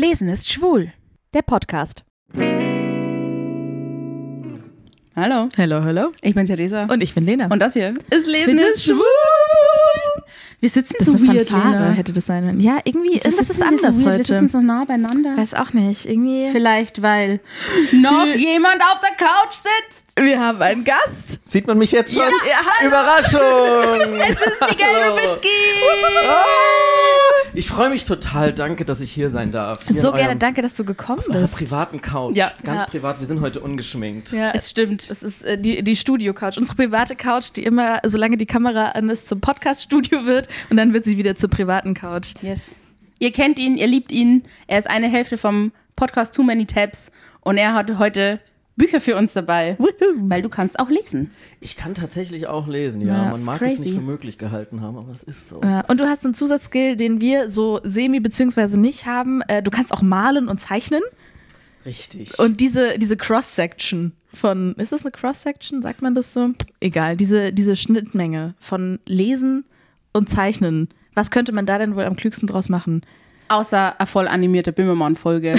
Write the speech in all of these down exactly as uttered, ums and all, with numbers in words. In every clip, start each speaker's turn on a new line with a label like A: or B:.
A: Lesen ist schwul. Der Podcast.
B: Hallo.
A: Hallo, hallo.
B: Ich bin Theresa.
A: Und ich bin Lena.
B: Und das hier ist Lesen
A: Lesen
B: ist schwul. Wir sitzen
A: das
B: so
A: ist eine
B: weird,
A: Fanfare,
B: Lena.
A: hätte das sein können. Ja, irgendwie,
B: Das
A: das ist
B: so
A: anders
B: weird.
A: heute.
B: Wir sitzen so nah beieinander.
A: Weiß auch nicht, irgendwie.
B: Vielleicht, weil noch jemand auf der Couch sitzt.
A: Wir haben einen Gast.
C: Sieht man mich jetzt schon?
A: Ja,
C: Überraschung!
B: Es ist Miguel Rubinski.
C: Ah, ich freue mich total. Danke, dass ich hier sein darf. Hier
A: So
C: in
A: gerne,
C: eurem-
A: danke, dass du gekommen
C: auf eurer
A: bist.
C: privaten Couch.
B: Ja.
C: Ganz
A: Ja.
C: privat. Wir sind heute ungeschminkt.
A: Ja,
B: Es stimmt.
A: das ist äh, die, die Studio-Couch. Unsere private Couch, die immer, solange die Kamera an ist, zum Podcast-Studio wird und dann wird sie wieder zur privaten Couch.
B: Yes. Ihr kennt ihn, ihr liebt ihn. Er ist eine Hälfte vom Podcast Too Many Tabs. Und er hat heute Bücher für uns dabei.
A: Woohoo.
B: Weil du kannst auch lesen.
C: Ich kann tatsächlich auch lesen,
A: Ja,
C: ja.
A: ist
C: Man mag
B: crazy.
C: es nicht für möglich gehalten haben, aber es ist so.
A: Ja, und du hast einen Zusatzskill, den wir so semi- bzw. nicht haben. Äh, Du kannst auch malen und zeichnen.
C: Richtig.
A: Und diese, diese Cross-Section von, ist das eine Cross-Section, sagt man das so? Egal, diese, diese Schnittmenge von Lesen und Zeichnen. Was könnte man da denn wohl am klügsten draus machen?
B: Außer eine voll animierte Bimmermann-Folge.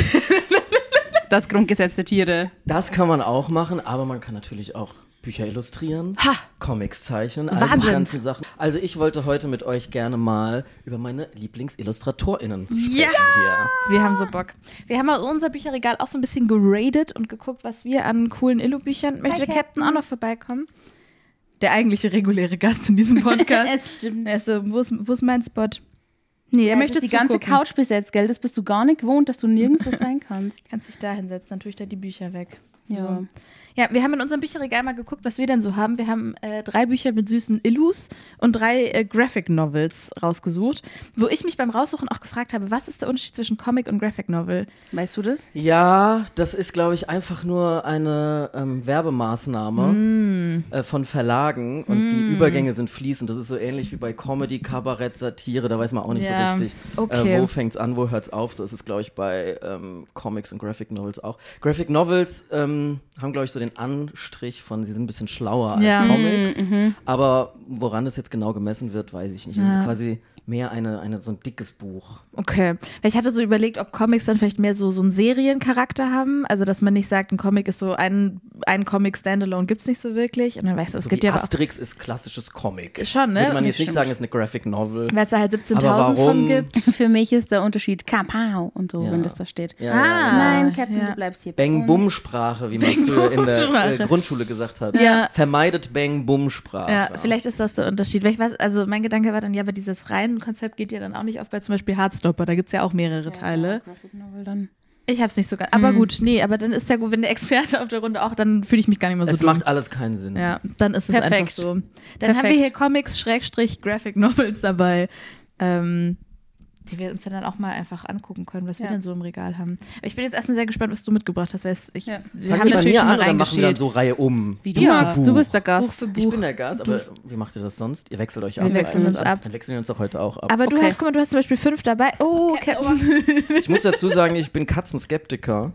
B: Das Grundgesetz der Tiere.
C: Das kann man auch machen, aber man kann natürlich auch Bücher illustrieren,
A: Ha!
C: Comics zeichnen, all
A: Wahnsinn.
C: die ganzen Sachen. Also ich wollte heute mit euch gerne mal über meine Lieblingsillustratorinnen sprechen
A: Ja!
C: hier.
A: Wir haben so Bock. Wir haben mal unser Bücherregal auch so ein bisschen geradet und geguckt, was wir an coolen Illu-Büchern. Möchte der Captain auch noch vorbeikommen? Der eigentliche reguläre Gast in diesem Podcast.
B: Es stimmt.
A: Er ist so, wo ist, wo ist mein Spot? Nee, er
B: Er
A: möchte
B: möchte die ganze
A: zugucken.
B: Couch besetzt, gell? Das bist du gar nicht gewohnt, dass du nirgendwo sein kannst.
A: Kannst dich da hinsetzen, dann tue ich da die Bücher weg. So.
B: Ja.
A: Ja, wir haben in unserem Bücherregal mal geguckt, was wir denn so haben. Wir haben äh, drei Bücher mit süßen Illus und drei äh, Graphic Novels rausgesucht, wo ich mich beim Raussuchen auch gefragt habe, was ist der Unterschied zwischen Comic und Graphic Novel?
B: Weißt du das?
C: Ja, das ist, glaube ich, einfach nur eine ähm, Werbemaßnahme
A: Mm.
C: äh, von Verlagen und die Übergänge sind fließend. Das ist so ähnlich wie bei Comedy, Kabarett, Satire, da weiß man auch nicht
A: Ja,
C: so richtig,
A: okay.
C: äh, wo fängt's an, wo hört's auf. So ist es, glaube ich, bei ähm, Comics und Graphic Novels auch. Graphic Novels ähm, haben, glaube ich, so den Anstrich von, sie sind ein bisschen schlauer als
A: Ja.
C: Comics,
B: Mhm.
C: aber woran das jetzt genau gemessen wird, weiß ich nicht. Es
A: Ja.
C: ist quasi mehr eine, eine, so ein dickes Buch.
A: Okay. Weil ich hatte so überlegt, ob Comics dann vielleicht mehr so, so einen Seriencharakter haben. Also, dass man nicht sagt, ein Comic ist so ein, ein Comic Standalone gibt's nicht so wirklich. Und dann weißt du, es
C: So
A: gibt
C: wie
A: ja aber auch,
C: Asterix ist klassisches Comic.
A: Schon, ne?
C: Würde man
A: Nee,
C: jetzt nicht
A: stimmt.
C: sagen, ist eine Graphic Novel.
A: weil es da halt
C: Aber
A: siebzehntausend von
C: warum?
A: gibt.
B: Für mich ist der Unterschied Kapau und so,
C: Ja.
B: wenn das da steht.
C: Ja,
A: Ah.
C: ja, genau.
B: Nein, Captain,
A: Ja.
B: du bleibst hier. bei uns.
C: Bang-Bum-Sprache, wie man früher in der
A: Bum-Sprache.
C: äh, Grundschule gesagt hat.
A: Ja.
C: Vermeidet Bang-Bum-Sprache.
A: Ja, vielleicht ist das der Unterschied. Weil ich weiß, also mein Gedanke war dann, ja, aber dieses Reihenkonzept geht ja dann auch nicht auf bei zum Beispiel Heartstopper, da gibt's ja auch mehrere Teile.
B: Graphic Novel dann.
A: Ich hab's nicht so ganz, aber gut, nee, aber dann ist ja gut, wenn der Experte auf der Runde auch, dann fühle ich mich gar nicht mehr so
C: Es
A: dumm.
C: macht alles keinen Sinn.
A: Ja, dann ist es
B: Perfekt.
A: einfach so. Dann
B: Perfekt.
A: haben wir hier Comics, Schrägstrich, Graphic Novels dabei, ähm, die wir uns dann auch mal einfach angucken können, was wir
B: Ja.
A: denn so im Regal haben. Aber ich bin jetzt erstmal sehr gespannt, was du mitgebracht hast, weil es, ich,
B: Ja.
A: wir
C: Fangen
A: haben
C: wir bei
A: natürlich
C: mir
A: schon
C: an,
A: mal
C: dann machen wir dann
A: reingeschielt.
C: so Reihe um.
B: Wie du
A: Ja.
B: magst, du bist der Gast.
A: Buch für
C: Ich
A: Buch.
C: bin der Gast, aber wie macht ihr das sonst? Ihr wechselt euch ab.
A: Wir wechseln uns ab.
C: Dann wechseln wir uns doch heute auch ab.
A: Aber du
B: Okay.
A: hast, guck mal, du hast zum Beispiel fünf dabei. Oh, Captain.
C: Ich muss dazu sagen, ich bin Katzenskeptiker.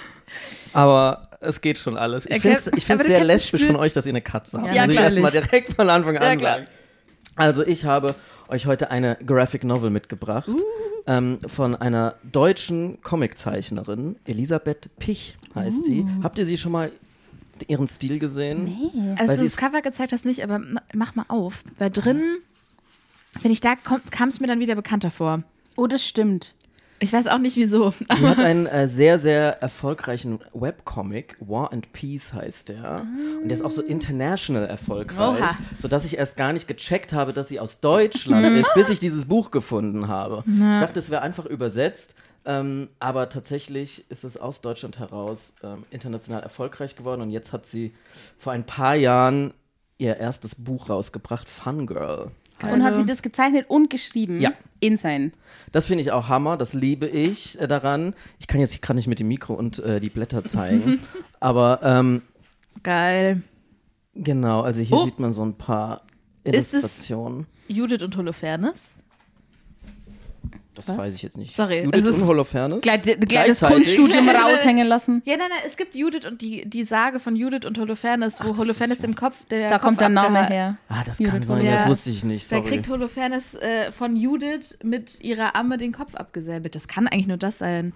C: Aber es geht schon alles. Ich
A: Ja,
C: finde es
A: Captain-
C: ich find's
A: aber
C: sehr
A: der Captain
C: lesbisch
A: spürt-
C: von euch, dass ihr eine Katze habt.
A: Ja,
C: Muss ich
A: klar.
C: erstmal direkt von Anfang an
B: klar.
C: sagen. Also ich habe euch heute eine Graphic Novel mitgebracht
A: Uh.
C: ähm, von einer deutschen Comiczeichnerin. Elisabeth Pich heißt
A: Uh.
C: sie. Habt ihr sie schon mal ihren Stil gesehen?
B: Nee.
A: Also
C: Weil sie
A: das
C: ist-
A: Cover gezeigt hast nicht, aber ma- mach mal auf. Weil drin, finde ich, da kam es mir dann wieder bekannter vor.
B: Oh, das stimmt.
A: Ich weiß auch nicht wieso.
C: Sie hat einen äh, sehr, sehr erfolgreichen Webcomic, War and Peace heißt der. Und der ist auch so international erfolgreich,
A: Oha.
C: sodass ich erst gar nicht gecheckt habe, dass sie aus Deutschland ist, bis ich dieses Buch gefunden habe. Ich dachte, es wäre einfach übersetzt, ähm, aber tatsächlich ist es aus Deutschland heraus ähm, international erfolgreich geworden. Und jetzt hat sie vor ein paar Jahren ihr erstes Buch rausgebracht, Fun Girl.
B: Und hat sie das gezeichnet und geschrieben?
C: Ja.
B: In sein.
C: Das finde ich auch Hammer, das liebe ich äh, daran. Ich kann jetzt gerade nicht mit dem Mikro und äh, die Blätter zeigen, aber ähm,
A: Geil.
C: genau, also hier
A: Oh.
C: sieht man so ein paar
A: Ist es-
C: Illustrationen.
A: Judith und Holofernes.
C: Das
B: Was?
C: weiß ich jetzt nicht.
A: Sorry,
C: Judith
A: es ist-
C: und Holofernes?
B: Gleich, gleich das
C: Gleichzeitig?
B: Kunststudium raushängen lassen.
A: Ja, nein, nein, es gibt Judith und die, die Sage von Judith und Holofernes, wo
C: das
A: Holofernes
C: ist-
A: dem Kopf, der
B: Da
A: Kopf
B: kommt der Name
A: abgeha-
B: her.
C: Ah, das
B: Judith
C: kann
B: und-
C: sein,
A: Ja.
C: das wusste ich nicht.
A: Da
C: Sorry.
A: kriegt Holofernes äh, von Judith mit ihrer Amme den Kopf abgesäbelt. Das kann eigentlich nur das sein.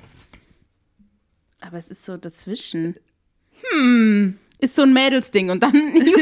B: Aber es ist so dazwischen. Hm. Ist so ein Mädelsding und dann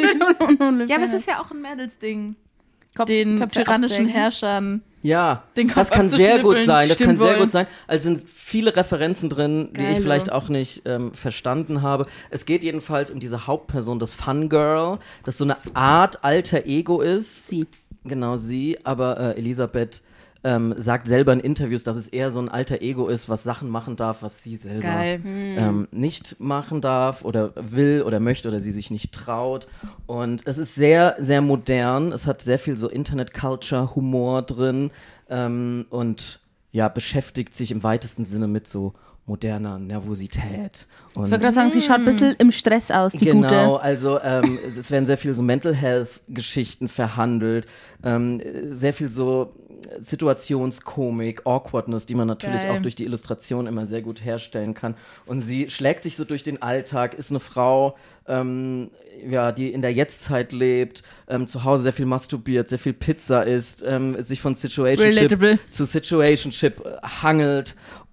A: Ja, aber es ist ja auch ein Mädelsding.
B: Kopf,
A: Den
B: Köpfe
A: tyrannischen
B: absägen.
A: Herrschern.
C: Ja,
A: Den Kopf
C: das kann sehr gut
A: abzuschnippeln.
C: sein. Das
B: Stimmt
C: kann sehr
B: wohl.
C: gut sein. Also sind viele Referenzen drin, die ich
A: Geilo.
C: vielleicht auch nicht ähm, verstanden habe. Es geht jedenfalls um diese Hauptperson, das Fun-Girl, das so eine Art alter Ego ist.
B: Sie.
C: Genau, sie. Aber äh, Elisabeth ähm, sagt selber in Interviews, dass es eher so ein alter Ego ist, was Sachen machen darf, was sie selber
A: Geil.
C: ähm, nicht machen darf oder will oder möchte oder sie sich nicht traut. Und es ist sehr, sehr modern. Es hat sehr viel so Internet-Culture-Humor drin ähm, und ja, beschäftigt sich im weitesten Sinne mit so moderner Nervosität. Und
B: Ich wollte gerade sagen, sie schaut ein bisschen im Stress aus, die
C: genau,
B: Gute.
C: also ähm, es, es werden sehr viel so Mental Health-Geschichten verhandelt, ähm, sehr viel so Situationskomik, Awkwardness, die man natürlich
A: Geil.
C: auch durch die Illustration immer sehr gut herstellen kann. Und sie schlägt sich so durch den Alltag, ist eine Frau, ähm, ja, die in der Jetztzeit lebt, ähm, zu Hause sehr viel masturbiert, sehr viel Pizza isst, ähm, sich von Situationship
B: Relatable.
C: zu Situationship äh, hangelt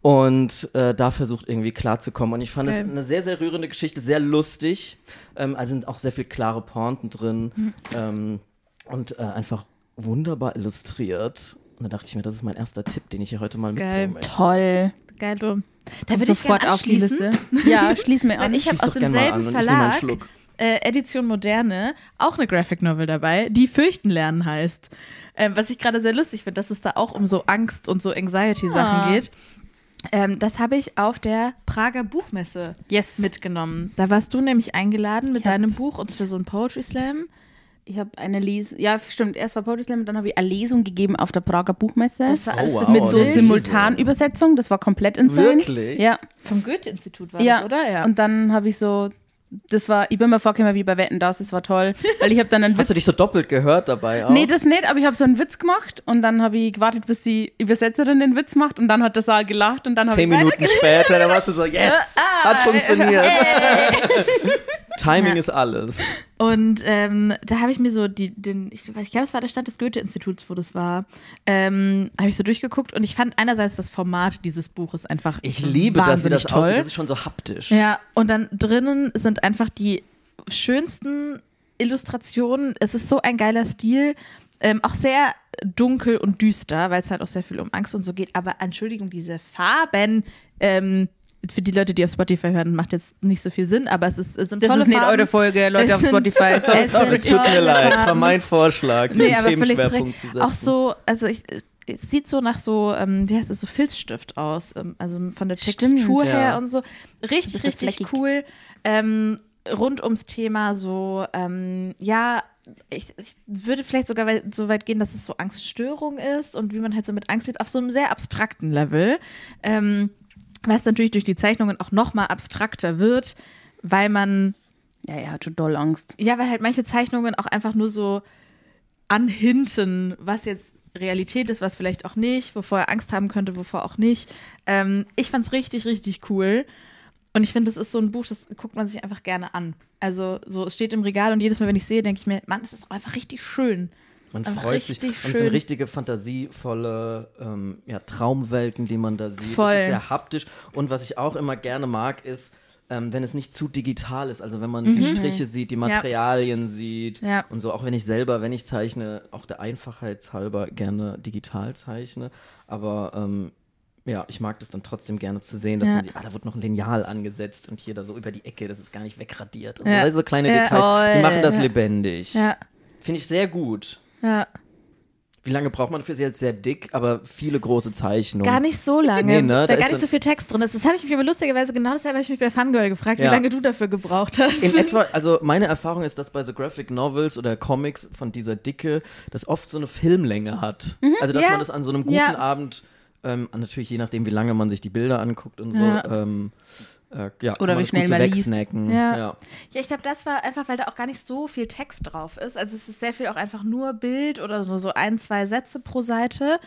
C: und äh, da versucht irgendwie klarzukommen. Und ich fand es
A: Geil.
C: eine sehr, sehr rührende Geschichte, sehr lustig. Ähm, also sind auch sehr viel klare Pointen drin ähm, und äh, einfach wunderbar illustriert. Und da dachte ich mir, das ist mein erster Tipp, den ich hier heute mal
A: Geil.
C: mitbringe.
B: Toll.
A: Geil, du. Da
B: Kommt
A: würde ich
B: sofort
A: gern
B: auf die
A: anschließen,
B: Liste. Ja, schließ mir an.
A: weil ich habe
C: Schieß
A: aus
C: doch gern mal
A: demselben
C: an und ich nehme einen
A: Verlag
C: Schluck.
A: äh, Edition Moderne auch eine Graphic Novel dabei, die Fürchten lernen heißt. Ähm, was ich gerade sehr lustig finde, dass es da auch um so Angst und so Anxiety-Sachen
B: Ah.
A: geht. Ähm, das habe ich auf der Prager Buchmesse
B: yes.
A: mitgenommen. Da warst du nämlich eingeladen mit
B: Ich hab-
A: deinem Buch und für so ein Poetry Slam.
B: Ich habe eine Lesung, ja stimmt, erst war Poetry Slam, dann habe ich eine Lesung gegeben auf der Prager Buchmesse.
A: Das war alles
C: Oh, wow.
A: bisschen
B: mit so
C: Lesung.
B: Simultanübersetzung, das war komplett insane.
C: Wirklich?
B: Ja.
A: Vom Goethe-Institut war
B: ja.
A: das, oder? Ja.
B: Und dann habe ich so, das war, ich bin mir vorgekommen wie bei Wetten, das, das war toll, weil ich habe dann einen
C: Hast du
B: Witz.
C: dich so doppelt gehört dabei auch?
B: Nee, das nicht, aber ich habe so einen Witz gemacht und dann habe ich gewartet, bis die Übersetzerin den Witz macht und dann hat der Saal gelacht und dann habe ich
C: Zehn Minuten später, da warst du so, yes, hat funktioniert. Timing ist alles.
A: Und ähm, da habe ich mir so die, den, ich, ich glaube, es war der Stand des Goethe-Instituts, wo das war, ähm, habe ich so durchgeguckt und ich fand einerseits das Format dieses Buches einfach
C: Ich liebe das, wie
A: wahnsinnig
C: das
A: toll.
C: aussieht. Das ist schon so haptisch.
A: Ja, und dann drinnen sind einfach die schönsten Illustrationen. Es ist so ein geiler Stil, ähm, auch sehr dunkel und düster, weil es halt auch sehr viel um Angst und so geht. Aber Entschuldigung, diese Farben, ähm, für die Leute, die auf Spotify hören, macht jetzt nicht so viel Sinn, aber es, ist, es sind
B: das
A: tolle
B: ist nicht
A: Farben.
B: eure Folge, Leute
A: Es
B: auf
A: sind-
B: Spotify. So,
A: es
B: sorry.
A: sind
C: Es tut mir
A: tolle
C: leid, es war
A: Farben.
C: mein Vorschlag, diesen
A: Nee, aber völlig
C: Themenschwerpunkt
A: zurecht.
C: zu setzen.
A: Auch so, also ich, es sieht so nach so, ähm, wie heißt das, so Filzstift aus, ähm, also von der
B: Stimmt,
A: Textur her
C: ja.
A: und so. Richtig,
B: Bisschen
A: richtig
B: fleckig.
A: cool. Ähm, rund ums Thema so, ähm, ja, ich, ich würde vielleicht sogar wei- so weit gehen, dass es so Angststörung ist und wie man halt so mit Angst lebt, auf so einem sehr abstrakten Level. Ähm, was natürlich durch die Zeichnungen auch noch mal abstrakter wird, weil man
B: Ja, er hat schon doll Angst.
A: ja, weil halt manche Zeichnungen auch einfach nur so anhinten, was jetzt Realität ist, was vielleicht auch nicht, wovor er Angst haben könnte, wovor auch nicht. Ähm, ich fand's richtig, richtig cool. Und ich finde, das ist so ein Buch, das guckt man sich einfach gerne an. Also so, es steht im Regal und jedes Mal, wenn ich sehe, denke ich mir, Mann, das ist auch einfach richtig schön.
C: Man
A: Einfach
C: freut sich.
A: richtig
C: Und es sind
A: schön.
C: richtige fantasievolle ähm, ja, Traumwelten, die man da sieht.
A: Voll.
C: Es ist sehr haptisch. Und was ich auch immer gerne mag, ist, ähm, wenn es nicht zu digital ist. Also wenn man die Striche sieht, die Materialien sieht
A: Mhm. Ja.
C: und so. Auch wenn ich selber, wenn ich zeichne, auch der Einfachheit halber gerne digital zeichne. Aber ähm, ja, ich mag das dann trotzdem gerne zu sehen, dass
A: Ja.
C: man, die, ah, da wird noch ein Lineal angesetzt und hier da so über die Ecke, das ist gar nicht wegradiert. Und
A: Ja.
C: so, also so kleine
A: Ja.
C: Details, die
B: Toll.
C: machen das
A: Ja.
C: lebendig.
A: Ja,
C: Finde ich sehr gut.
A: ja.
C: Wie lange braucht man für sie jetzt sehr dick, aber viele große Zeichnungen?
A: Gar nicht so lange,
C: Nee, ne, da
A: weil
C: ist
A: gar nicht
C: dann-
A: so viel Text drin ist. Das habe ich mich aber lustigerweise, genau deshalb habe ich mich bei Fangirl gefragt, wie
C: Ja.
A: lange du dafür gebraucht hast.
C: In etwa, also meine Erfahrung ist, dass bei so Graphic Novels oder Comics von dieser Dicke das oft so eine Filmlänge hat. Also dass
A: ja.
C: man das an so einem guten
A: Ja.
C: Abend, ähm, natürlich je nachdem, wie lange man sich die Bilder anguckt und so,
A: Ja.
C: ähm, äh, ja, kann
B: Oder
C: man
B: wie
C: das
B: schnell
C: gut so
B: man liest.
C: wegsnacken.
A: Ja.
C: Ja.
A: Ja, ich glaube, das war einfach, weil da auch gar nicht so viel Text drauf ist. Also es ist sehr viel auch einfach nur Bild oder so, so ein, zwei Sätze pro Seite.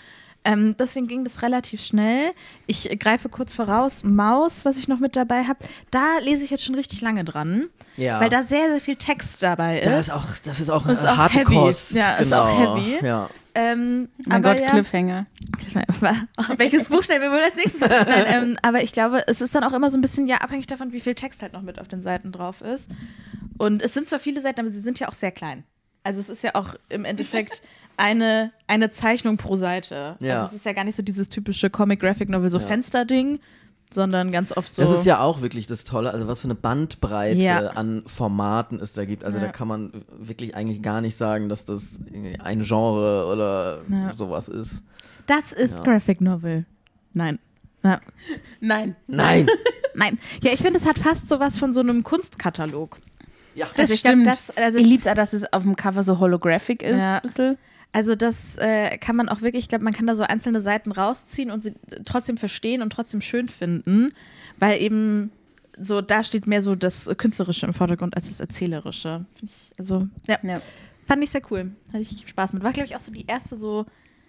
A: Ähm, deswegen ging das relativ schnell. Ich greife kurz voraus. Maus, was ich noch mit dabei habe, da lese ich jetzt schon richtig lange dran.
C: Ja.
A: Weil da sehr, sehr viel Text dabei ist.
C: Das ist auch, das ist auch
A: ist
C: eine
A: auch
C: harte
A: heavy.
C: Kost.
A: Ja, ist
C: genau.
A: auch heavy.
C: Ja.
A: Ähm,
B: Mein
A: aber
B: Gott,
A: ja,
B: Cliffhanger.
A: welches Buch stellen wir wohl als nächstes? Nein, ähm, aber ich glaube, es ist dann auch immer so ein bisschen ja abhängig davon, wie viel Text halt noch mit auf den Seiten drauf ist. Und es sind zwar viele Seiten, aber sie sind ja auch sehr klein. Also es ist ja auch im Endeffekt eine, eine Zeichnung pro Seite.
C: Ja.
A: Also es ist ja gar nicht so dieses typische Comic-Graphic-Novel, so
C: Ja.
A: Fensterding, sondern ganz oft so.
C: Das ist ja auch wirklich das Tolle, also was für eine Bandbreite
A: Ja.
C: an Formaten es da gibt. Also
A: Ja.
C: da kann man wirklich eigentlich gar nicht sagen, dass das irgendwie ein Genre oder
A: Ja.
C: sowas ist.
A: Das ist
C: Ja.
A: Graphic Novel. Nein. Ja.
B: Nein.
C: Nein!
A: Nein. Ja, ich finde, es hat fast sowas von so einem Kunstkatalog.
C: Ja.
B: Das
A: Also ich glaub,
B: stimmt.
A: das- also-
B: ich liebe es auch, dass es auf dem Cover so holographic ist.
A: Ja.
B: Ein bisschen.
A: Also das äh, kann man auch wirklich, ich glaube, man kann da so einzelne Seiten rausziehen und sie trotzdem verstehen und trotzdem schön finden, weil eben so, da steht mehr so das Künstlerische im Vordergrund als das Erzählerische. Find ich, also, ja,
B: Ja.
A: fand ich sehr cool. Hatte ich Spaß mit. War, glaube ich, auch so die erste so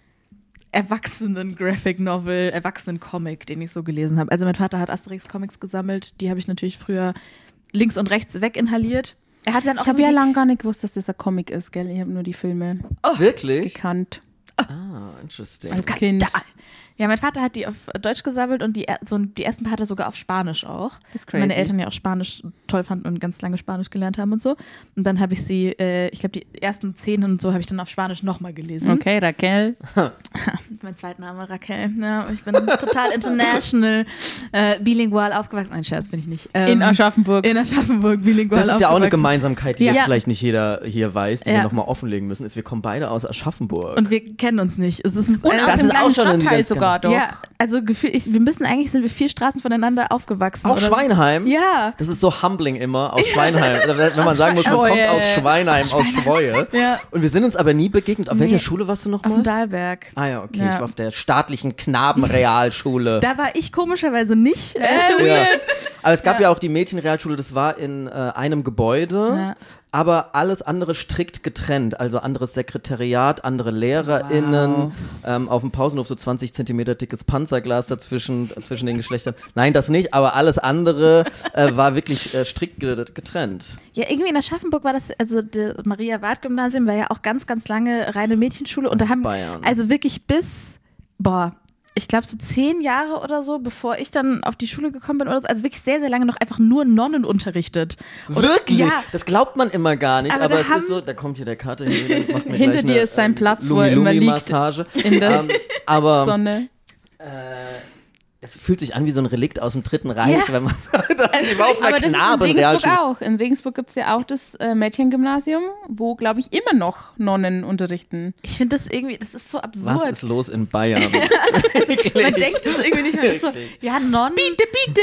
A: Erwachsenen-Graphic-Novel, Erwachsenen-Comic, den ich so gelesen habe. Also mein Vater hat Asterix-Comics gesammelt, die habe ich natürlich früher links und rechts weginhaliert. Er hatte dann auch
B: Ich habe
A: immer
B: ja
A: die-
B: lange gar nicht gewusst, dass das ein Comic ist, gell? Ich habe nur die Filme
C: Wirklich?
B: gekannt.
C: Ah, interesting.
B: Als Kind.
A: Skandal. Ja, mein Vater hat die auf Deutsch gesammelt und die, so, die ersten paar hat er sogar auf Spanisch auch.
B: Das ist
A: Weil meine
B: crazy.
A: Eltern ja auch Spanisch toll fanden und ganz lange Spanisch gelernt haben und so. Und dann habe ich sie, äh, ich glaube, die ersten zehn und so habe ich dann auf Spanisch nochmal gelesen.
B: Okay, Raquel.
A: Mein Zweitname Raquel. Ja, ich bin total international, äh, bilingual aufgewachsen. Nein, Scherz bin ich nicht. Ähm,
B: In Aschaffenburg.
A: In Aschaffenburg, bilingual
C: Das ist ja auch eine
A: aufgewachsen.
C: Gemeinsamkeit, die
A: Ja.
C: jetzt vielleicht nicht jeder hier weiß, die
A: Ja.
C: wir nochmal offenlegen müssen, ist, wir kommen beide aus Aschaffenburg.
A: Und wir kennen uns nicht. Es ist ein,
B: Und aus
C: Das
B: dem
C: ist
B: kleinen
C: auch schon ein
B: Stadtteil
C: ganz-
B: sogar doch.
A: ja, also gefühl, ich, wir müssen eigentlich, sind wir vier Straßen voneinander aufgewachsen.
C: auch
A: oder so.
C: Schweinheim?
A: Ja.
C: Das ist so humbling immer, aus Schweinheim. Wenn man sagen muss, man
B: Schweue.
C: kommt aus Schweinheim,
A: Aus
C: aus Schweue.
A: Ja.
C: Und wir sind uns aber nie begegnet. Auf
A: Nee.
C: welcher Schule warst du
A: Auf dem
C: nochmal?
A: Dahlberg.
C: Ah ja, okay.
A: Ja.
C: Ich war auf der staatlichen Knabenrealschule.
A: Da war ich komischerweise nicht. Äh,
C: Ja. Aber es gab ja. auch die Mädchenrealschule, das war in äh, einem Gebäude,
A: Ja.
C: aber alles andere strikt getrennt. Also anderes Sekretariat, andere LehrerInnen,
A: Wow.
C: ähm, auf dem Pausenhof so zwanzig Zentimeter dickes Panzerglas dazwischen, zwischen den Geschlechtern. Nein, das nicht, aber alles andere äh, war wirklich äh, strikt ge- getrennt.
A: Ja, irgendwie in Aschaffenburg war das, also das Maria-Ward-Gymnasium war ja auch ganz, ganz lange reine Mädchenschule. Und
C: Das
A: da
C: ist
A: haben,
C: Bayern.
A: also wirklich bis, boah, ich glaube so zehn Jahre oder so, bevor ich dann auf die Schule gekommen bin oder so, also wirklich sehr, sehr lange noch einfach nur Nonnen unterrichtet. Und,
C: Wirklich?
A: Ja,
C: Das glaubt man immer gar nicht,
A: Aber
C: aber,
A: da
C: es
A: haben-
C: ist so, da kommt hier der Kater hier, der macht mir
B: Hinter
C: gleich
B: dir
C: eine,
B: ist sein
C: ähm,
B: Platz, wo er immer liegt.
C: Lumi-Lumi-Massage.
B: In der
C: ähm, aber
B: Sonne.
C: äh, es fühlt sich an wie so ein Relikt aus dem Dritten Reich,
A: Ja.
C: wenn man sagt, ich war auf
B: Aber
C: einer
B: das ist in Regensburg
C: Knabenrealschule.
B: auch. In Regensburg gibt es ja auch das äh, Mädchengymnasium, wo, glaube ich, immer noch Nonnen unterrichten.
A: ich finde das irgendwie, das ist so absurd.
C: Was ist los in Bayern?
A: Man denkt das irgendwie nicht mehr. Das ist so, ja, Nonnen.
B: Bitte, bitte.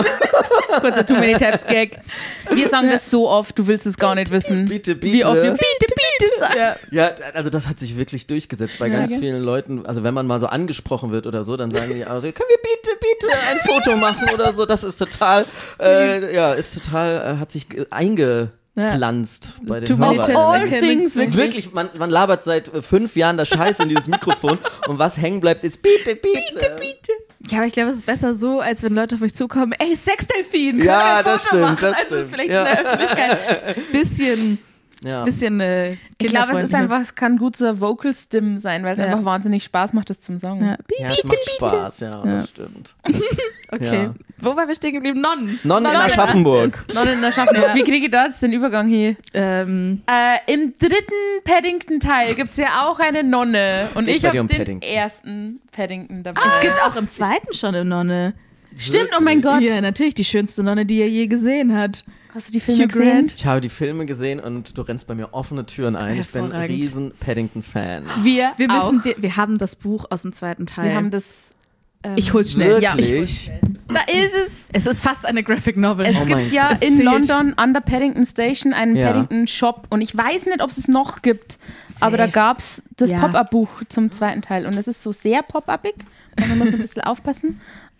B: Kurzer Too Many Tabs Gag. Wir sagen das so oft, du willst es gar nicht wissen.
C: Bitte, bitte.
B: Wie oft wir bitte, bitte sagen.
A: Ja.
C: Ja, also das hat sich wirklich durchgesetzt bei
A: Ja.
C: ganz vielen Leuten. Also wenn man mal so angesprochen wird oder so, dann sagen die, also können wir bitte, bitte ein Foto machen oder so. Das ist total, äh, ja, ist total, äh, hat sich ge- eingepflanzt bei den
A: Too many
C: Hörern.
A: tabs
B: All
A: erkennen.
B: things, wirklich.
C: Wirklich, man, man labert seit äh, fünf Jahren da Scheiße in dieses Mikrofon und was hängen bleibt ist bitte, bitte. Bitte,
B: Bitte.
A: Ja, aber ich glaube, es ist besser so, als wenn Leute auf euch zukommen, ey, Sexdelfin, können
C: Ja,
A: wir ein
C: das
A: Foto
C: stimmt,
A: machen?
C: das
A: Also ist
C: stimmt.
A: vielleicht
C: Ja.
A: in der Öffentlichkeit bisschen,
C: Ja.
A: bisschen äh,
B: Ich glaube, es ist
A: kinderfreundlicher.
B: einfach, es kann gut so ein Vocal Stim sein, weil es
A: Ja.
B: einfach wahnsinnig Spaß macht, das zum Singen.
A: Ja.
C: Ja, es macht Spaß, ja,
A: Ja.
C: das stimmt.
A: Okay.
C: Ja.
A: Wo waren wir stehen geblieben? Nonnen.
C: Nonnen in Aschaffenburg.
B: Nonnen in Aschaffenburg. Wie kriege ich da jetzt den Übergang hier?
A: Ähm,
B: Äh, Im dritten Paddington-Teil gibt es ja auch eine Nonne. Und
C: Geht's
B: ich
C: bei
B: habe
C: dir um
B: den
C: Paddington?
B: ersten Paddington dabei.
A: es gibt auch im zweiten schon eine Nonne.
B: Stimmt, oh mein Gott.
A: Ja, natürlich die schönste Nonne, die er je gesehen hat.
B: Hast du die Filme
A: Hugh
B: gesehen?
A: Grant.
C: Ich habe die Filme gesehen und du rennst bei mir offene Türen ein. Ich bin ein
A: Hervorragend.
C: riesen Paddington-Fan.
B: Wir,
A: Wir
B: auch.
A: müssen, dir, wir haben das Buch aus dem zweiten Teil.
B: Wir haben das. Ähm,
A: ich hol's schnell. Ja, ich,
C: Wirklich?
B: Da ist es.
A: es ist fast eine Graphic Novel.
B: Es
C: Oh mein
B: gibt ja
A: Gott. Es
B: in
A: zählt.
B: London an der Paddington Station einen
C: Ja.
B: Paddington Shop und ich weiß nicht, ob es es noch gibt, aber da
A: Safe.
B: gab es das
A: Ja.
B: Pop-Up-Buch zum zweiten Teil und es ist so sehr pop-upig, da muss man ein bisschen aufpassen,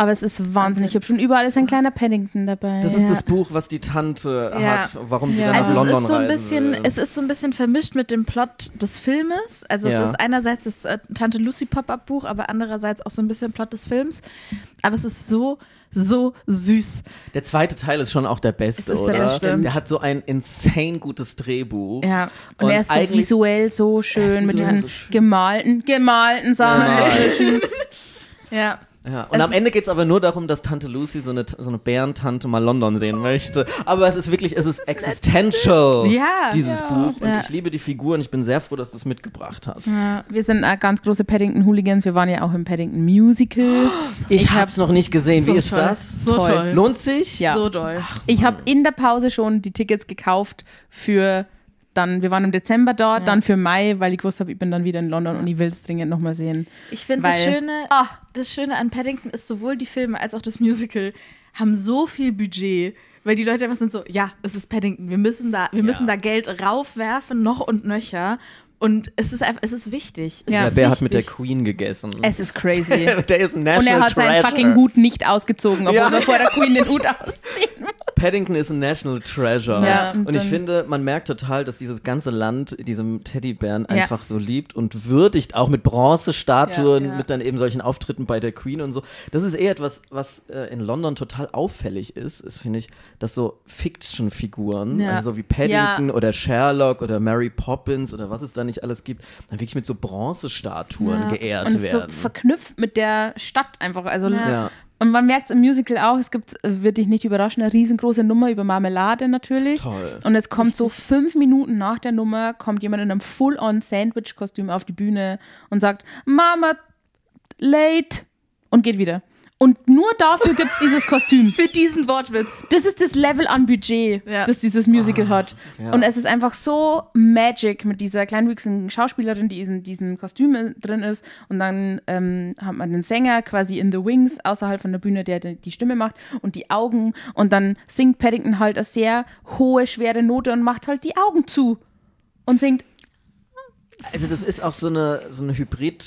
B: Aber es ist wahnsinnig hübsch und überall ist ein kleiner Paddington dabei.
C: Das ist das Buch, was die Tante
A: Ja.
C: hat, warum sie
B: Ja.
C: dann nach
A: Also
C: London
A: es ist so ein
C: reisen
A: bisschen,
C: will.
A: es ist so ein bisschen vermischt mit dem Plot des Filmes. Also
C: Ja.
A: es ist einerseits das äh, Tante Lucy Pop-Up-Buch, aber andererseits auch so ein bisschen Plot des Films. Aber es ist so, so süß.
C: Der zweite Teil ist schon auch der beste,
A: Es ist der
C: oder?
A: beste.
C: Der hat so ein insane gutes Drehbuch.
A: Ja.
B: Und, er ist so
C: eigentlich-
B: visuell so schön
C: Er ist
B: mit
C: visuell
B: diesen
C: so schön.
B: gemalten, gemalten Sachen.
C: Genau.
A: Ja.
C: Ja, und
A: Es
C: am Ende
A: ist-
C: geht es aber nur darum, dass Tante Lucy so eine, so eine Bärentante mal London sehen möchte. Aber es ist wirklich, es ist existential,
A: Ja.
C: dieses
A: Ja.
C: Buch. Und
A: Ja.
C: ich liebe die Figuren. Ich bin sehr froh, dass du es mitgebracht hast.
B: Ja, wir sind äh, ganz große Paddington-Hooligans. Wir waren ja auch im Paddington Musical.
C: Ich,
B: Ich
C: habe es noch nicht gesehen.
A: So
C: Wie ist
A: toll.
C: das?
A: So
B: Toll.
A: toll.
C: Lohnt sich?
B: Ja.
A: So doll.
B: Ich habe in der Pause schon die Tickets gekauft für dann, wir waren im Dezember dort,
A: Ja.
B: dann für Mai, weil ich gewusst habe, ich bin dann wieder in London und ich will es dringend nochmal sehen.
A: Ich finde, das
B: Weil-
A: Schöne, das Schöne an Paddington ist, sowohl die Filme als auch das Musical haben so viel Budget, weil die Leute einfach sind so, ja, es ist Paddington, wir müssen da, wir müssen da Geld raufwerfen, noch und nöcher. Und es ist einfach, es ist wichtig. Es
B: Ja.
C: Der
A: ist
C: Bär hat mit der
A: wichtig.
C: Queen gegessen.
B: Es ist crazy.
C: der ist ein National
B: Und er hat seinen
C: Treasure.
B: fucking Hut nicht ausgezogen, obwohl
C: Ja.
B: er vor der Queen den Hut ausziehen muss.
C: Paddington ist ein National Treasure.
B: Ja,
C: und
B: und
C: ich
B: dann-
C: finde, man merkt total, dass dieses ganze Land diesem Teddybären
B: Ja.
C: einfach so liebt und würdigt, auch mit Bronzestatuen,
A: Ja, ja.
C: mit dann eben solchen Auftritten bei der Queen und so. Das ist eher etwas, was äh, in London total auffällig ist, ist, finde ich, dass so Fiction-Figuren,
A: Ja.
C: also so wie Paddington
B: Ja.
C: oder Sherlock oder Mary Poppins oder was es da nicht alles gibt, dann wirklich mit so Bronzestatuen
A: Ja.
C: geehrt
B: Und es ist so
C: werden.
B: verknüpft mit der Stadt einfach. Also
A: Ja.
C: Ja.
B: Und man merkt es im Musical auch, es gibt, äh, wird dich nicht überraschen, eine riesengroße Nummer über Marmelade natürlich.
C: Toll.
B: Und es kommt so fünf Minuten nach der Nummer, kommt jemand in einem Full-on-Sandwich-Kostüm auf die Bühne und sagt, Mama, late, und geht wieder. Und nur dafür gibt es dieses Kostüm.
A: Für diesen Wortwitz.
B: Das ist das Level an Budget,
A: Ja.
B: das dieses Musical hat.
C: ja.
B: Und es ist einfach so magic mit dieser kleinwüchsigen Schauspielerin, die in diesem Kostüm drin ist. Und dann ähm, hat man den Sänger quasi in the wings außerhalb von der Bühne, der die Stimme macht und die Augen. Und dann singt Paddington halt eine sehr hohe, schwere Note und macht halt die Augen zu. Und singt.
C: Also das ist auch so eine, so eine
A: Ja.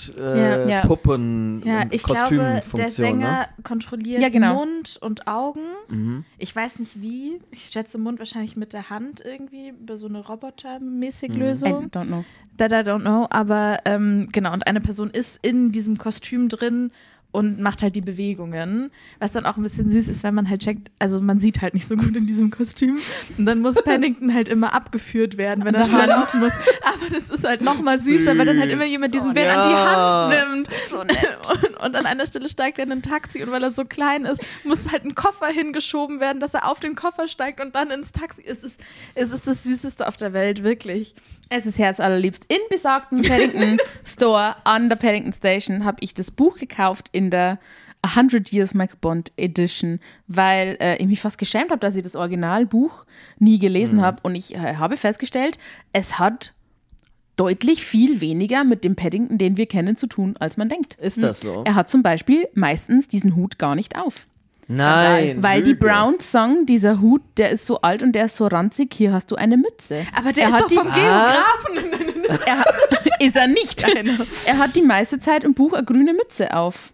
C: Hybrid-Puppen-
A: Ja, ich glaube,
C: Kostümfunktion.
A: der Sänger
C: ne?
A: kontrolliert
B: Ja, genau.
A: Mund und Augen.
C: Mhm.
A: Ich weiß nicht wie. Ich schätze Mund wahrscheinlich mit der Hand irgendwie über so eine robotermäßig
B: I
A: Lösung.
B: don't know.
A: That I don't know. Aber ähm, genau, und eine Person ist in diesem Kostüm drin und macht halt die Bewegungen, was dann auch ein bisschen süß ist, wenn man halt checkt, also man sieht halt nicht so gut in diesem Kostüm und dann muss Paddington halt immer abgeführt werden, wenn er schnell laufen muss. Aber das ist halt noch mal süßer, weil dann halt immer jemand diesen Bär an die Hand nimmt. Und, und an einer Stelle steigt er in ein Taxi und weil er so klein ist, muss halt ein Koffer hingeschoben werden, dass er auf den Koffer steigt und dann ins Taxi. Es ist, es ist das Süßeste auf der Welt, wirklich.
B: Es ist herzallerliebst. In besagten Paddington Store an der Paddington Station habe ich das Buch gekauft in der A Hundred Years Michael Bond Edition, weil äh, ich mich fast geschämt habe, dass ich das Originalbuch nie gelesen habe. Und ich äh, habe festgestellt, es hat deutlich viel weniger mit dem Paddington, den wir kennen, zu tun, als man denkt.
C: Ist das so?
B: Er hat zum Beispiel meistens diesen Hut gar nicht auf.
C: Nein.
B: Weil die
C: Lüge.
B: Browns sagen, dieser Hut, der ist so alt und der ist so ranzig, hier hast du eine Mütze.
A: Aber der
B: Er
A: ist
B: hat
A: doch
B: die-
A: vom Geografen.
B: Er hat, ist er nicht. Er hat die meiste Zeit im Buch eine grüne Mütze auf.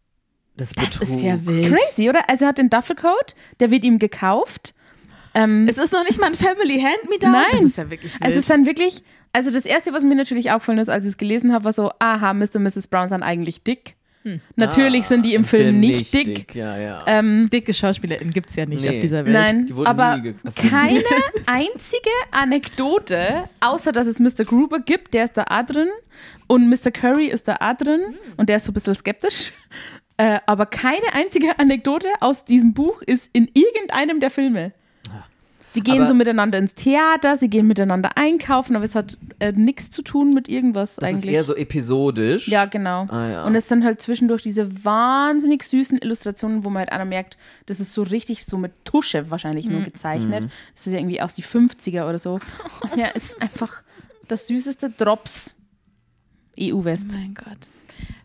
C: Das,
A: Das
C: Betrug.
A: ist ja wild.
B: Crazy, oder? Also er hat den Duffelcoat, der wird ihm gekauft. Ähm,
A: Es ist noch nicht mal ein Family Hand-Me-Down.
B: Nein.
A: Das ist ja wirklich wild.
B: also es ist dann wirklich, also das Erste, was mir natürlich aufgefallen ist, als ich es gelesen habe, war so, aha, Mister und Misses Brown sind eigentlich dick. Natürlich sind die im, Film, nicht dick.
C: Ja, ja.
B: Ähm,
A: Dicke SchauspielerInnen gibt es ja nicht
C: Nee.
A: auf dieser Welt.
B: Nein,
C: Die wurden
B: aber
C: nie ge- erfunden.
B: keine einzige Anekdote, außer dass es Mister Gruber gibt, der ist da auch drin und Mister Curry ist da auch drin und der ist so ein bisschen skeptisch. Äh, aber keine einzige Anekdote aus diesem Buch ist in irgendeinem der Filme. Die gehen
C: Aber-
B: so miteinander ins Theater, sie gehen miteinander einkaufen, aber es hat äh, nichts zu tun mit irgendwas
C: das
B: eigentlich.
C: ist eher so episodisch.
B: Ja, genau.
C: Ah, ja.
B: Und es sind halt zwischendurch diese wahnsinnig süßen Illustrationen, wo man halt einer merkt, das ist so richtig so mit Tusche wahrscheinlich nur gezeichnet. Das ist ja irgendwie aus die fünfziger oder so. Und ja, ist einfach das süßeste Drops E U-West.
A: Mein Gott.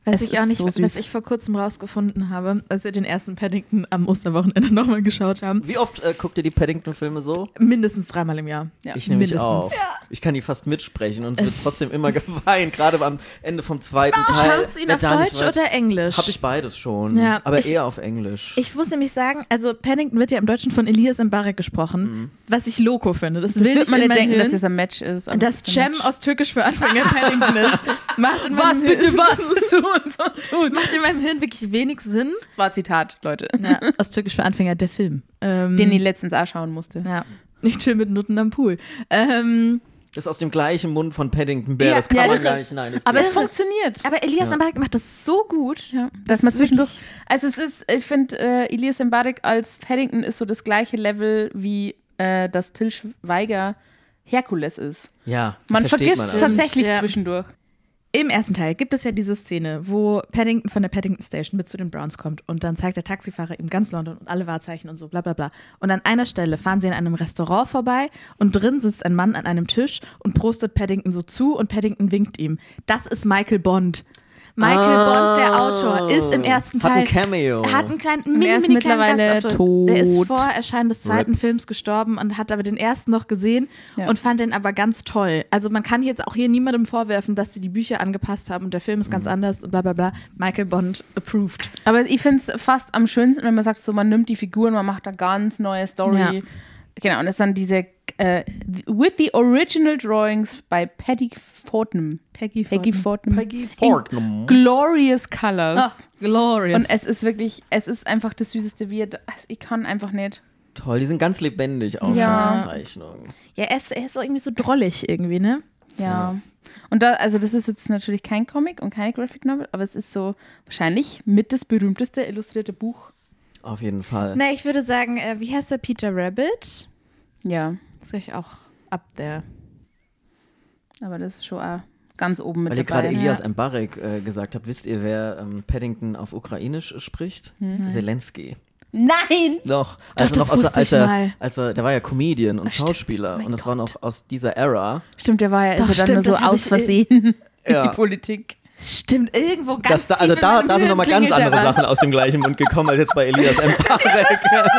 A: Was
B: Es
A: ich auch
B: ist
A: nicht,
B: so süß.
A: was ich vor kurzem rausgefunden habe, als wir den ersten Paddington am Osterwochenende nochmal geschaut haben.
C: Wie oft äh, guckt ihr die Paddington-Filme so?
A: Mindestens dreimal im Jahr.
B: Ja.
C: Ich nämlich
A: mindestens.
C: auch. Ich kann die fast mitsprechen und es,
A: Es-
C: wird trotzdem immer geweint, gerade am Ende vom zweiten Teil.
A: Schaust du ihn
C: Wer
A: auf
C: da nicht
A: Deutsch
C: weiß-
A: oder Englisch?
C: Hab ich beides schon,
A: Ja,
C: aber
A: ich-
C: eher auf Englisch.
A: Ich muss nämlich sagen, also Paddington wird ja im Deutschen von Elias Mbarek gesprochen,
C: Mhm.
A: was ich Loco finde. Das,
B: Das
A: will
B: wird
A: ich
B: man
A: in
B: nicht
A: mein
B: denken,
A: Hirn.
B: dass das ein Match ist. aber
A: Das
B: es ist ein
A: Cem
B: Match.
A: aus Türkisch für Anfänger Paddington ist. Macht in
B: Was
A: meinem
B: bitte,
A: Hirn-
B: was bist du und so tun?
A: Macht in meinem Hirn wirklich wenig Sinn.
B: Das war Zitat, Leute.
A: Ja, aus Türkisch für Anfänger, der Film. Ähm,
B: Den ich letztens auch schauen musste.
A: ja, ich chill mit Nutten am Pool. Ähm,
C: Das ist aus dem gleichen Mund von Paddington Bear,
A: Ja,
C: das kann
A: ja,
C: man
A: das
C: gar
A: ist-
C: nicht, nein. das
B: Aber
C: geht
B: es funktioniert.
A: aber Elias
C: Ja.
A: Mbarek macht das so gut.
B: Ja,
A: Das
B: dass man
A: ist
B: zwischendurch. Also es ist, ich finde, äh, Elias Mbarek als Paddington ist so das gleiche Level wie äh, das Til Schweiger Herkules ist.
C: Ja,
B: Man
C: versteht
B: vergisst
C: man
B: es
C: auch.
B: tatsächlich
A: Ja.
B: zwischendurch.
A: Im ersten Teil gibt es ja diese Szene, wo Paddington von der Paddington Station mit zu den Browns kommt und dann zeigt der Taxifahrer ihm ganz London und alle Wahrzeichen und so, bla bla bla. Und an einer Stelle fahren sie in einem Restaurant vorbei und drin sitzt ein Mann an einem Tisch und prostet Paddington so zu und Paddington winkt ihm. Das ist Michael Bond. Michael
C: Ah.
A: Bond, der Autor, ist im ersten
C: Hat
A: Teil.
C: ein Cameo.
A: Er hat einen kleinen,
B: Und
A: mini,
B: er ist
A: mini kleinen
B: mittlerweile
A: Gastauftritt.
B: tot.
A: Er ist vor Erscheinen des zweiten
C: Rip.
A: Films gestorben und hat aber den ersten noch gesehen
B: Ja.
A: und fand den aber ganz toll. Also man kann jetzt auch hier niemandem vorwerfen, dass sie die Bücher angepasst haben und der Film ist ganz anders und bla bla bla. Michael Bond approved.
B: Aber ich finde es fast am schönsten, wenn man sagt, so man nimmt die Figuren, man macht da ganz neue Story.
A: Ja.
B: Genau, und es ist dann diese äh, with the original drawings by Peggy Fortnum.
A: Peggy
B: Peggy Fortnum.
C: Peggy Fortnum.
B: Glorious Colors.
A: Ah, glorious.
B: Und es ist wirklich, es ist einfach das Süßeste. Wie er, das- ich kann einfach nicht.
C: Toll, die sind ganz lebendig auch
B: Ja.
C: schon, die Zeichnungen.
A: ja, er ist, er ist auch irgendwie so drollig irgendwie, ne?
B: Ja.
C: Ja.
B: Und da, also das ist jetzt natürlich kein Comic und keine Graphic Novel, aber es ist so wahrscheinlich mit das berühmteste illustrierte Buch.
C: Auf jeden Fall.
A: Na, ich würde sagen, äh, wie heißt der? Peter Rabbit?
B: Ja,
A: Das ist ich auch up there.
B: aber das ist schon auch ganz oben mit
C: Weil ihr
B: dabei.
C: gerade Elias
A: Ja.
C: Mbarek äh, gesagt habt, wisst ihr, wer ähm, Paddington auf Ukrainisch spricht? Zelensky.
B: Nein!
C: Noch.
A: Doch,
C: Also
A: das
C: noch aus,
A: wusste
C: als
A: ich
C: er,
A: mal.
C: als er, der war ja Comedian und
A: Ach, stimmt.
C: Schauspieler
A: Mein
C: und das war
A: Gott.
C: noch aus dieser Era.
B: Stimmt, der war ja
A: Doch,
B: also dann nur
A: stimmt,
B: so
A: das hab
B: aus
A: ich, äh,
B: Versehen in
C: Ja.
B: die Politik.
A: Stimmt, irgendwo ganz
C: Das, da, also
A: tief in
C: da,
A: meinem
C: da sind
A: Hirn
C: nochmal ganz
A: klingelt da
C: andere
A: was.
C: Sachen aus dem gleichen Mund gekommen als jetzt bei Elias Mbarek.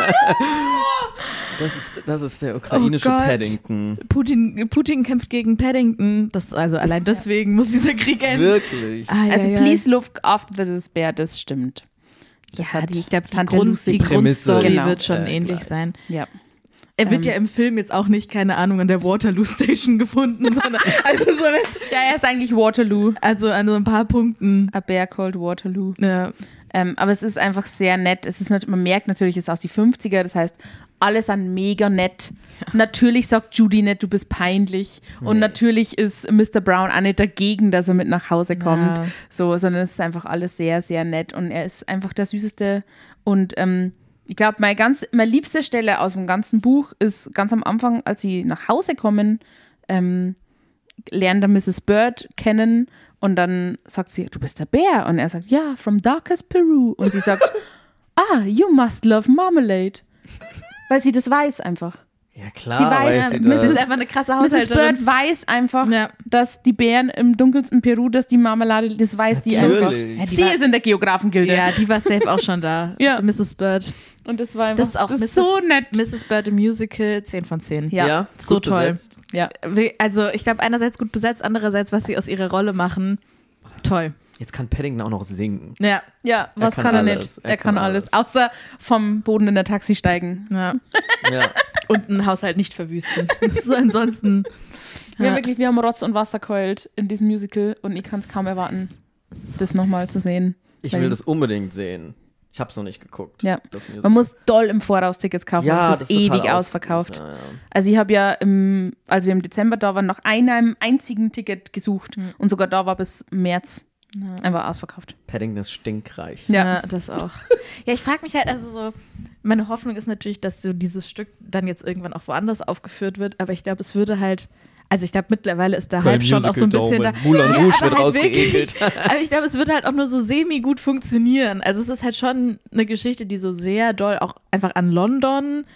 C: Das ist, das ist der ukrainische
A: Oh Gott.
C: Paddington.
A: Putin, Putin kämpft gegen Paddington. Das, also allein deswegen muss dieser Krieg enden.
C: Wirklich.
A: Ah, ja,
B: Also
A: ja.
B: Please Look After the Despair, das stimmt. Das
A: Ja,
B: hat
A: die, ich glaube, die,
B: Tante
A: Grund,
B: Lucy
A: die
C: Prämisse
A: Grundstory
B: ist,
A: wird schon
C: äh,
A: ähnlich
C: gleich.
A: sein.
B: Ja.
A: Er wird
B: Ähm.
A: ja im Film jetzt auch nicht, keine Ahnung, an der Waterloo Station gefunden, sondern also, so,
B: Ja, er ist eigentlich Waterloo.
A: also an so ein paar Punkten.
B: A Bear Called Waterloo.
A: Ja.
B: Ähm, aber es ist einfach sehr nett. Es ist nicht, man merkt natürlich, es ist aus die fünfziger, das heißt, alle sind mega nett. Natürlich sagt Judy nicht, du bist peinlich. Und natürlich ist Mister Brown auch nicht dagegen, dass er mit nach Hause kommt.
A: Ja.
B: So, sondern es ist einfach alles sehr, sehr nett. Und er ist einfach der Süßeste. Und ähm, ich glaube, meine, ganz, meine liebste Stelle aus dem ganzen Buch ist ganz am Anfang, als sie nach Hause kommen, ähm, lernt er Missus Bird kennen. Und dann sagt sie, du bist der Bär. Und er sagt, ja, from darkest Peru. Und sie sagt, ah, you must love marmalade. Weil sie das weiß einfach.
C: Ja klar,
B: Sie weiß,
C: weiß sie
B: Missus
A: Das ist
C: das.
A: einfach eine krasse
B: Missus
A: Haushälterin.
B: Bird weiß einfach,
A: Ja.
B: dass die Bären im dunkelsten Peru, dass die Marmelade, das weiß die
C: Natürlich.
B: einfach.
A: Ja, die
B: sie
A: war-
B: ist in der Geografengilde.
A: Ja, die war safe auch schon da.
B: Ja.
A: Also Missus Bird.
B: Und das war einfach
A: Das ist auch
B: das
A: Missus
B: so nett.
A: Missus Bird im Musical, zehn von zehn.
B: Ja,
C: Ja,
A: so
C: gut
A: toll.
C: besetzt.
B: Ja.
A: Also ich glaube, einerseits gut besetzt, andererseits, was sie aus ihrer Rolle machen, toll.
C: Jetzt kann Paddington auch noch singen.
A: Ja,
B: Ja, was
C: kann
B: kann, er
C: alles.
B: nicht?
C: Er
B: Er, kann,
C: kann
B: alles.
C: alles.
B: Außer vom Boden in der Taxi steigen.
A: ja.
C: Ja.
A: Und einen Haushalt nicht verwüsten. So, ansonsten.
B: Wir,
A: Ja.
B: wirklich, wir haben Rotz und Wasser geheult in diesem Musical und ich kann es kaum erwarten, das nochmal zu sehen.
C: Ich
B: Weil-
C: will das unbedingt sehen. Ich habe es noch nicht geguckt.
B: Ja.
C: Das Musical.
B: Man muss doll im Voraus Tickets kaufen,
C: ja,
B: das ist ewig
C: total
B: ausverkauft.
C: Ja, ja.
B: Also ich habe ja, im, als wir im Dezember da waren, nach einem einzigen Ticket gesucht und sogar da war bis März einfach ausverkauft.
C: Paddington ist stinkreich.
A: Ja, das auch. Ja, ich frage mich halt, also so, meine Hoffnung ist natürlich, dass so dieses Stück dann jetzt irgendwann auch woanders aufgeführt wird, aber ich glaube, es würde halt, also ich glaube, mittlerweile ist der Hype schon auch so ein bisschen da.
C: Moulin
A: Ja,
C: Rouge
A: aber
C: wird
A: halt wirklich.
C: rausgeekelt.
A: Aber ich glaube, es wird halt auch nur so semi-gut funktionieren. Also es ist halt schon eine Geschichte, die so sehr doll auch einfach an London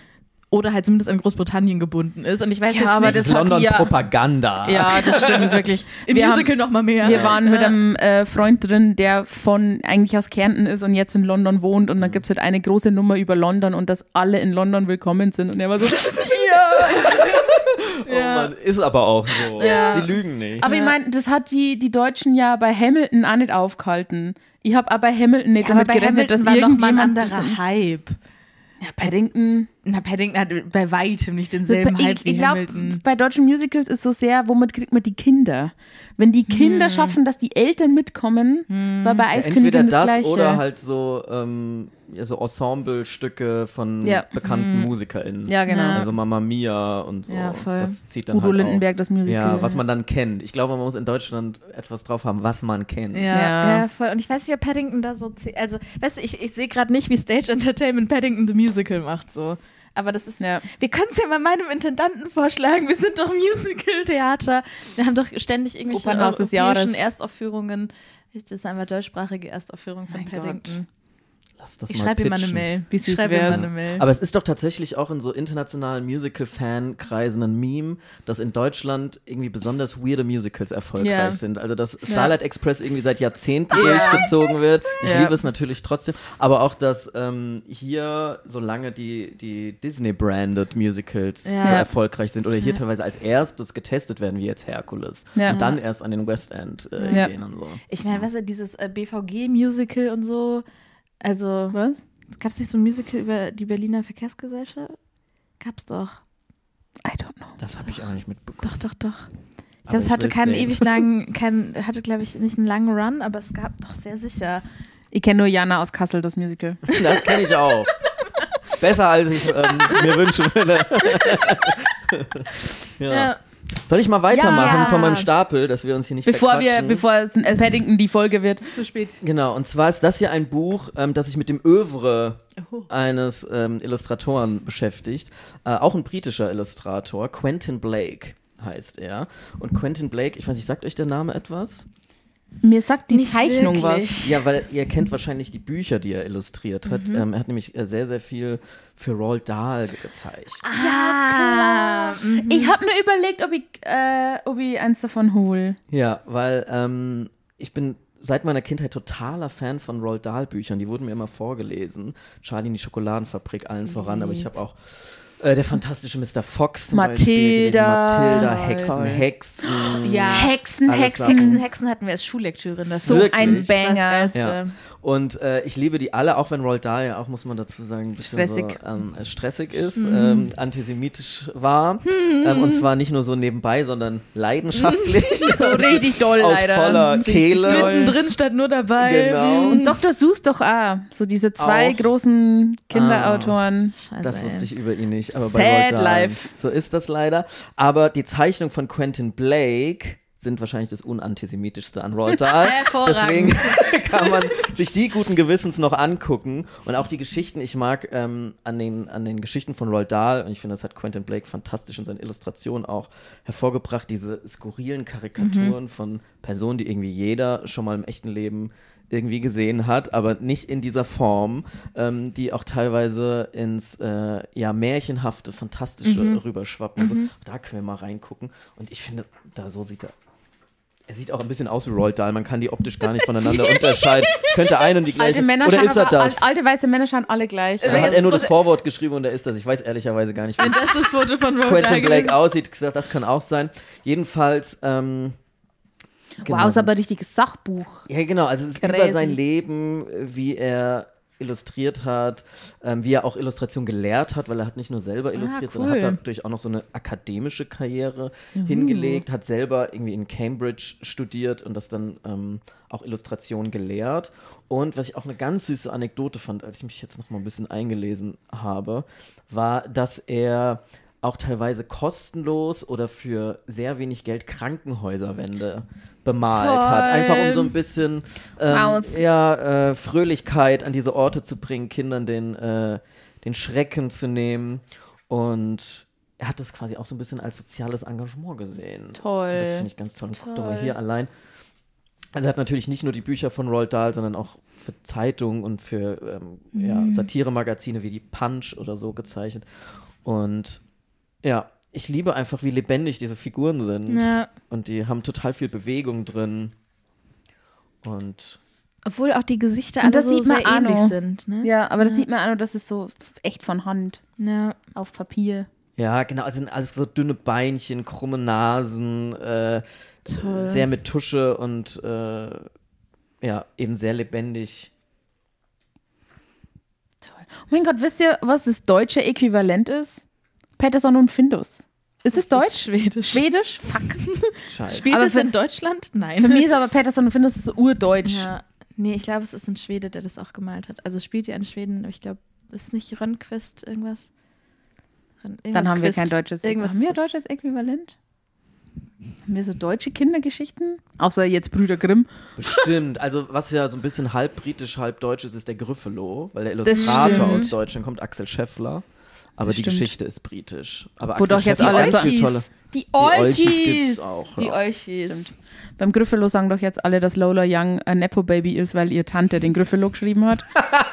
A: oder halt zumindest an Großbritannien gebunden ist. Und ich weiß
B: Ja,
A: jetzt
B: aber
A: nicht,
B: das
C: Das ist
B: hat die ja-
C: London-Propaganda.
B: Ja, das stimmt wirklich.
A: im
B: Wir
A: Musical
B: haben,
A: noch mal mehr.
B: wir waren mit einem äh, Freund drin, der von eigentlich aus Kärnten ist und jetzt in London wohnt und dann gibt es halt eine große Nummer über London und dass alle in London willkommen sind und er war so,
C: Oh Mann, ist aber auch so.
B: Ja.
C: Sie lügen nicht.
B: aber ich meine, das hat die, die Deutschen ja bei Hamilton auch nicht aufgehalten. Ich habe auch bei Hamilton nicht
A: Ja, aber
B: damit
A: bei
B: gerechnet,
A: Hamilton
B: dass
A: war noch mal ein
B: irgendjemand
A: anderer
B: diesen-
A: Hype.
B: Ja, Paddington.
A: Na, Paddington hat bei weitem nicht denselben
B: ich
A: Hype wie
B: ich glaube,
A: Hamilton.
B: bei deutschen Musicals ist so sehr, womit kriegt man die Kinder? Wenn die Kinder
A: Hm.
B: schaffen, dass die Eltern mitkommen, war bei
C: Ja,
B: Eiskönigin
C: entweder
B: das,
C: das
B: Gleiche.
C: oder halt so, ähm, ja, so Ensemble-Stücke von
B: Ja.
C: bekannten MusikerInnen.
B: Ja, genau.
A: Ja.
C: Also Mamma Mia und so.
A: Ja, voll.
C: Das zieht dann
B: Udo
C: halt
B: Lindenberg,
C: auch.
B: das Musical.
C: Ja, was man dann kennt. Ich glaube, man muss in Deutschland etwas drauf haben, was man kennt.
A: Ja,
B: Ja.
A: ja, voll. Und ich weiß nicht, ob Paddington da so, zäh- also, weißt du, ich, ich sehe gerade nicht, wie Stage Entertainment Paddington the Musical macht, so. Aber das ist,
B: Ja.
A: wir können es ja mal meinem Intendanten vorschlagen, wir sind doch Musical-Theater. Wir haben doch ständig irgendwelche
B: Opernhaus des
A: europäischen
B: Jahres.
A: Erstaufführungen. Das ist einfach deutschsprachige Erstaufführung von
B: Mein
A: Paddington.
C: Lass das
A: Ich
C: mal
A: schreibe ihm mal eine
C: pitchen.
A: Mail.
B: Wie
A: Ich
B: süß
A: schreibe ihm mal
B: wär's.
A: eine Mail.
C: Aber es ist doch tatsächlich auch in so internationalen Musical-Fan-Kreisen ein Meme, dass in Deutschland irgendwie besonders weirde Musicals erfolgreich
A: Ja.
C: sind. Also dass Starlight Express irgendwie seit Jahrzehnten durchgezogen wird. Ich
A: Ja.
C: liebe es natürlich trotzdem. Aber auch, dass ähm, hier, solange die, die Disney-branded Musicals
A: Ja.
C: so erfolgreich sind oder hier teilweise als erstes getestet werden, wie jetzt Hercules.
B: Ja.
C: Und dann erst an den West End äh,
B: Ja.
C: gehen und so.
A: Ich meine, weißt du, dieses äh, B V G-Musical und so, also,
B: Was?
A: gab es nicht so ein Musical über die Berliner Verkehrsgesellschaft? Gab's doch.
B: I don't know.
C: Das habe ich auch nicht mitbekommen.
A: Doch, doch, doch. Ich
C: Aber
A: glaube, es
C: ich
A: hatte
C: will's
A: keinen
C: sehen.
A: ewig langen, kein, hatte, glaube ich, nicht einen langen Run, aber es gab doch sehr sicher.
B: Ich kenne nur Jana aus Kassel, das Musical.
C: Das kenne ich auch. Besser als ich ähm, mir wünschen würde. ja. Soll ich mal weitermachen
A: Ja.
C: von meinem Stapel, dass wir uns hier nicht
B: Bevor wir,
C: verquatschen?
B: bevor es in Paddington die Folge wird.
A: Zu spät.
C: Genau, und zwar ist das hier ein Buch, ähm, das sich mit dem Övre
A: Oh.
C: eines ähm, Illustratoren beschäftigt. Äh, auch ein britischer Illustrator, Quentin Blake heißt er. Und Quentin Blake, ich weiß nicht, sagt euch der Name etwas?
B: Mir sagt die
A: Nicht
B: Zeichnung
A: wirklich.
C: Ja, weil ihr kennt wahrscheinlich die Bücher, die er illustriert hat.
A: Mhm.
C: Ähm, er hat nämlich äh, sehr, sehr viel für Roald Dahl gezeichnet.
A: Ja,
B: was. Ich habe nur überlegt, ob ich, äh, ob ich eins davon hole.
C: Ja, weil ähm, ich bin seit meiner Kindheit totaler Fan von Roald Dahl Büchern. Die wurden mir immer vorgelesen. Charlie in die Schokoladenfabrik allen voran, aber ich habe auch äh, der fantastische Mister Fox zum Beispiel gelesen.
B: Matilda.
C: Matilda,
A: Toll.
C: Hexen,
A: Toll.
C: Hexen.
A: Ja.
B: Hexen,
C: Alles
B: Hexen.
C: Sachen.
A: Hexen, Hexen hatten wir als Schullektürin. Das
B: So
C: Wirklich?
B: ein
A: Das war das
B: Banger.
A: Geilste.
C: Ja. Und äh, ich liebe die alle, auch wenn Roald Dahl ja auch, muss man dazu sagen, ein bisschen
B: Stressig.
C: so ähm, äh, stressig ist, ähm, antisemitisch war. ähm, und zwar nicht nur so nebenbei, sondern leidenschaftlich.
B: So richtig doll,
C: aus
B: leider.
C: voller
B: Richtig
C: Kehle.
B: doll.
A: Mittendrin statt nur dabei.
C: Genau.
B: Und Doktor Seuss doch auch. So diese zwei
C: Auch.
B: großen Kinderautoren.
A: Scheiße,
C: Das
A: ey.
C: wusste ich über ihn nicht. Aber
B: Sad
C: bei Roald Dahl,
B: life.
C: so ist das leider. Aber die Zeichnung von Quentin Blake sind wahrscheinlich das unantisemitischste an Roald Dahl.
A: Hervorragend.
C: Deswegen kann man sich die guten Gewissens noch angucken. Und auch die Geschichten, ich mag ähm, an, den, an den Geschichten von Roald Dahl, und ich finde, das hat Quentin Blake fantastisch in seinen Illustrationen auch hervorgebracht, diese skurrilen Karikaturen von Personen, die irgendwie jeder schon mal im echten Leben irgendwie gesehen hat, aber nicht in dieser Form, ähm, die auch teilweise ins äh, ja, märchenhafte, fantastische rüberschwappen. Und so. Da können wir mal reingucken. Und ich finde, da so sieht er. Er sieht auch ein bisschen aus wie Roald Dahl. Man kann die optisch gar nicht voneinander unterscheiden. Es könnte ein und die gleiche.
B: Alte Männer
C: Oder
B: schauen
C: ist er
B: aber,
C: das?
B: al- alte weiße Männer schauen alle gleich.
C: Oder hat er nur das Vorwort geschrieben und er ist das? Ich weiß ehrlicherweise gar nicht, wie
A: Wenn das das Foto von Roald Dahl
C: Quentin Blake
A: gewesen
C: aussieht. Gesagt, das kann auch sein. Jedenfalls. Ähm,
B: Wow, ist aber ein richtiges Sachbuch.
C: Ja, genau. Also es ist
B: Crazy.
C: über sein Leben, wie er illustriert hat, ähm, wie er auch Illustration gelehrt hat, weil er hat nicht nur selber illustriert, sondern
A: cool.
C: hat dadurch auch noch so eine akademische Karriere hingelegt, hat selber irgendwie in Cambridge studiert und das dann ähm, auch Illustration gelehrt. Und was ich auch eine ganz süße Anekdote fand, als ich mich jetzt noch mal ein bisschen eingelesen habe, war, dass er auch teilweise kostenlos oder für sehr wenig Geld Krankenhäuserwände bemalt
B: Toll.
C: hat. Einfach um so ein bisschen ähm,
B: Aus.
C: ja, äh, Fröhlichkeit an diese Orte zu bringen, Kindern den, äh, den Schrecken zu nehmen. Und er hat das quasi auch so ein bisschen als soziales Engagement gesehen.
B: Toll.
C: Und das finde ich ganz toll. Und guck doch mal
A: Toll.
C: hier allein. Also er hat natürlich nicht nur die Bücher von Roald Dahl, sondern auch für Zeitungen und für ähm, ja, Satiremagazine wie die Punch oder so gezeichnet. Und ja, ich liebe einfach, wie lebendig diese Figuren sind.
A: Ja.
C: Und die haben total viel Bewegung drin. Und
A: Obwohl auch die Gesichter
B: Und
A: alle
B: das
A: so
B: sieht man
A: sehr
B: auch
A: ähnlich
B: noch.
A: sind. Ne?
B: Ja, aber das sieht man an, das ist so echt von Hand
A: Ja.
B: auf Papier.
C: ja, genau, also sind alles so dünne Beinchen, krumme Nasen, äh,
A: Toll.
C: sehr mit Tusche und äh, ja, eben sehr lebendig.
B: Toll. Oh mein Gott, wisst ihr, was das deutsche Äquivalent ist? Patterson und Findus. Ist es
A: Das
B: Deutsch?
A: ist Schwedisch.
B: Schwedisch? Fuck.
C: Scheiße.
A: Spielt
B: Aber
A: es
B: für-
A: in Deutschland? Nein.
B: Für mich ist aber Patterson und Findus so urdeutsch.
A: Ja. Nee, ich glaube, es ist ein Schwede, der das auch gemalt hat. Also es spielt ja in Schweden, aber ich glaube, ist nicht Rönnquist irgendwas? Rönn, irgendwas
B: Dann haben wir
A: Quist.
B: kein deutsches
A: Irgendwas
B: Haben wir ein
A: ist-
B: deutsches Äquivalent? Haben wir so deutsche Kindergeschichten? Außer jetzt Brüder Grimm.
C: Bestimmt. Also was ja so ein bisschen halb britisch, halb deutsch ist, ist der Gryffalo, weil der
B: Das
C: Illustrator
B: stimmt.
C: aus Deutschland kommt, Axel Scheffler. Aber
B: Das
C: die
B: stimmt.
C: Geschichte ist britisch. Aber
B: Wo
C: Axel
B: doch jetzt
C: Scheffler
B: alle
C: hat viel
A: Olchis.
C: tolle.
B: Die
C: Die Olchis gibt's auch.
A: Die
C: Ja.
A: Olchis.
B: Stimmt. Beim Gryffalo sagen doch jetzt alle, dass Lola Young ein Nepo-Baby ist, weil ihr Tante den Gryffalo geschrieben hat.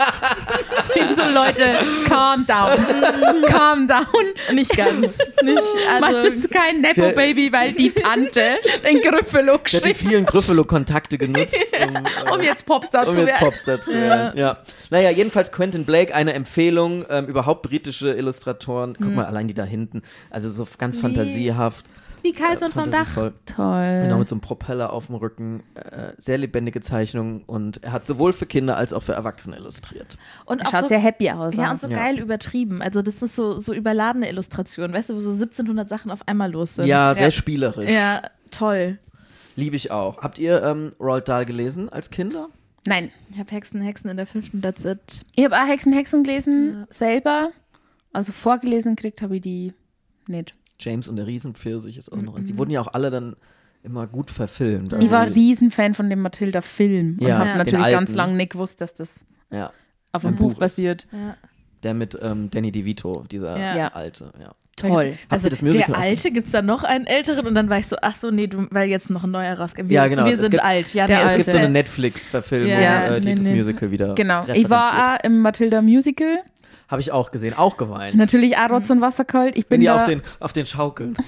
B: Ich bin so, Leute, calm down. Calm down.
A: Nicht ganz. Nicht,
B: Man
A: also,
B: ist kein Nepo-Baby, weil die Tante den Gryffalo
C: Ich hätte
B: geschrieben
C: vielen Gryffalo-Kontakte genutzt, um, äh,
B: hat, um jetzt Popstar
C: um
B: zu
C: jetzt
B: werden.
C: Popstar zu werden. Ja. Naja, jedenfalls Quentin Blake, eine Empfehlung, ähm, überhaupt britische Illustratoren. Guck mal, allein die da hinten. Also so ganz
A: Wie-
C: fantasiehaft.
A: wie Carlson vom Dach.
C: fantasievoll.
B: Toll.
C: Genau, mit so einem Propeller auf dem Rücken. Äh, sehr lebendige Zeichnungen. Und er hat sowohl für Kinder als auch für Erwachsene illustriert.
A: Und auch
B: Schaut
A: so,
B: sehr happy aus.
A: ja, und so
C: Ja.
A: geil übertrieben. Also das ist so, so überladene Illustration, weißt du, wo so siebzehnhundert Sachen auf einmal los sind.
C: Ja, sehr
B: Ja.
C: spielerisch.
A: Ja, toll.
C: Liebe ich auch. Habt ihr ähm, Roald Dahl gelesen als Kinder?
B: Nein.
A: Ich habe Hexen, Hexen in der fünften, that's it.
B: Ich habe auch Hexen, Hexen gelesen, selber. Also vorgelesen gekriegt habe ich die nicht.
C: James und der Riesenpfirsich ist auch noch. Die wurden ja auch alle dann immer gut verfilmt.
B: Ich war
C: Also,
B: Riesenfan von dem Matilda-Film und
C: Ja,
B: habe
A: den
B: natürlich ganz
C: alten.
B: lange nicht gewusst, dass das
C: ja,
B: auf
C: Ein
B: einem Buch
C: Buch ist.
B: basiert.
A: Ja.
C: der mit ähm, Danny DeVito, dieser
A: Ja.
B: Ja.
C: alte. Ja.
B: Toll.
C: Habt
A: Also
C: ihr das Musical
A: der
C: auch-
A: Alte, gibt es da noch einen älteren? Und dann war ich so, ach so, nee, du, weil jetzt noch ein neuer rauskommt. Wir,
C: Ja, genau.
A: wir
C: Es
A: sind
C: gibt-
A: alt. Ja,
B: der
A: nee,
C: Es
B: Alte.
C: gibt so eine Netflix-Verfilmung,
A: Ja,
C: äh, die
A: nee,
C: das
A: nee.
C: Musical wieder
B: Genau. Ich
C: referenziert.
B: war auch im Matilda-Musical.
C: Habe ich auch gesehen, auch geweint.
B: Natürlich auch Rotz und Wasserkalt. Ich bin
C: Bin die
B: da
C: auf den, auf den Schaukeln.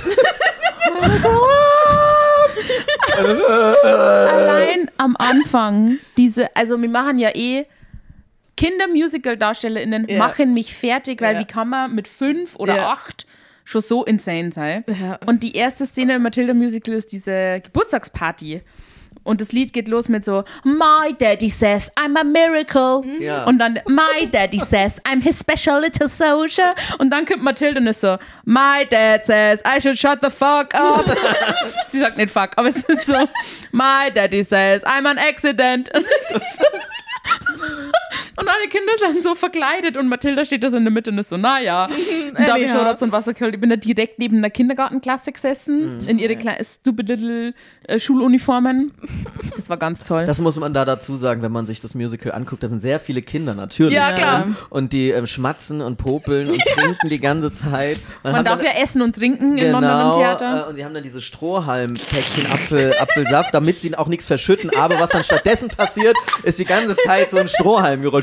B: allein am Anfang diese, also wir machen ja eh Kinder-Musical-DarstellerInnen
A: Ja.
B: machen mich fertig, weil
A: Ja.
B: wie kann man mit fünf oder
A: Ja.
B: acht schon so insane sein?
A: Ja.
B: Und die erste Szene im Matilda-Musical ist diese Geburtstagsparty. Und das Lied geht los mit so My daddy says I'm a miracle.
C: Ja.
B: Und dann My daddy says I'm his special little soldier. Und dann kommt Matilda und ist so My dad says I should shut the fuck up. Sie sagt nicht fuck, aber es ist so My daddy says I'm an accident. Und es ist so und alle Kinder sind so verkleidet und Matilda steht da so in der Mitte und ist so, naja. Und da habe ich schon Rotz und Wasserkalt. Ich bin da direkt neben einer Kindergartenklasse gesessen, in ihre kleinen stupid little äh, Schuluniformen. Das war ganz toll.
C: Das muss man da dazu sagen, wenn man sich das Musical anguckt. Da sind sehr viele Kinder natürlich.
B: Ja, klar.
C: drin. Und die ähm, schmatzen und popeln und trinken die ganze Zeit. Und
B: Man
C: haben
B: darf
C: dann,
B: ja essen und trinken in
C: genau,
B: London im Theater.
C: Äh, und sie haben dann diese Strohhalmpäckchen Apfel, Apfelsaft, damit sie auch nichts verschütten. Aber was dann stattdessen passiert, ist die ganze Zeit so ein Strohhalmgeräusch.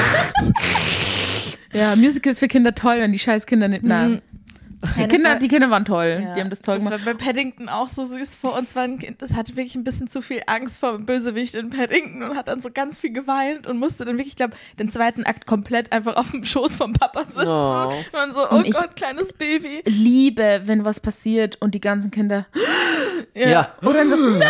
B: Ja, Musicals für Kinder toll und die scheiß Kinder nicht. Nein. Die
A: Ja, das
B: Kinder,
A: war-
B: die Kinder waren toll.
A: Ja.
B: Die haben das toll
A: das
B: gemacht.
A: war bei Paddington auch so süß. Vor uns war ein Kind, das hatte wirklich ein bisschen zu viel Angst vor dem Bösewicht in Paddington und hat dann so ganz viel geweint und musste dann wirklich, ich glaube, den zweiten Akt komplett einfach auf dem Schoß vom Papa sitzen.
C: Oh.
A: Und man so, oh
B: Und ich-
A: Gott, kleines Baby.
B: Liebe, wenn was passiert und die ganzen Kinder.
C: Ja.
B: Oder dann so, no!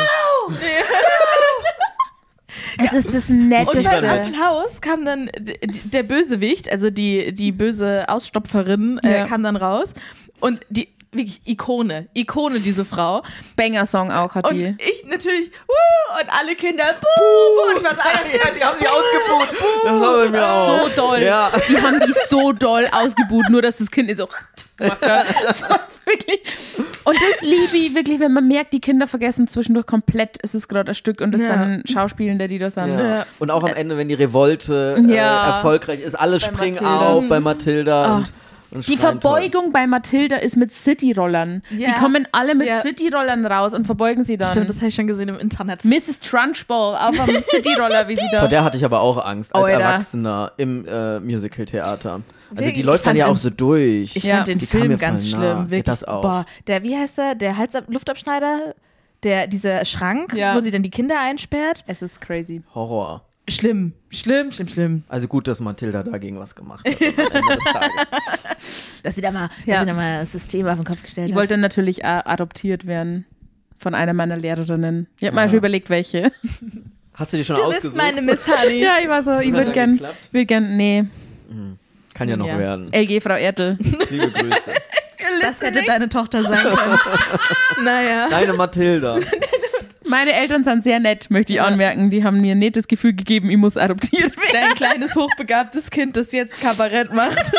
B: Es ist das
A: Und beim
B: Netteste.
A: Haunted House kam dann d- d- der Bösewicht, also die, die böse Ausstopferin, äh,
B: Ja.
A: kam dann raus. Und die, wirklich Ikone, Ikone, diese Frau.
B: Banger-Song auch hat
A: Und
B: die.
A: ich natürlich, wuh, und alle Kinder, buh, buh, und ich war so, ah, ja, stimmt.
C: Ja, die haben sie ausgebucht. Das war bei mir auch.
B: So doll.
C: Ja.
B: Die haben die so doll ausgebuht, nur dass das Kind nicht so gemacht hat. Das war wirklich. Und das liebe ich wirklich, wenn man merkt, die Kinder vergessen zwischendurch komplett, es ist gerade ein Stück und es
A: Ja.
B: sind Schauspielende, die das sind.
C: Ja.
A: Ja.
C: Und auch am Ende, wenn die Revolte äh,
B: Ja.
C: erfolgreich ist, alle
B: Bei
C: springen
B: Mathilda.
C: auf bei Mathilda
B: Ah.
C: und Und
B: Die
C: schreien toll.
B: Verbeugung bei Mathilda ist mit City-Rollern.
A: Ja.
B: Die kommen alle mit
A: Ja.
B: City-Rollern raus und verbeugen sie dann.
A: Stimmt, das habe ich schon gesehen im Internet.
B: Misses Trunchbull auf einem City-Roller, wie sie da...
C: Vor der hatte ich aber auch Angst, als
B: Alter.
C: Erwachsener im äh, Musical-Theater. Also
A: Wirklich?
C: die läuft
A: Ich
C: dann
A: fand
C: ja
A: den-
C: auch so durch.
A: Ich
B: Ja.
A: fand den
C: Die kam
A: Film
C: mir
A: ganz
C: voll nah.
A: schlimm. Wirklich.
C: Ja, das auch.
A: Boah, der, wie heißt der? Der Halsluftabschneider? Der, dieser Schrank,
B: Ja.
A: wo sie dann die Kinder einsperrt?
B: Es ist crazy.
C: Horror.
A: Schlimm, schlimm, schlimm, schlimm.
C: Also gut, dass Mathilda dagegen was gemacht hat. Am Ende des Tages.
A: Dass sie da mal,
B: Ja.
A: dass sie da mal das System auf den Kopf gestellt
B: Ich
A: hat.
B: wollte natürlich äh, adoptiert werden von einer meiner Lehrerinnen. Ich habe
C: Ja.
B: mal schon überlegt, welche.
C: Hast du die schon
A: Du bist
C: ausgesucht?
A: meine Miss Honey.
B: Ja, ich war so, ich
C: Hat
B: würde
C: das
B: gern,
C: geklappt?
B: würd gern, nee,
C: Kann ja noch
A: Ja.
C: werden.
B: L G Frau Ertel.
C: Liebe Grüße.
A: Das hätte deine Tochter sein können. naja.
C: Deine Mathilda.
B: Meine Eltern sind sehr nett, möchte ich anmerken. Die haben mir nicht das Gefühl gegeben, ich muss adoptiert werden.
A: Dein kleines, hochbegabtes Kind, das jetzt Kabarett macht.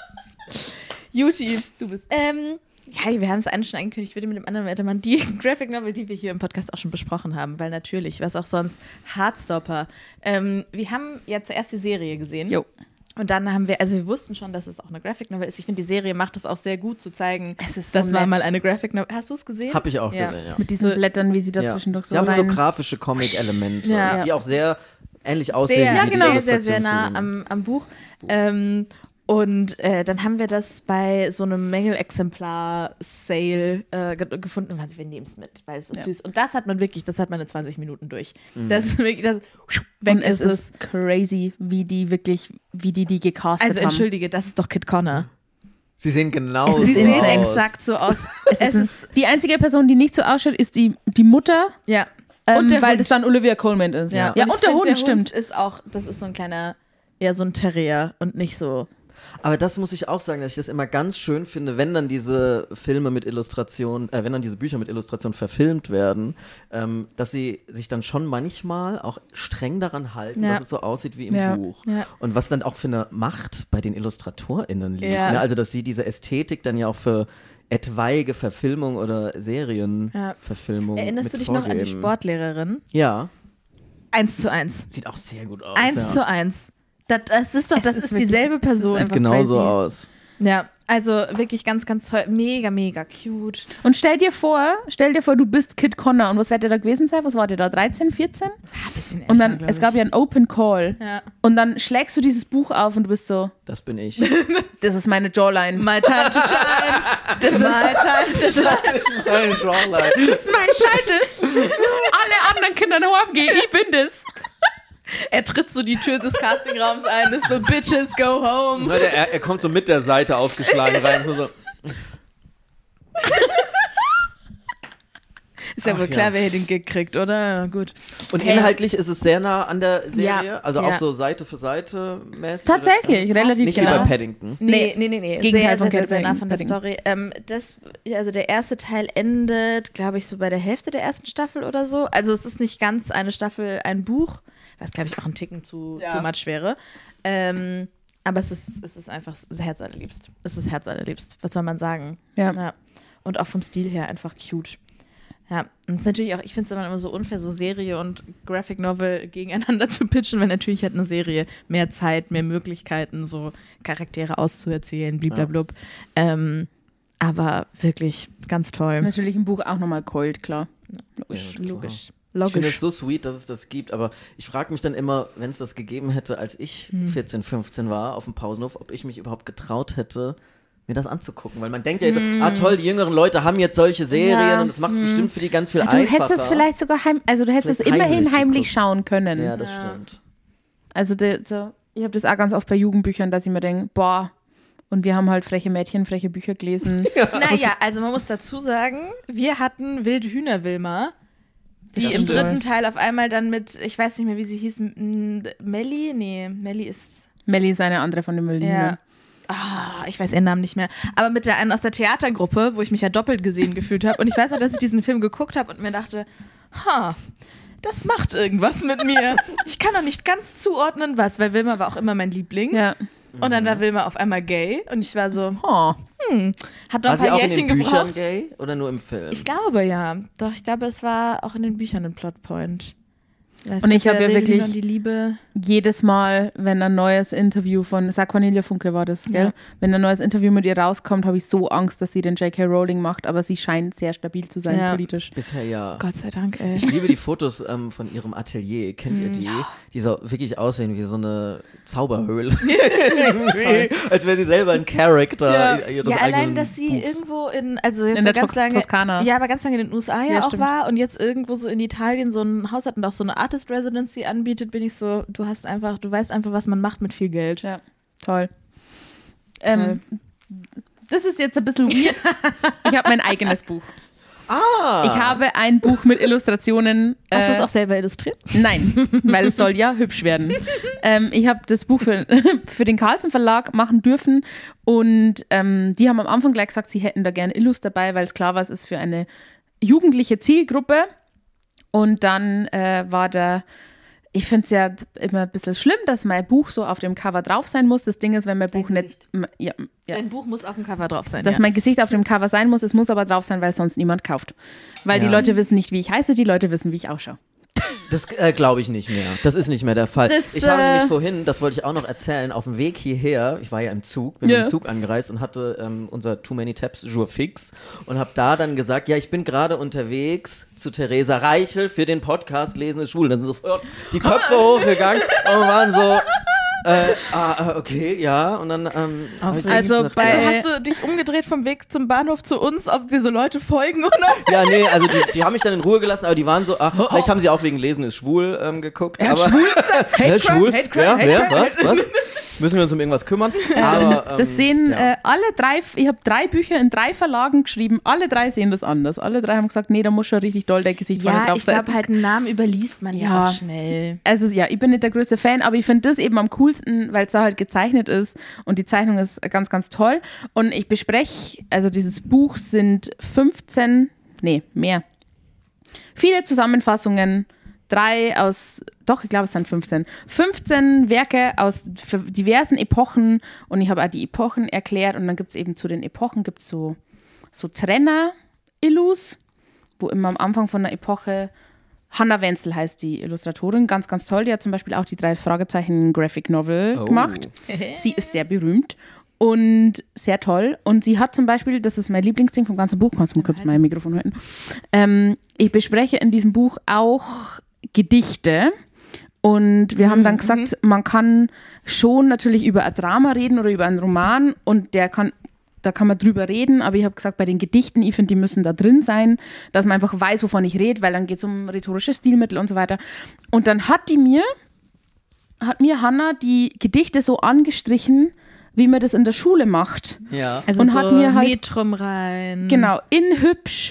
A: Juti.
B: Du bist.
A: Ähm, ja, wir haben es eigentlich schon angekündigt, ich würde mit dem anderen weitermachen. Die Graphic Novel, die wir hier im Podcast auch schon besprochen haben, weil natürlich, was auch sonst, Heartstopper. Ähm, wir haben ja zuerst die Serie gesehen.
B: Jo.
A: Und dann haben wir, also wir wussten schon, dass es auch eine Graphic Novel ist. Ich finde, die Serie macht es auch sehr gut zu zeigen,
B: Es ist so
A: das war
B: nett.
A: mal eine Graphic Novel. Hast du es gesehen?
C: Hab ich auch
A: Ja.
C: gesehen, ja.
B: Mit diesen Blättern, wie sie
C: Ja.
B: dazwischendurch so
C: Ja, so
B: rein...
C: grafische Comic-Elemente,
A: Ja.
C: die auch sehr ähnlich aussehen.
A: Sehr,
C: wie
A: ja,
C: die
A: genau, sehr, sehr nah
C: Illustrationsszenen.
A: am, am Buch. Ähm, und äh, dann haben wir das bei so einem Mängelexemplar-Sale äh, ge gefunden. Also wir nehmen es mit, weil es ist
B: Ja.
A: süß. Und das hat man wirklich, das hat man in zwanzig Minuten durch. Das ist wirklich, das weg
B: Und es
A: ist es.
B: ist crazy, wie die wirklich, wie die die gecastet
A: Also
B: haben.
A: entschuldige, das ist doch Kid Connor.
C: Sie sehen genau
B: Es
C: so
B: ist
A: Sie sehen
B: insane.
C: aus.
A: exakt so aus.
B: Es ist ein, die einzige Person, die nicht so ausschaut, ist die, die Mutter,
A: ja.
B: ähm,
A: Und der
B: weil
A: Hund.
B: das dann Olivia Colman ist.
A: Ja,
B: ja
A: und,
B: und,
A: ich
B: der
A: find,
B: Hund, stimmt.
A: ist auch, das ist so ein kleiner, ja, so ein Terrier und nicht so.
C: Aber das muss ich auch sagen, dass ich das immer ganz schön finde, wenn dann diese Filme mit Illustration, äh, wenn dann diese Bücher mit Illustration verfilmt werden, ähm, dass sie sich dann schon manchmal auch streng daran halten,
A: Ja.
C: dass es so aussieht wie im
B: Ja.
C: Buch.
A: Ja.
C: Und was dann auch für eine Macht bei den IllustratorInnen liegt.
A: Ja.
C: Ne? Also, dass sie diese Ästhetik dann ja auch für etwaige Verfilmung oder
A: Ja.
C: Serienverfilmung
A: Erinnerst du
C: mit
A: dich noch an die
C: vorgeben.
A: Sportlehrerin?
C: Ja,
A: Eins zu eins.
C: sieht auch sehr gut aus.
A: Eins
C: ja.
A: zu eins. Das, das ist doch,
B: Es
A: das
B: ist
A: ist,
B: wirklich-
A: dieselbe Person.
B: es ist
C: Sieht genauso
B: crazy.
C: aus.
A: Ja, also wirklich ganz, ganz toll. Mega, mega cute.
B: Und stell dir vor, stell dir vor, du bist Kid Connor und was wird der da gewesen sein? Was war der da? dreizehn, vierzehn?
A: Ah, bisschen älter,
B: Und dann,
A: glaub
B: es gab
A: ich.
B: ja einen Open Call.
A: Ja.
B: Und dann schlägst du dieses Buch auf und du bist so,
C: Das bin ich.
B: das ist meine Jawline.
A: My time to shine.
B: Das ist,
A: My time to shine.
C: Mein Jawline.
B: das ist mein Scheitel. Alle anderen Kinder heimgehen, ich bin das.
A: Er tritt so die Tür des Castingraums ein, ist so, Bitches, go home.
C: Leute, er, er kommt so mit der Seite aufgeschlagen rein. So, so.
A: Ist ja
C: Ach
A: wohl klar,
C: ja.
A: wer hier den Gig kriegt, oder? Ja, gut.
C: Und
A: Hey.
C: inhaltlich ist es sehr nah an der Serie,
A: Ja,
C: also
A: ja.
C: auch so Seite für Seite mäßig.
B: Tatsächlich,
C: oder?
B: relativ
C: Nicht
B: genau.
C: wie bei Paddington.
A: Nee, nee, nee, nee.
B: Gegenteil
A: Sehr,
B: von
A: sehr, sehr,
B: Kid
A: sehr nah von der
B: Paddington.
A: Story. Ähm, das, ja, also der erste Teil endet, glaube ich, so bei der Hälfte der ersten Staffel oder so. Also es ist nicht ganz eine Staffel, ein Buch, was, glaube ich, auch ein Ticken zu
B: Ja.
A: too much wäre. Ähm, aber es ist, es ist einfach herzallerliebst. Es ist herzallerliebst. Was soll man sagen?
B: Ja.
A: Ja. Und auch vom Stil her einfach cute. Ja, und es ist natürlich auch, ich finde es immer, immer so unfair, so Serie und Graphic Novel gegeneinander zu pitchen, weil natürlich hat eine Serie mehr Zeit, mehr Möglichkeiten, so Charaktere auszuerzählen, bliblablub. Ähm, aber wirklich ganz toll.
B: Natürlich im Buch auch nochmal Cold, klar.
A: Logisch.
C: Ja, klar.
A: Logisch.
C: Ich finde
A: Logisch.
C: es so sweet, dass es das gibt, aber ich frage mich dann immer, wenn es das gegeben hätte, als ich
A: Hm.
C: vierzehn, fünfzehn war, auf dem Pausenhof, ob ich mich überhaupt getraut hätte, mir das anzugucken. Weil man denkt ja jetzt, ah toll, die jüngeren Leute haben jetzt solche Serien
A: Hm. Ja.
C: und es macht es bestimmt für die ganz viel
B: Du
C: einfacher.
B: hättest es vielleicht sogar heim, also du hättest es
C: Vielleicht
B: immerhin
C: heimlich
B: heimlich
C: geguckt.
B: schauen können.
C: Ja, das
A: Ja.
C: stimmt.
B: Also de, so, ich habe das auch ganz oft bei Jugendbüchern, dass ich mir denke, boah, und wir haben halt freche Mädchen, freche Bücher gelesen.
A: Naja, also man muss dazu sagen, wir hatten Wilde Hühner Wilma, die
C: Das
A: im
C: stimmt.
A: dritten Teil auf einmal dann mit, ich weiß nicht mehr, wie sie hieß, m- Melli? Nee, Melli ist
B: Melli ist eine andere von den Müllinen.
A: Ja. Ah, ich weiß ihren Namen nicht mehr. Aber mit der einen aus der Theatergruppe, wo ich mich ja doppelt gesehen gefühlt habe. Und ich weiß noch, dass ich diesen Film geguckt habe und mir dachte, ha, das macht irgendwas mit mir. Ich kann noch nicht ganz zuordnen, was, weil Wilma war auch immer mein Liebling.
B: Ja.
A: Und dann war Wilma auf einmal gay und ich war so,
B: Oh.
A: hat doch
C: War
A: ein
C: sie
A: paar
C: auch in
A: Jährchen
C: den Büchern
A: gebraucht.
C: gay oder nur im Film?
A: Ich glaube ja. Doch, ich glaube, es war auch in den Büchern ein Plotpoint. Weiß
B: Und
A: nicht,
B: ich habe
A: wer
B: ja
A: redet
B: wirklich
A: um die Liebe.
B: jedes Mal, wenn ein neues Interview von, sag Cornelia Funke war das, gell?
A: Ja.
B: Wenn ein neues Interview mit ihr rauskommt, habe ich so Angst, dass sie den J K. Rowling macht, aber sie scheint sehr stabil zu sein
A: Ja.
B: politisch.
C: Bisher ja.
A: Gott sei Dank, ey.
C: Ich liebe die Fotos ähm, von ihrem Atelier. Kennt ihr die? Die so wirklich aussehen wie so eine Zauberhöhle. Als wäre sie selber ein Charakter
B: Ja.
C: ihres
A: Ja,
C: eigenen
A: allein, dass sie
C: Buchs.
A: irgendwo in, also jetzt
B: In
A: so
B: der
A: ganz
B: Tos-
A: lange,
B: Toskana.
A: ja, aber ganz lange in den U S A ja,
B: Ja,
A: auch
B: stimmt.
A: war und jetzt irgendwo so in Italien so ein Haus hat und auch so eine Artist Residency anbietet, bin ich so, du hast einfach, du weißt einfach, was man macht mit viel Geld.
B: Ja, toll. Ähm, das ist jetzt ein bisschen weird. Ich habe mein eigenes Buch.
C: Ah!
B: Ich habe ein Buch mit Illustrationen.
A: Hast du es
B: äh,
A: auch selber illustriert?
B: Nein, weil es soll ja hübsch werden. Ähm, ich habe das Buch für, für den Carlsen Verlag machen dürfen und ähm, die haben am Anfang gleich gesagt, sie hätten da gerne Illus dabei, weil es klar war, es ist für eine jugendliche Zielgruppe. Und dann äh, war der, ich finde es ja immer ein bisschen schlimm, dass mein Buch so auf dem Cover drauf sein muss. Das Ding ist, wenn mein Buch nicht, ja, ja,
A: Dein Buch muss auf dem Cover drauf sein.
B: dass
A: ja.
B: mein Gesicht auf dem Cover sein muss, es muss aber drauf sein, weil sonst niemand kauft. Weil
C: Ja.
B: die Leute wissen nicht, wie ich heiße, die Leute wissen, wie ich ausschaue.
C: Das äh, glaube ich nicht mehr. Das ist nicht mehr der Fall.
B: Das,
C: ich habe
B: äh,
C: nämlich vorhin, das wollte ich auch noch erzählen, auf dem Weg hierher, ich war ja im Zug, bin
B: Ja.
C: im Zug angereist und hatte ähm, unser Too Many Tabs Jour fix und habe da dann gesagt, ja, ich bin gerade unterwegs zu Theresa Reichel für den Podcast Lesen ist schwul. Dann sind sofort die Köpfe hochgegangen und waren so, äh, ah, okay, ja. Und dann ähm, hab ich
B: Also
C: gedacht,
B: bei-
A: Also hast du dich umgedreht vom Weg zum Bahnhof zu uns, ob diese Leute folgen oder?
C: ja, nee, also die, die haben mich dann in Ruhe gelassen, aber die waren so, ah, vielleicht haben sie auch wegen Lesen ist schwul ähm, geguckt.
A: Er hat
C: aber,
A: schwul gesagt? Hate
C: Hä,
A: crime,
C: schwul?
A: hate crime,
C: Wer?
A: hate
C: Wer?
A: crime.
C: Was? Was? Müssen wir uns um irgendwas kümmern? Aber, ähm,
B: Das sehen
C: ja.
B: äh, alle drei, ich habe drei Bücher in drei Verlagen geschrieben, alle drei sehen das anders. Alle drei haben gesagt, nee, da muss schon richtig doll der Gesicht vorne
A: Ja,
B: drauf
A: ich
B: sein.
A: glaube halt, einen Namen überliest man ja,
B: Ja.
A: auch schnell.
B: Also ja, ich bin nicht der größte Fan, aber ich finde das eben am coolsten, weil es da halt gezeichnet ist und die Zeichnung ist ganz, ganz toll. Und ich bespreche, also dieses Buch sind fünfzehn, nee, mehr. Viele Zusammenfassungen, drei aus, doch, ich glaube es sind fünfzehn. fünfzehn Werke aus diversen Epochen und ich habe auch die Epochen erklärt und dann gibt es eben zu den Epochen gibt's so, so Trenner-Illus, wo immer am Anfang von einer Epoche Hannah Wenzel heißt die Illustratorin, ganz, ganz toll. Die hat zum Beispiel auch die drei Fragezeichen Graphic Novel
C: Oh.
B: gemacht. Sie ist sehr berühmt und sehr toll. Und sie hat zum Beispiel, das ist mein Lieblingsding vom ganzen Buch, kannst du mal kurz mein Mikrofon halten? Ähm, ich bespreche in diesem Buch auch Gedichte. Und wir haben dann gesagt, man kann schon natürlich über ein Drama reden oder über einen Roman und der kann, da kann man drüber reden, aber ich habe gesagt, bei den Gedichten, ich finde, die müssen da drin sein, dass man einfach weiß, wovon ich rede, weil dann geht es um rhetorische Stilmittel und so weiter. Und dann hat die mir, hat mir Hannah die Gedichte so angestrichen, wie man das in der Schule macht.
C: Ja.
A: Also
B: Und
A: so
B: hat mir halt-
A: Metrum rein.
B: Genau, in hübsch.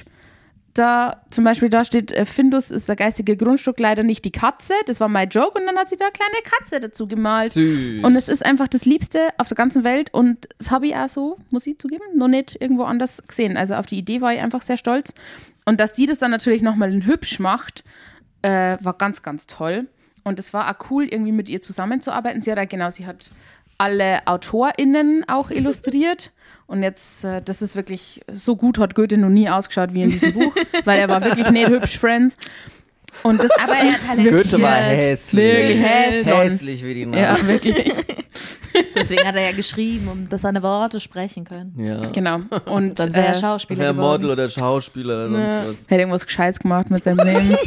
B: Da zum Beispiel da steht, äh, Findus ist der geistige Grundstück, leider nicht die Katze. Das war mein Joke und dann hat sie da eine kleine Katze dazu gemalt.
C: Süß.
B: Und es ist einfach das Liebste auf der ganzen Welt und das habe ich auch so, muss ich zugeben, noch nicht irgendwo anders gesehen. Also auf die Idee war ich einfach sehr stolz. Und dass die das dann natürlich nochmal in hübsch macht, äh, war ganz, ganz toll. Und es war auch cool, irgendwie mit ihr zusammenzuarbeiten. Sie hat auch, genau, sie hat alle AutorInnen auch illustriert. Und jetzt, äh, das ist wirklich, so gut hat Goethe noch nie ausgeschaut wie in diesem Buch, weil er war wirklich nicht hübsch, Friends. Und das,
A: Aber er talentiert.
C: Goethe war hässlich.
B: Wirklich hässlich.
C: Hässlich wie die Nacht.
B: ja, wirklich.
A: Deswegen hat er ja geschrieben, um dass seine Worte sprechen können.
C: Ja.
B: Genau. Und
A: Sonst wäre er
B: äh,
A: Schauspieler
C: Wer
A: geworden.
C: Model oder Schauspieler oder sonst
A: Ja.
C: was.
B: hätte irgendwas Gescheites gemacht mit seinem Leben.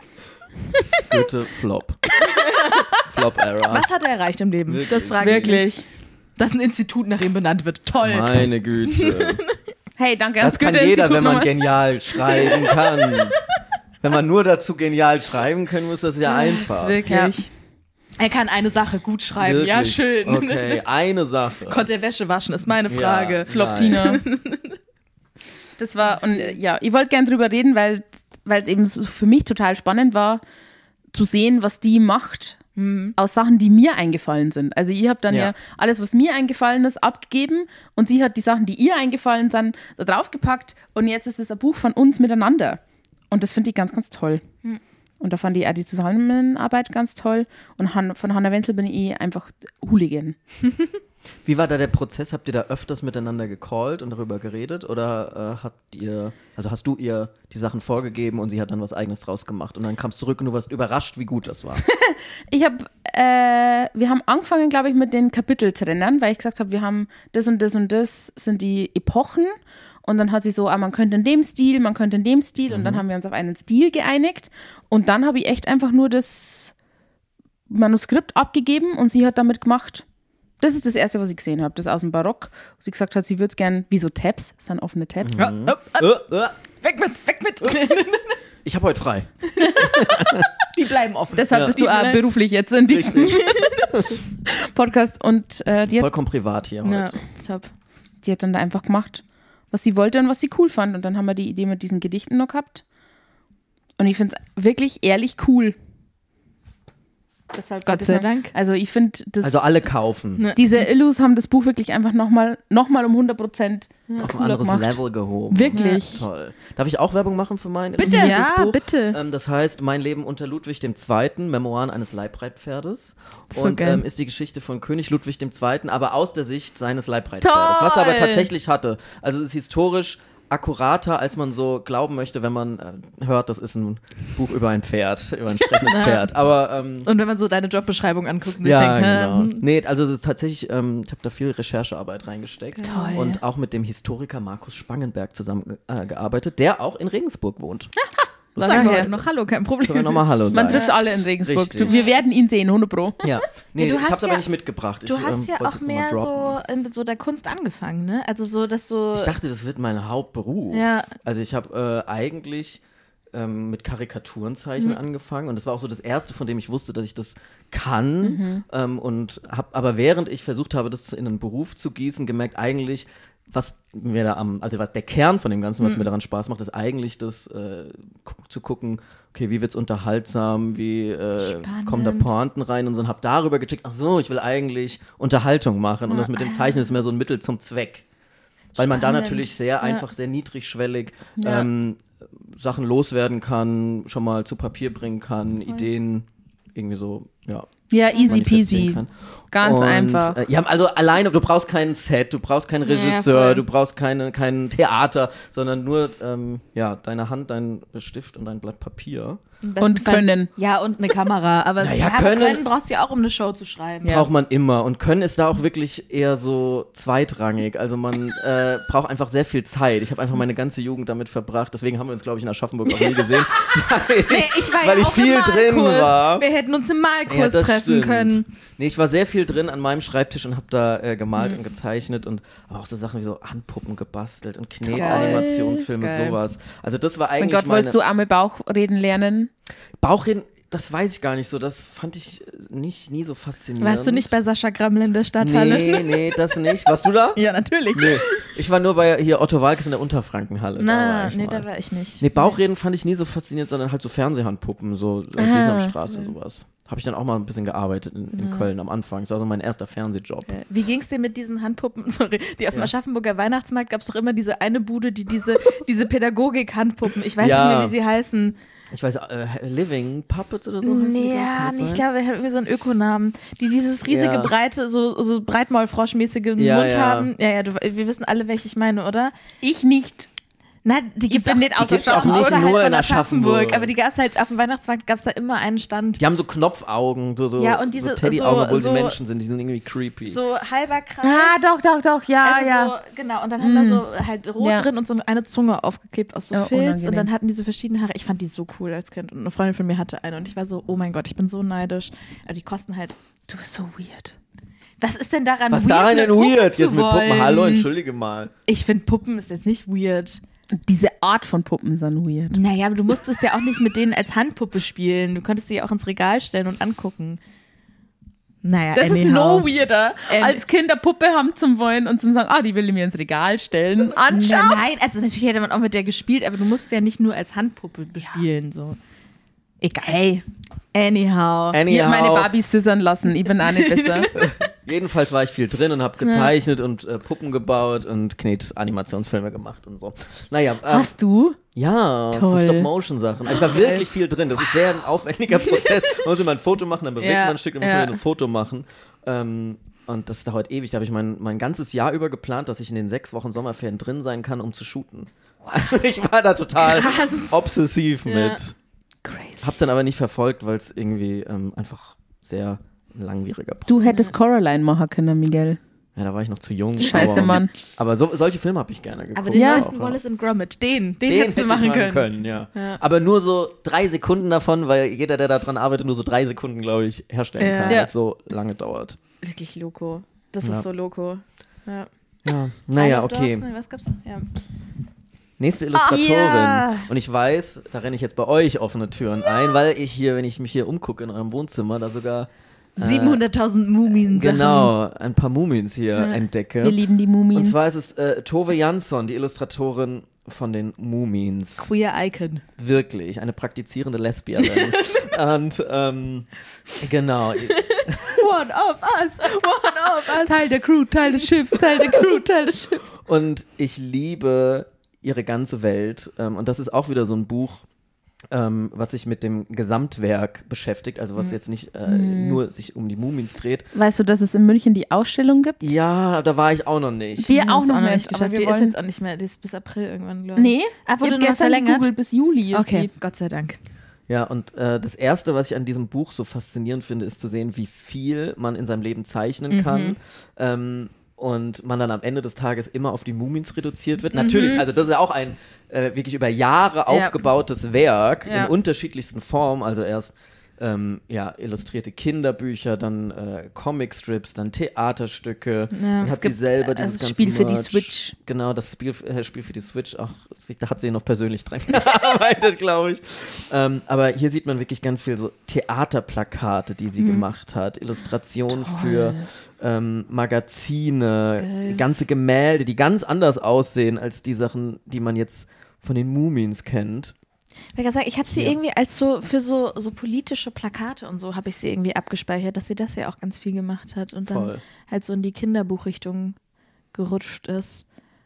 C: Goethe, Flop. Flop-Era.
A: Was hat er erreicht im Leben?
C: Wirklich.
A: Das frage ich
B: Wirklich.
A: mich. Dass ein Institut nach ihm benannt wird. Toll.
C: Meine Güte.
B: Hey, danke
C: Das
B: ans
C: kann jeder,
B: Goethe-Institut
C: wenn man
B: nochmal.
C: genial schreiben kann. Wenn man nur dazu genial schreiben kann, muss das ja
A: Das
C: einfach.
A: ist wirklich. Er kann eine Sache gut schreiben.
C: Wirklich.
A: Ja, schön.
C: Okay, eine Sache.
A: Konnte er Wäsche waschen, ist meine Frage.
C: Ja.
B: Flop-Tina. Das war, und äh, ja, ich wollte gern drüber reden, weil weil es eben so für mich total spannend war, zu sehen, was die macht aus Sachen, die mir eingefallen sind. Also ich habe dann ja.
C: Ja.
B: alles, was mir eingefallen ist, abgegeben und sie hat die Sachen, die ihr eingefallen sind, da draufgepackt und jetzt ist es ein Buch von uns miteinander. Und das finde ich ganz, ganz toll. Und da fand ich auch die Zusammenarbeit ganz toll. Und Han, von Hannah Wenzel bin ich einfach Hooligan.
C: Wie war da der Prozess? Habt ihr da öfters miteinander gecallt und darüber geredet? Oder äh, habt ihr, also hast du ihr die Sachen vorgegeben und sie hat dann was Eigenes draus gemacht und dann kamst du zurück und du warst überrascht, wie gut das war?
B: Ich habe, äh, wir haben angefangen, glaube ich, mit den Kapiteltrennern, weil ich gesagt habe, wir haben das und das und das sind die Epochen. Und dann hat sie so, ah, man könnte in dem Stil, man könnte in dem Stil. Mhm. Und dann haben wir uns auf einen Stil geeinigt. Und dann habe ich echt einfach nur das Manuskript abgegeben und sie hat damit gemacht. Das ist das Erste, was ich gesehen habe, das aus dem Barock. Wo sie gesagt hat, sie würde es gerne, wie so Tabs, das sind offene Tabs.
C: Mhm.
B: Oh, oh, oh. Uh, uh. Weg mit, weg mit.
C: Ich habe heute frei.
A: Die bleiben offen.
B: Deshalb
C: ja.
B: bist du auch beruflich jetzt in diesem Podcast. Und äh, die
C: Vollkommen hat, privat hier heute.
B: Ja, top. Die hat dann da einfach gemacht, was sie wollte und was sie cool fand. Und dann haben wir die Idee mit diesen Gedichten noch gehabt. Und ich finde es wirklich ehrlich cool.
A: Deshalb Gott sei Dank.
B: Also ich finde das...
C: Also alle kaufen.
B: Diese Illus haben das Buch wirklich einfach nochmal noch mal um hundert Prozent
C: ja. auf ein anderes
B: gemacht.
C: Level gehoben.
B: Wirklich.
C: Ja. Toll. Darf ich auch Werbung machen für mein
B: bitte,
C: illustriertes
B: ja,
C: Buch?
B: bitte.
C: Ähm, das heißt Mein Leben unter Ludwig der Zweite, Memoiren eines Leibreitpferdes.
B: So
C: und ähm, ist die Geschichte von König Ludwig der Zweite, aber aus der Sicht seines Leibreitpferdes.
B: Toll.
C: Was er aber tatsächlich hatte. Also es ist historisch akkurater, als man so glauben möchte, wenn man äh, hört, das ist ein Buch über ein Pferd, über ein sprechendes Pferd. Aber, ähm,
A: und wenn man so deine Jobbeschreibung anguckt und
C: ja,
A: denkt,
C: genau.
A: hm.
C: Nee, also es ist tatsächlich, ähm, ich habe da viel Recherchearbeit reingesteckt.
B: Toll.
C: Und auch mit dem Historiker Markus Spangenberg zusammengearbeitet, äh, der auch in Regensburg wohnt.
A: Sagen wir heute noch Hallo, kein Problem.
C: Können wir nochmal Hallo sagen.
B: Man trifft alle in Regensburg.
C: Richtig.
B: Wir werden ihn sehen, hundert Pro.
C: Ja, nee,
A: ja,
C: ich habe es
A: ja,
C: aber nicht mitgebracht.
A: Du
C: ich,
A: hast
C: ähm,
A: ja auch mehr so in so der Kunst angefangen, ne? Also so, dass so...
C: Ich dachte, das wird mein Hauptberuf.
A: Ja.
C: Also ich habe äh, eigentlich ähm, mit Karikaturenzeichnen
A: mhm.
C: angefangen und das war auch so das Erste, von dem ich wusste, dass ich das kann
B: Mhm.
C: ähm, und habe aber während ich versucht habe, das in einen Beruf zu gießen, gemerkt, eigentlich was mir da am, also was der Kern von dem Ganzen, was mhm. mir daran Spaß macht, ist eigentlich das äh, gu- zu gucken, okay, wie wird's unterhaltsam, wie äh, kommen da Pointen rein und so und hab darüber gecheckt, ach so, ich will eigentlich Unterhaltung machen und das mit dem Zeichnen ist mehr so ein Mittel zum Zweck. Weil man da
A: Spannend.
C: natürlich sehr
A: Ja.
C: einfach, sehr niedrigschwellig
B: Ja.
C: ähm, Sachen loswerden kann, schon mal zu Papier bringen kann,
A: Voll.
C: Ideen irgendwie so, ja.
B: Ja, easy
C: manifestieren
B: peasy.
C: kann.
B: Ganz
C: und,
B: einfach.
C: Äh, ja, also alleine, du brauchst kein Set, du brauchst keinen Regisseur,
A: Ja, voll.
C: du brauchst keine, kein Theater, sondern nur ähm, ja, deine Hand, dein Stift und dein Blatt Papier.
A: Im besten
B: Und
A: Fall-
B: können.
A: Ja, und eine Kamera. Aber
C: Ja, ja,
A: ja, aber
C: können-
A: können brauchst du ja auch, um eine Show zu schreiben.
B: Ja.
C: Braucht man immer. Und Können ist da auch wirklich eher so zweitrangig. Also man äh, braucht einfach sehr viel Zeit. Ich habe einfach meine ganze Jugend damit verbracht. Deswegen haben wir uns, glaube ich, in Aschaffenburg auch nie gesehen. weil ich,
A: Nee, ich war
C: weil
A: ja
C: ich
A: auch
C: viel
A: im
C: drin
A: Malkurs.
C: war.
A: Wir hätten uns im Malkurs
C: Ja, das
A: treffen
C: stimmt.
A: können.
C: Nee, ich war sehr viel drin an meinem Schreibtisch und habe da äh, gemalt und gezeichnet und aber auch so Sachen wie so Handpuppen gebastelt und Knetanimationsfilme,
A: Geil.
C: sowas. Also das war
B: Mein
C: eigentlich
B: Gott,
C: meine
B: wolltest du arme Bauchreden lernen?
C: Bauchreden, das weiß ich gar nicht so. Das fand ich äh, nicht nie so faszinierend.
A: Warst du nicht bei Sascha Grammel in der Stadthalle?
C: Nee, nee, das nicht. Warst du da?
A: Ja, natürlich.
C: Nee, ich war nur bei hier Otto Walkes in der Unterfrankenhalle. da
A: Na,
C: war ich
A: nee,
C: mal.
A: da war ich nicht.
C: Nee, Bauchreden fand ich nie so faszinierend, sondern halt so Fernsehhandpuppen, so äh,
B: Ah,
C: Sesamstraße, sowas. Habe ich dann auch mal ein bisschen gearbeitet in, in Köln am Anfang. Das war so mein erster Fernsehjob.
A: Wie ging es dir mit diesen Handpuppen? Sorry, die auf dem
C: Ja.
A: Aschaffenburger Weihnachtsmarkt gab es doch immer diese eine Bude, die diese, diese Pädagogik-Handpuppen, ich weiß
C: Ja.
A: nicht mehr, wie sie heißen.
C: Ich weiß, äh, Living Puppets oder so heißen die,
A: Nee,
C: glaub
A: ja,
C: Kann das
A: nee, ich
C: sein?
A: glaube, er hat irgendwie so einen Ökonamen, die dieses riesige,
C: Ja.
A: breite, so, so Breitmaulfroschmäßige
C: Ja,
A: Mund
C: ja.
A: haben. Ja, ja, du, wir wissen alle, welche ich meine, oder?
B: Ich nicht.
A: Nein, die gibt's
B: bin
A: auch,
B: nicht aus
A: die gibt's
C: Aschaffenburg.
A: auch
C: Nicht
A: außerhalb
C: nur
A: von
C: in Aschaffenburg.
A: Aber die gab es halt, auf dem Weihnachtsmarkt gab es da immer einen Stand.
C: Die haben so Knopfaugen, so, so,
A: Ja, und diese-
C: so Teddyaugen,
A: so-
C: obwohl
A: so-
C: sie Menschen sind. Die sind irgendwie creepy.
A: So halber Kreis.
B: Ah, doch, doch, doch, ja,
A: Also
B: ja.
A: So, genau, und dann haben da so halt rot
B: Ja.
A: drin und so eine Zunge aufgeklebt aus so
B: Ja,
A: Filz
B: unangenehm.
A: und dann hatten die so verschiedene Haare. Ich fand die so cool als Kind und eine Freundin von mir hatte eine und ich war so, oh mein Gott, ich bin so neidisch. Aber die kosten halt,
B: Du bist so weird.
A: was ist denn daran
C: Was
A: weird?
C: daran
A: mit
C: denn
A: Puppen
C: weird?
A: zu
C: Jetzt mit Puppen,
A: wollen?
C: hallo, entschuldige mal.
A: Ich finde Puppen ist jetzt nicht weird.
B: Diese Art von Puppen sind weird.
A: Naja, aber du musstest ja auch nicht mit denen als Handpuppe spielen. Du konntest sie ja auch ins Regal stellen und angucken. Naja,
B: Das ist
A: anyhow.
B: no weirder,
A: Ähm,
B: als Kinder Puppe haben zum Wollen und zum sagen, ah, die will ich mir ins Regal stellen. Anschauen.
A: Nein, nein, also natürlich hätte man auch mit der gespielt, aber du musst ja nicht nur als Handpuppe bespielen. So. Egal. Hey, anyhow.
C: Anyhow.
B: Ich hab meine Barbies scissern lassen, ich bin auch nicht besser.
C: Jedenfalls war ich viel drin und habe gezeichnet und äh, Puppen gebaut und Knet-Animationsfilme gemacht und so. Naja, ähm,
B: Hast du?
C: ja,
B: Toll.
C: so Stop-Motion-Sachen. Also ich war wirklich viel drin. Das ist sehr ein aufwendiger Prozess. Man muss immer ein Foto machen, dann bewegt
A: Ja,
C: man ein Stück, dann muss
A: ja.
C: man wieder ein Foto machen. Ähm, Und das dauert ewig. Da habe ich mein, mein ganzes Jahr über geplant, dass ich in den sechs Wochen Sommerferien drin sein kann, um zu shooten. Also ich war da total
A: Krass.
C: obsessiv
A: Ja.
C: mit.
A: Crazy.
C: Hab's dann aber nicht verfolgt, weil es irgendwie ähm, einfach sehr ein langwieriger Prozess.
B: Du hättest Coraline machen können, Miguel.
C: Ja, da war ich noch zu jung.
B: Scheiße,
C: aber,
B: Mann.
C: Aber so, solche Filme habe ich gerne geguckt.
A: Aber den
B: Ja.
A: neuesten Wallace and Gromit, den, den,
C: Den
A: hättest du
C: hätte
A: machen
C: ich
A: können.
C: können ja.
A: Ja.
C: Aber nur so drei Sekunden davon, weil jeder, der daran arbeitet, nur so drei Sekunden, glaube ich, herstellen
A: Ja.
C: kann,
B: Ja.
C: weil es so lange dauert.
A: Wirklich loco. Das
C: Ja.
A: ist so loco. Ja.
C: Ja, naja,
A: Isle of
C: okay.
A: Dogs, nee, was gab's noch? Ja.
C: Nächste Illustratorin.
A: ja.
C: Und ich weiß, da renne ich jetzt bei euch offene Türen ein, weil ich hier, wenn ich mich hier umgucke in eurem Wohnzimmer, da sogar
A: siebenhunderttausend Mumien.
C: genau ein paar Mumins hier
A: Ja.
C: entdecke.
B: Wir lieben die Mumien.
C: Und zwar ist es äh, Tove Jansson, die Illustratorin von den Mumins.
A: Queer Icon.
C: Wirklich, eine praktizierende Lesbierin. Und ähm, genau.
A: One of us, one of us.
B: Teil der Crew, Teil des Schiffs, Teil der Crew, Teil des Schiffs.
C: Und ich liebe ihre ganze Welt. Ähm, und das ist auch wieder so ein Buch, ähm, was sich mit dem Gesamtwerk beschäftigt. Also was jetzt nicht äh, nur sich um die Mumins dreht.
B: Weißt du, dass es in München die Ausstellung gibt?
C: Ja, da war ich auch noch nicht.
B: Wir
A: Ich
B: auch
A: hab's
B: noch nicht,
A: geschafft.
B: aber wir
A: Die ist
B: wollen-
A: jetzt auch nicht mehr, die ist bis April irgendwann, glaube ich.
B: Nee,
A: Ah, wurde
B: ich hab
A: noch
B: gestern
A: verlängert?
B: gegoogelt, bis Juli ist
A: Okay,
B: die.
A: Gott sei Dank.
C: Ja, und äh, das Erste, was ich an diesem Buch so faszinierend finde, ist zu sehen, wie viel man in seinem Leben zeichnen kann. Ähm, und man dann am Ende des Tages immer auf die Mumins reduziert wird. Natürlich, also das ist ja auch ein äh, wirklich über Jahre aufgebautes Werk
A: Ja.
C: in unterschiedlichsten Formen. Also erst ähm, ja, illustrierte Kinderbücher, dann äh, Comicstrips, dann Theaterstücke.
A: Ja,
C: Dann
A: es
C: hat sie
A: gibt,
C: selber
B: äh,
C: dieses
B: das
C: ganze
B: Spiel für die
C: Merch.
B: Switch.
C: Genau, das Spiel, äh, Spiel für die Switch. Auch, da hat sie noch persönlich dran gearbeitet, glaube ich. Ähm, aber hier sieht man wirklich ganz viel so Theaterplakate, die sie gemacht hat, Illustrationen für ähm, Magazine,
A: Geil.
C: ganze Gemälde, die ganz anders aussehen als die Sachen, die man jetzt von den Mumins kennt.
A: Ich will gerade sagen, ich habe sie
C: Ja.
A: irgendwie als so für so, so politische Plakate und so habe ich sie irgendwie abgespeichert, dass sie das ja auch ganz viel gemacht hat und dann
C: Voll.
A: halt so in die Kinderbuchrichtung gerutscht ist.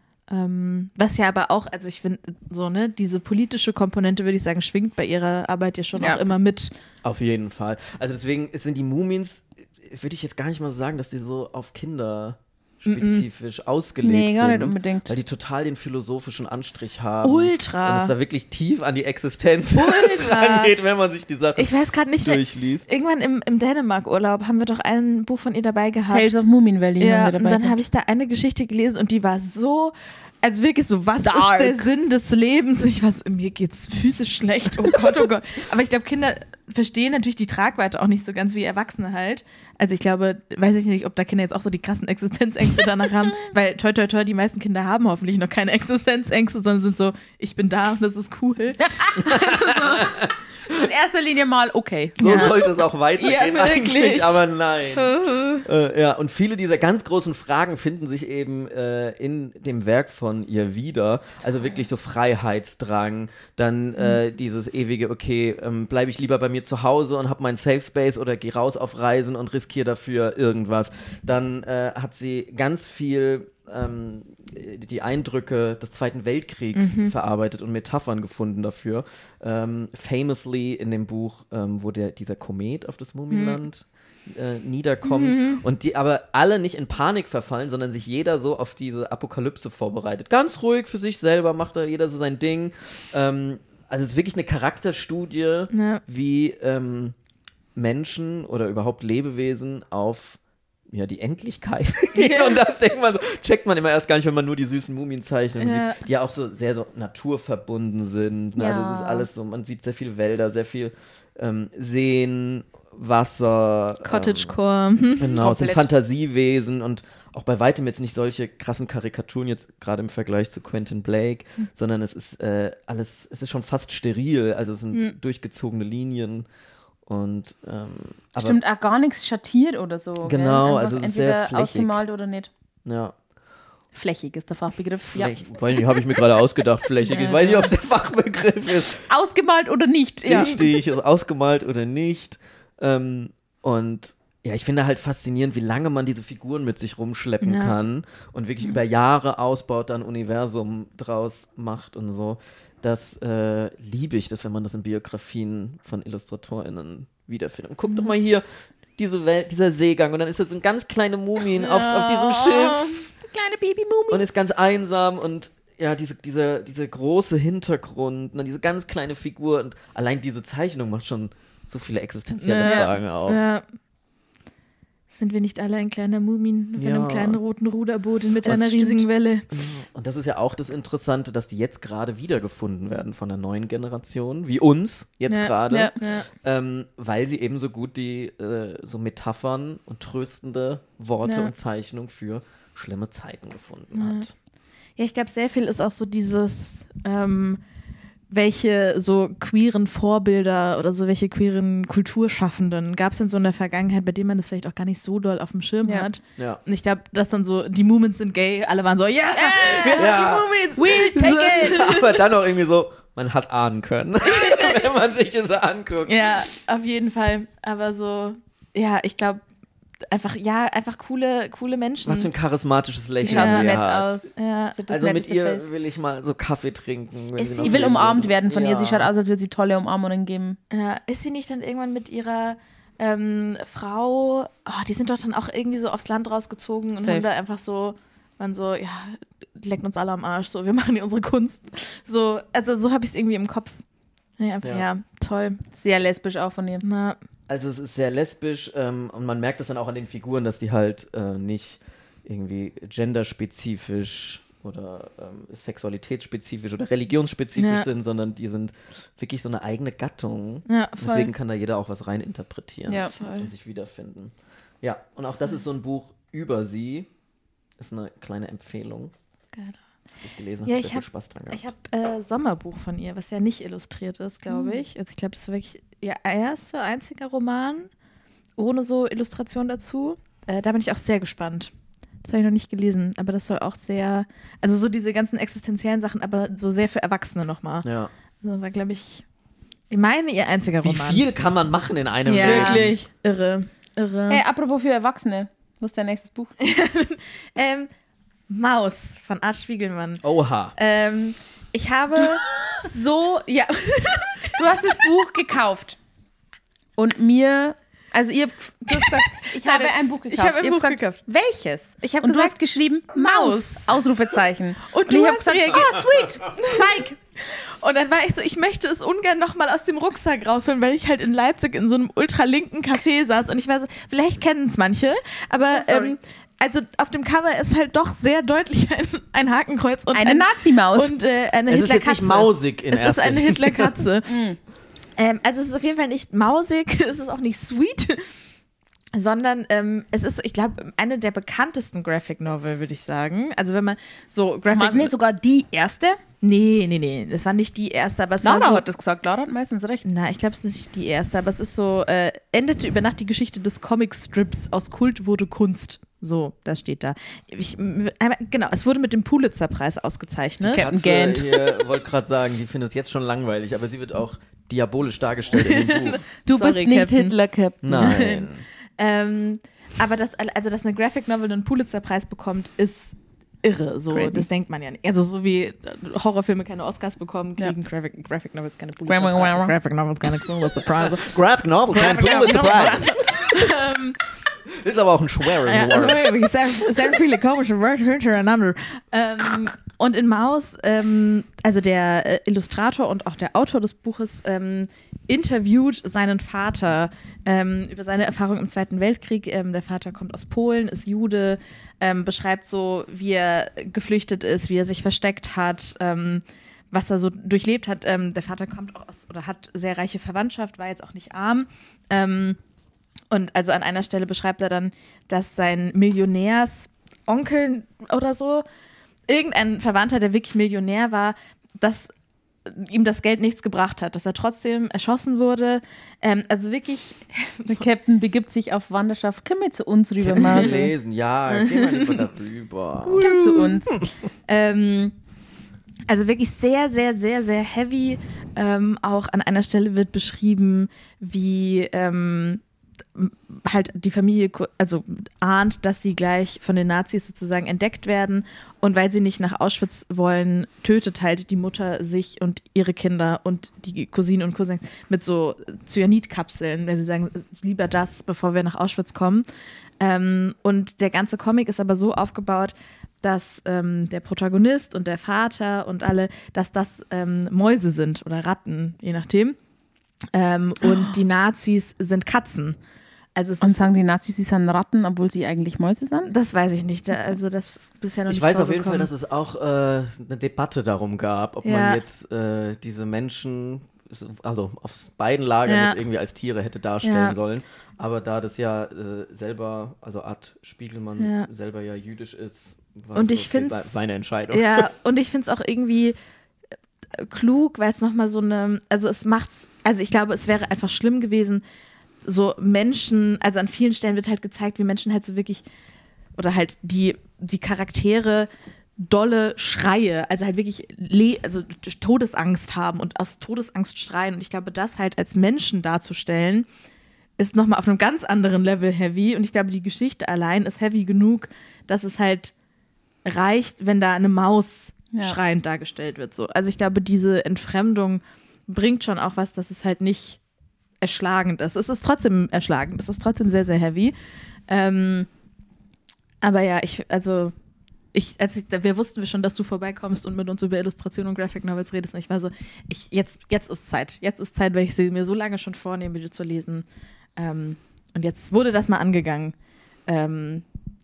A: Ähm, was ja aber auch, also ich finde, so, ne, diese politische Komponente, würde ich sagen, schwingt bei ihrer Arbeit ja schon
B: Ja.
A: auch immer mit.
C: Auf jeden Fall. Also deswegen sind die Mumins, würde ich jetzt gar nicht mal so sagen, dass die so auf Kinder spezifisch ausgelegt
B: Nee, gar
C: sind.
B: nicht unbedingt.
C: Weil die total den philosophischen Anstrich haben.
A: Ultra.
C: Und es da wirklich tief an die Existenz
A: Ultra.
C: rangeht, wenn man sich die Sachen
A: Ich weiß gerade nicht mehr.
C: durchliest.
A: Irgendwann im, im Dänemark-Urlaub haben wir doch ein Buch von ihr dabei gehabt.
B: Tales of Moomin Valley
A: Ja,
B: haben wir
A: und
B: dabei.
A: dann
B: gehabt.
A: habe ich da eine Geschichte gelesen und die war so, also wirklich so, was
B: Dark.
A: ist der Sinn des Lebens? Ich weiß, mir geht's physisch schlecht, oh Gott, oh Gott. Aber ich glaube, Kinder verstehen natürlich die Tragweite auch nicht so ganz wie Erwachsene halt. Also ich glaube, weiß ich nicht, ob da Kinder jetzt auch so die krassen Existenzängste danach haben, weil toi toi toi, die meisten Kinder haben hoffentlich noch keine Existenzängste, sondern sind so, ich bin da und das ist cool.
B: in erster Linie mal okay.
C: So
A: Ja.
C: sollte es auch weitergehen
A: Ja, wirklich.
C: eigentlich, aber nein. äh, ja, und viele dieser ganz großen Fragen finden sich eben äh, in dem Werk von ihr wieder. Also wirklich so Freiheitsdrang, dann äh, dieses ewige, okay, ähm, bleibe ich lieber bei mir zu Hause und habe meinen Safe Space oder gehe raus auf Reisen und riskiere dafür irgendwas. Dann äh, hat sie ganz viel ähm, die Eindrücke des Zweiten Weltkriegs verarbeitet und Metaphern gefunden dafür. Ähm, famously in dem Buch, ähm, wo der, dieser Komet auf das Mumienland äh, niederkommt und die aber alle nicht in Panik verfallen, sondern sich jeder so auf diese Apokalypse vorbereitet. Ganz ruhig für sich selber, macht da jeder so sein Ding. Ähm, also es ist wirklich eine Charakterstudie,
A: Ja.
C: wie ähm, Menschen oder überhaupt Lebewesen auf ja, die Endlichkeit gehen. Und das denkt man, so, checkt man immer erst gar nicht, wenn man nur die süßen Mumienzeichnungen
A: Ja.
C: sieht, die ja auch so sehr so naturverbunden sind. Ne? Also es ist
B: Ja.
C: alles so, man sieht sehr viele Wälder, sehr viel ähm, Seen, Wasser.
A: Cottagecore.
C: Ähm, genau, es sind
B: Komplett.
C: Fantasiewesen und auch bei weitem jetzt nicht solche krassen Karikaturen jetzt gerade im Vergleich zu Quentin Blake,
A: Hm.
C: sondern es ist äh, alles, es ist schon fast steril, also es sind
A: Hm.
C: durchgezogene Linien und ähm, aber
B: Stimmt auch gar nichts schattiert oder so.
C: Genau,
B: gell? Einfach
C: also es ist
B: entweder
C: sehr flächig.
B: ausgemalt oder nicht.
C: ja.
B: Flächig ist der Fachbegriff.
C: Fläch, ja. Habe ich mir gerade ausgedacht, flächig. Ich weiß nicht, ob es der Fachbegriff ist.
B: Ja. Ausgemalt oder nicht. Ja.
C: Richtig, ist ausgemalt oder nicht. Ähm, und ja, ich finde halt faszinierend, wie lange man diese Figuren mit sich rumschleppen
A: Ja.
C: kann und wirklich über Jahre ausbaut, dann ein Universum draus macht und so. Das äh, liebe ich, dass wenn man das in Biografien von IllustratorInnen wiederfindet. Und guck doch mal hier, diese Welt, dieser Seegang und dann ist da so ein ganz kleine Mumien auf, auf diesem Schiff.
B: Kleine Baby-Mumie.
C: Und ist ganz einsam und ja, diese, diese, diese große Hintergrund und diese ganz kleine Figur und allein diese Zeichnung macht schon so viele existenzielle
A: Ja.
C: Fragen auf.
A: Ja. Sind wir nicht alle ein kleiner Mumin auf
C: Ja.
A: einem kleinen roten Ruderboot mit
C: Das
A: einer
C: stimmt.
A: riesigen Welle?
C: Und das ist ja auch das Interessante, dass die jetzt gerade wiedergefunden werden von der neuen Generation, wie uns jetzt
A: Ja,
C: gerade,
B: ja.
A: Ja.
C: ähm, weil sie eben so gut die äh, so Metaphern und tröstende Worte
A: Ja.
C: und Zeichnungen für schlimme Zeiten gefunden hat.
A: Ja, ich glaube, sehr viel ist auch so dieses, ähm, welche so queeren Vorbilder oder so welche queeren Kulturschaffenden gab es denn so in der Vergangenheit, bei denen man das vielleicht auch gar nicht so doll auf dem Schirm
B: Ja.
A: hat.
C: Ja.
A: Und ich glaube, dass dann so, die Mumins sind gay, alle waren so, ja, wir
C: Ja.
A: haben die Mumins.
B: We'll take it.
C: Aber dann auch irgendwie so, man hat ahnen können, wenn man sich das anguckt.
A: Ja, auf jeden Fall. Aber so, ja, ich glaube, einfach, ja, einfach coole, coole Menschen.
C: Was für ein charismatisches
B: Sie
C: Lächeln
B: schaut so
C: sie
B: nett
C: hat.
B: aus.
A: Ja.
B: Sie hat das
C: Also mit
B: netteste
C: ihr
B: Face.
C: will ich mal so Kaffee trinken. Wenn
A: Ist
C: sie
A: sie-
C: noch
B: Sie will
C: hier
B: umarmt
C: sind.
B: werden von
C: ja.
B: ihr. Sie schaut aus, als würde sie tolle Umarmungen geben.
A: Ja, ist sie nicht dann irgendwann mit ihrer ähm, Frau, oh, die sind doch dann auch irgendwie so aufs Land rausgezogen und
B: Safe.
A: haben da einfach so, waren so, ja, die lecken uns alle am Arsch, so, wir machen hier unsere Kunst. So, also so habe ich es irgendwie im Kopf. Nee, einfach,
C: Ja.
A: ja. toll.
B: Sehr lesbisch auch von ihr.
A: Na,
C: Also es ist sehr lesbisch ähm, und man merkt es dann auch an den Figuren, dass die halt äh, nicht irgendwie genderspezifisch oder ähm, sexualitätsspezifisch oder religionsspezifisch
A: Ja.
C: sind, sondern die sind wirklich so eine eigene Gattung.
A: ja, voll.
C: Deswegen kann da jeder auch was rein interpretieren
B: Ja.
A: Voll.
C: und sich wiederfinden. Ja, und auch das ist so ein Buch über sie. Ist eine kleine Empfehlung.
A: Geil.
C: Hab ich gelesen,
A: Ja,
C: hab
A: ich
C: sehr viel
A: hab-
C: Spaß dran gehabt.
A: Ich habe äh, Sommerbuch von ihr, was ja nicht illustriert ist, glaube ich. Also ich glaube, das war wirklich ihr erster, einziger Roman, ohne so Illustration dazu. Äh, da bin ich auch sehr gespannt. Das habe ich noch nicht gelesen, aber das soll auch sehr, also so diese ganzen existenziellen Sachen, aber so sehr für Erwachsene nochmal.
C: Ja.
A: Also war, glaube ich, ich meine ihr einziger
C: Wie
A: Roman.
C: viel kann man machen in einem
A: Ja.
C: Leben?
B: Wirklich.
A: Irre, irre.
B: Hey, apropos für Erwachsene. Wo ist dein nächstes Buch?
A: Ähm, Maus von Art Spiegelmann.
C: Oha.
A: Ähm, ich habe so, ja,
B: Du hast das Buch gekauft. Und mir, also ihr, du hast gesagt, ich habe ein Buch gekauft.
A: ich habe ein
B: Ihr
A: Buch
B: habt gesagt,
A: gekauft.
B: Welches?
A: Ich habe
B: Und du
A: gesagt,
B: hast geschrieben, Maus.
A: Maus.
B: Ausrufezeichen.
A: Und du
B: ich habe
A: hast
B: gesagt,
A: reagiert.
B: oh, sweet, zeig.
A: Und dann war ich so, ich möchte es ungern nochmal aus dem Rucksack rausholen, weil ich halt in Leipzig in so einem ultralinken Café saß und ich war so, vielleicht kennen es manche, aber
B: Oh, sorry.
A: ähm, also auf dem Cover ist halt doch sehr deutlich ein, ein Hakenkreuz und
B: Eine
A: ein,
B: Nazi-Maus.
A: und äh, eine
C: Es ist jetzt
A: Hitlerkatze.
C: nicht mausig in
A: Es ist
C: erster
A: eine
C: Linie.
A: Hitlerkatze. ähm, also es ist auf jeden Fall nicht mausig, es ist auch nicht sweet, sondern ähm, es ist, ich glaube, eine der bekanntesten Graphic Novel, würde ich sagen. Also wenn man so
B: War
A: Graphic
B: es nicht sogar die erste?
A: Nee, nee, nee, das war nicht die erste, aber es war
B: Laura
A: so,
B: hat das gesagt. Laura hat meistens recht.
A: na, ich glaube, es ist nicht die erste, aber es ist so, äh, endete über Nacht die Geschichte des Comicstrips, aus Kult wurde Kunst. So, das steht da. Ich, m- einmal- genau, es wurde mit dem Pulitzer-Preis ausgezeichnet.
B: Captain
C: Katze
B: Gant.
C: hier wollte gerade sagen, die findet es jetzt schon langweilig, aber sie wird auch diabolisch dargestellt in dem Buch.
B: Du
A: Sorry,
B: bist nicht
A: Captain.
B: Hitler, Captain.
C: Nein.
A: Ähm, aber das, also, dass eine Graphic Novel einen Pulitzer-Preis bekommt, ist irre. So,
B: Crazy.
A: das denkt man ja nicht. Also, so wie äh, Horrorfilme keine Oscars bekommen, kriegen Graphic, Graphic Novels keine Pulitzer-Preise. Graphic Novels keine Pulitzer-Preise.
C: Graphic Novel, kein Pulitzer Prize. Ist aber auch ein schweres
A: Ja,
C: Wort.
A: sehr, sehr viele komische Wörter hintereinander. Ähm, und in Maus, ähm, also der äh, Illustrator und auch der Autor des Buches ähm, interviewt seinen Vater ähm, über seine Erfahrung im Zweiten Weltkrieg. Ähm, der Vater kommt aus Polen, ist Jude, ähm, beschreibt so, wie er geflüchtet ist, wie er sich versteckt hat, ähm, was er so durchlebt hat. Ähm, der Vater kommt auch aus oder hat sehr reiche Verwandtschaft, war jetzt auch nicht arm. Ähm, Und also an einer Stelle beschreibt er dann, dass sein Millionärsonkel oder so, irgendein Verwandter, der wirklich Millionär war, dass ihm das Geld nichts gebracht hat, dass er trotzdem erschossen wurde. Ähm, also wirklich,
B: Der Captain begibt sich auf Wanderschaft. Komm mit zu uns rüber,
C: Wir
B: Marcel.
C: lesen, ja, geh mal lieber darüber.
B: Komm zu uns.
A: ähm, also wirklich sehr, sehr, sehr, sehr heavy. Ähm, auch an einer Stelle wird beschrieben, wie ähm, halt die Familie also ahnt, dass sie gleich von den Nazis sozusagen entdeckt werden und weil sie nicht nach Auschwitz wollen, tötet halt die Mutter sich und ihre Kinder und die Cousinen und Cousins mit so Cyanidkapseln, weil sie sagen, lieber das, bevor wir nach Auschwitz kommen. Ähm, und der ganze Comic ist aber so aufgebaut, dass ähm, der Protagonist und der Vater und alle, dass das ähm, Mäuse sind oder Ratten, je nachdem. Ähm, und oh. die Nazis sind Katzen. Also es
B: und
A: ist,
B: sagen die Nazis, sie sind Ratten, obwohl sie eigentlich Mäuse sind?
A: Das weiß ich nicht. Also das ist bisher noch
C: ich
A: nicht
C: weiß auf jeden Fall, dass es auch äh, eine Debatte darum gab, ob
A: ja.
C: man jetzt äh, diese Menschen, also auf beiden Lagern
A: ja.
C: jetzt irgendwie als Tiere hätte darstellen
A: ja.
C: sollen. Aber da das ja äh, selber, also Art Spiegelmann ja. selber ja jüdisch ist, war
A: und
C: das
A: ich
C: okay,
A: find's,
C: seine Entscheidung.
A: Ja, und ich finde es auch irgendwie klug, weil es nochmal so eine, also es macht's, also ich glaube, es wäre einfach schlimm gewesen, so Menschen, also an vielen Stellen wird halt gezeigt, wie Menschen halt so wirklich, oder halt die, die Charaktere dolle Schreie, also halt wirklich le- also Todesangst haben und aus Todesangst schreien. Und ich glaube, das halt als Menschen darzustellen, ist nochmal auf einem ganz anderen Level heavy. Und ich glaube, die Geschichte allein ist heavy genug, dass es halt reicht, wenn da eine Maus ja. schreiend dargestellt wird. So. Also ich glaube, diese Entfremdung bringt schon auch was, dass es halt nicht erschlagend ist. Es ist trotzdem erschlagend, es ist trotzdem sehr, sehr heavy. Ähm, aber ja, ich, also ich, als ich, wir wussten wir schon, dass du vorbeikommst und mit uns über Illustration und Graphic Novels redest. Und ich war so, ich, jetzt, jetzt ist Zeit. Jetzt ist Zeit, weil ich sie mir so lange schon vornehme, die zu lesen. Ähm, und jetzt wurde das mal angegangen. Ähm,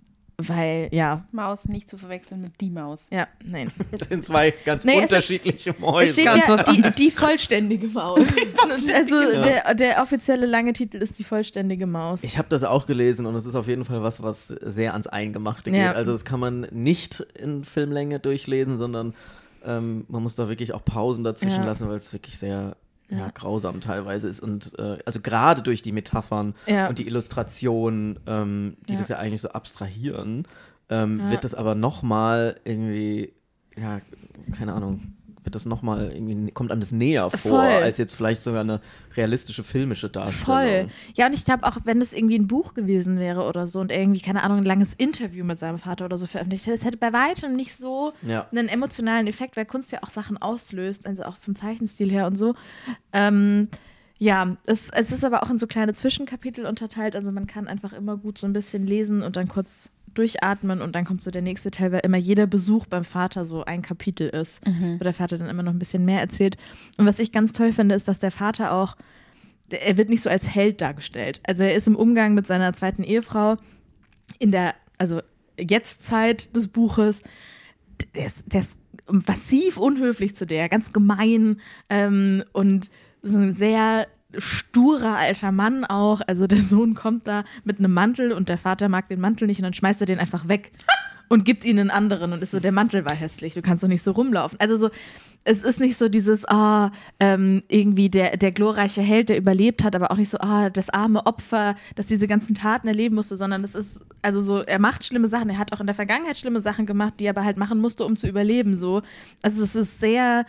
A: weil, ja.
B: Maus nicht zu verwechseln mit die Maus.
A: Ja, nein.
C: Das sind zwei ganz nee, unterschiedliche
A: ist,
C: Mäuse.
A: Es steht
B: ganz
A: ja die, die vollständige Maus. Also
C: ja.
A: der, der offizielle lange Titel ist die vollständige Maus.
C: Ich habe das auch gelesen und es ist auf jeden Fall was, was sehr ans Eingemachte geht.
A: Ja.
C: Also das kann man nicht in Filmlänge durchlesen, sondern ähm, man muss da wirklich auch Pausen dazwischen ja. lassen, weil es wirklich sehr ja. Ja, grausam teilweise ist. Und äh, also gerade durch die Metaphern ja. und die Illustrationen, ähm, die ja. das ja eigentlich so abstrahieren, ähm, ja. wird das aber nochmal irgendwie, ja, keine Ahnung, wird das nochmal irgendwie, kommt einem das näher vor, Voll. als jetzt vielleicht sogar eine realistische filmische Darstellung.
A: Voll. Ja, und ich glaube auch, wenn es irgendwie ein Buch gewesen wäre oder so und er irgendwie, keine Ahnung, ein langes Interview mit seinem Vater oder so veröffentlicht hätte, es hätte bei weitem nicht so ja. einen emotionalen Effekt, weil Kunst ja auch Sachen auslöst, also auch vom Zeichenstil her und so. Ähm, ja, es, es ist aber auch in so kleine Zwischenkapitel unterteilt, also man kann einfach immer gut so ein bisschen lesen und dann kurz durchatmen und dann kommt so der nächste Teil, weil immer jeder Besuch beim Vater so ein Kapitel ist, mhm. wo der Vater dann immer noch ein bisschen mehr erzählt. Und was ich ganz toll finde, ist, dass der Vater auch, er wird nicht so als Held dargestellt. Also er ist im Umgang mit seiner zweiten Ehefrau in der, also Jetztzeit des Buches, der ist, der ist massiv unhöflich zu der, ganz gemein ähm, und so ein sehr sturer alter Mann auch, also der Sohn kommt da mit einem Mantel und der Vater mag den Mantel nicht und dann schmeißt er den einfach weg und gibt ihn einen anderen und ist so, der Mantel war hässlich, du kannst doch nicht so rumlaufen. Also so, es ist nicht so dieses, ah, oh, ähm, irgendwie der, der glorreiche Held, der überlebt hat, aber auch nicht so, ah, oh, das arme Opfer, das diese ganzen Taten erleben musste, sondern es ist, also so, er macht schlimme Sachen, er hat auch in der Vergangenheit schlimme Sachen gemacht, die er aber halt machen musste, um zu überleben, so. Also es ist sehr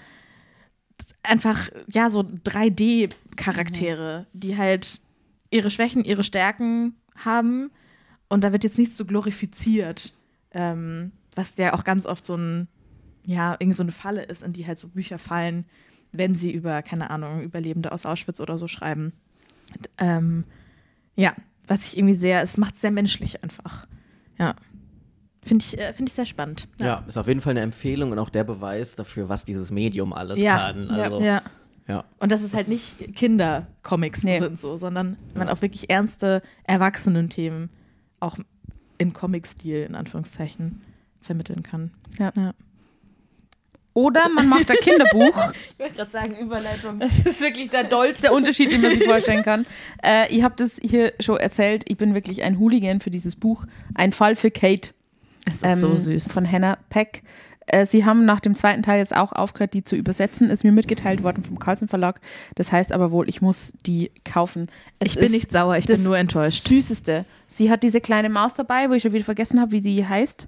A: einfach, ja, so drei D-Charaktere, mhm. die halt ihre Schwächen, ihre Stärken haben und da wird jetzt nichts so glorifiziert, ähm, was ja auch ganz oft so ein, ja, irgendwie so eine Falle ist, in die halt so Bücher fallen, wenn sie über, keine Ahnung, Überlebende aus Auschwitz oder so schreiben. Ähm, ja, was ich irgendwie sehr, es macht sehr menschlich einfach, ja. Finde ich, äh, find ich sehr spannend.
C: Ja. ja, ist auf jeden Fall eine Empfehlung und auch der Beweis dafür, was dieses Medium alles
A: ja,
C: kann. Also,
A: ja, ja.
C: ja.
A: Und dass es das halt nicht Kindercomics nee. sind, so, sondern ja. man auch wirklich ernste Erwachsenen-Themen auch in Comic-Stil, in Anführungszeichen, vermitteln kann.
B: Ja. ja. Oder man macht ein Kinderbuch.
A: Ich wollte gerade sagen, Überleitung.
B: Das ist wirklich der dollste Unterschied, den man sich vorstellen kann. Äh, ich habe das hier schon erzählt, ich bin wirklich ein Hooligan für dieses Buch. Ein Fall für Kate.
A: Es ist ähm, so süß.
B: Von Hannah Peck. Äh, sie haben nach dem zweiten Teil jetzt auch aufgehört, die zu übersetzen. Ist mir mitgeteilt worden vom Carlsen Verlag. Das heißt aber wohl, ich muss die kaufen. Es
A: ich bin nicht sauer, ich bin nur enttäuscht.
B: Das Süßeste. Sie hat diese kleine Maus dabei, wo ich schon wieder vergessen habe, wie sie heißt.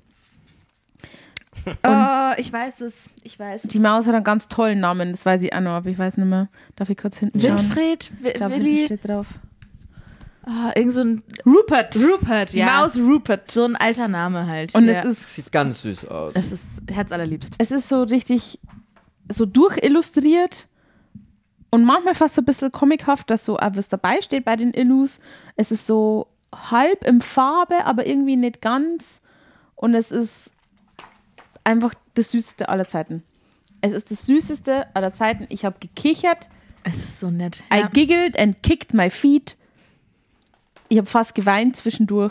A: Oh, ich weiß es. Ich weiß es.
B: Die Maus hat einen ganz tollen Namen, das weiß ich auch noch, aber ich weiß nicht mehr. Darf ich kurz hinten schauen?
A: Winfried?
B: Da
A: Willi?
B: steht drauf.
A: Ah, irgend so ein
B: Rupert.
A: Rupert,
B: Die
A: ja.
B: Maus Rupert.
A: So ein alter Name halt.
B: Und
A: ja.
B: es ist
C: Sieht ganz süß aus.
A: Es ist herzallerliebst.
B: es ist so richtig so durchillustriert und manchmal fast so ein bisschen comichaft, dass so auch was dabei steht bei den Illus. Es ist so halb in Farbe, aber irgendwie nicht ganz. Und es ist einfach das Süßeste aller Zeiten. Es ist das Süßeste aller Zeiten. Ich habe gekichert.
A: Es ist so nett.
B: I
A: Ja.
B: giggled and kicked my feet. Ich habe fast geweint zwischendurch.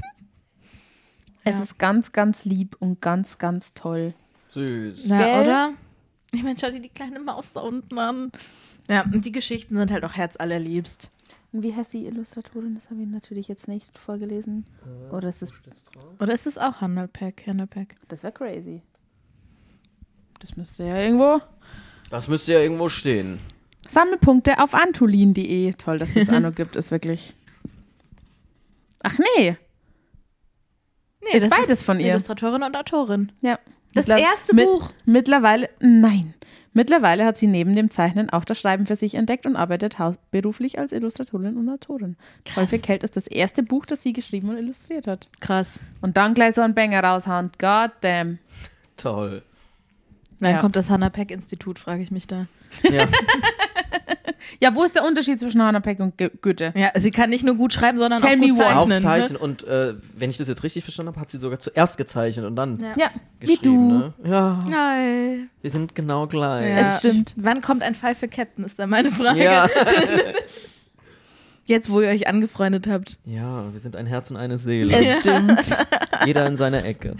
B: Es
A: Ja.
B: ist ganz, ganz lieb und ganz, ganz toll.
C: Süß.
A: Ja,
B: Gell?
A: oder? Ich meine, schau dir die kleine Maus da unten an. Ja, und die Geschichten sind halt auch herzallerliebst.
B: Und wie heißt die Illustratorin? Das habe ich natürlich jetzt nicht vorgelesen. Oder ist das,
A: Oder ist es auch Hannah Peck? Hannah Peck.
B: das wäre crazy. Das müsste ja irgendwo.
C: Das müsste ja irgendwo stehen.
B: Sammelpunkte auf antolin punkt de. Toll, dass es das auch noch gibt, ist wirklich. Ach nee.
A: Nee,
B: Ist beides von ihr.
A: Illustratorin und Autorin.
B: Ja.
A: Das
B: Mittler-
A: erste
B: mit-
A: Buch.
B: Mittlerweile, nein. Mittlerweile hat sie neben dem Zeichnen auch das Schreiben für sich entdeckt und arbeitet hauptberuflich als Illustratorin und Autorin.
A: Krass.
B: Häufig hält ist das erste Buch, das sie geschrieben und illustriert hat.
A: Krass.
B: Und dann gleich so einen Banger raushauen. God damn.
C: Toll.
A: Wann
B: Ja.
A: kommt das Hannah Peck Institut, frage ich mich da.
C: Ja.
B: Ja, wo ist der Unterschied zwischen Hannah Peck und Go- Goethe?
A: Ja, sie kann nicht nur gut schreiben, sondern
B: Tell
A: auch
B: me
A: gut
B: why.
C: Auch
A: zeichnen.
C: zeichnen. Und äh, wenn ich das jetzt richtig verstanden habe, hat sie sogar zuerst gezeichnet und dann
A: Ja.
B: Ja, wie
C: geschrieben.
B: du.
C: Ne? Ja,
A: Ne? Nein.
C: wir sind genau gleich.
A: Ja.
B: Es stimmt.
A: Wann kommt ein Fall für Captain, ist da meine Frage.
C: Ja.
A: Jetzt, wo ihr euch angefreundet habt.
C: Ja, wir sind ein Herz und eine Seele.
B: Es stimmt.
C: Jeder in seiner Ecke.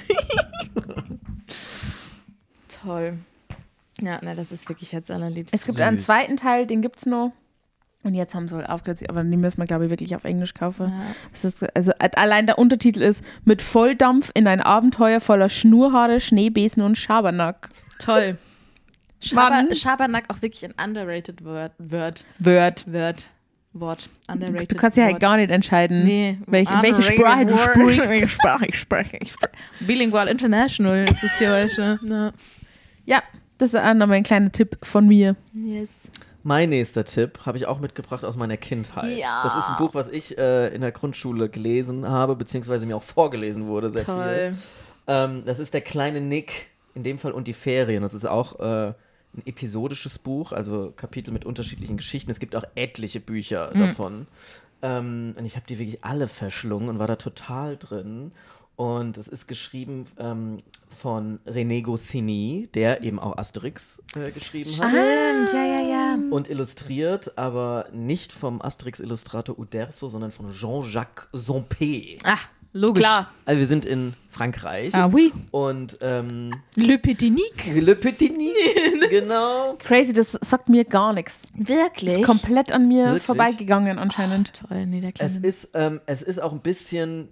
A: Toll. Ja, na, das ist wirklich herzallerliebst.
B: Es gibt
C: Süß.
B: einen zweiten Teil, den gibt es noch. Und jetzt haben sie wohl aufgehört, aber den müssen wir, glaube ich, wirklich auf Englisch kaufen.
A: Ja.
B: Es ist, also allein der Untertitel ist mit Volldampf in ein Abenteuer voller Schnurhaare, Schneebesen und Schabernack.
A: Toll. Schaber,
B: Wann?
A: Schabernack auch wirklich ein underrated Word. Word.
B: Word.
A: Word. Wort. Underrated
B: Du kannst ja halt
A: Wort.
B: gar nicht entscheiden,
A: Nee,
B: welche, welche
A: underrated
B: Sprache du
A: word.
B: sprichst.
A: Ich spreche, ich spreche, ich spreche. Bilingual International ist es hier heute. Ja.
B: Ja, das ist auch nochmal ein kleiner Tipp von mir.
A: Yes.
C: Mein nächster Tipp habe ich auch mitgebracht aus meiner Kindheit.
A: Ja.
C: Das ist ein Buch, was ich äh, in der Grundschule gelesen habe, beziehungsweise mir auch vorgelesen wurde, sehr viel.
A: Toll.
C: Ähm, das ist Der kleine Nick, in dem Fall und die Ferien. Das ist auch äh, ein episodisches Buch, also Kapitel mit unterschiedlichen Geschichten. Es gibt auch etliche Bücher
A: Mhm.
C: davon. Ähm, und ich habe die wirklich alle verschlungen und war da total drin. Und es ist geschrieben ähm, von René Goscinny, der eben auch Asterix äh, geschrieben hat.
A: Stimmt, ja, ja, ja.
C: Und illustriert, aber nicht vom Asterix-Illustrator Uderzo, sondern von Jean-Jacques Zompé.
A: Ah, logisch.
B: Klar.
C: Also wir sind in Frankreich.
A: Ah, oui.
C: Und ähm,
A: Le Petit Nick.
C: Le Petit Nick, genau.
B: Crazy, das sagt mir gar nichts.
A: Wirklich?
B: Ist komplett an mir
C: Wirklich?
B: vorbeigegangen anscheinend.
A: Toll, nee, der kleine
C: Es ist, ähm, es ist auch ein bisschen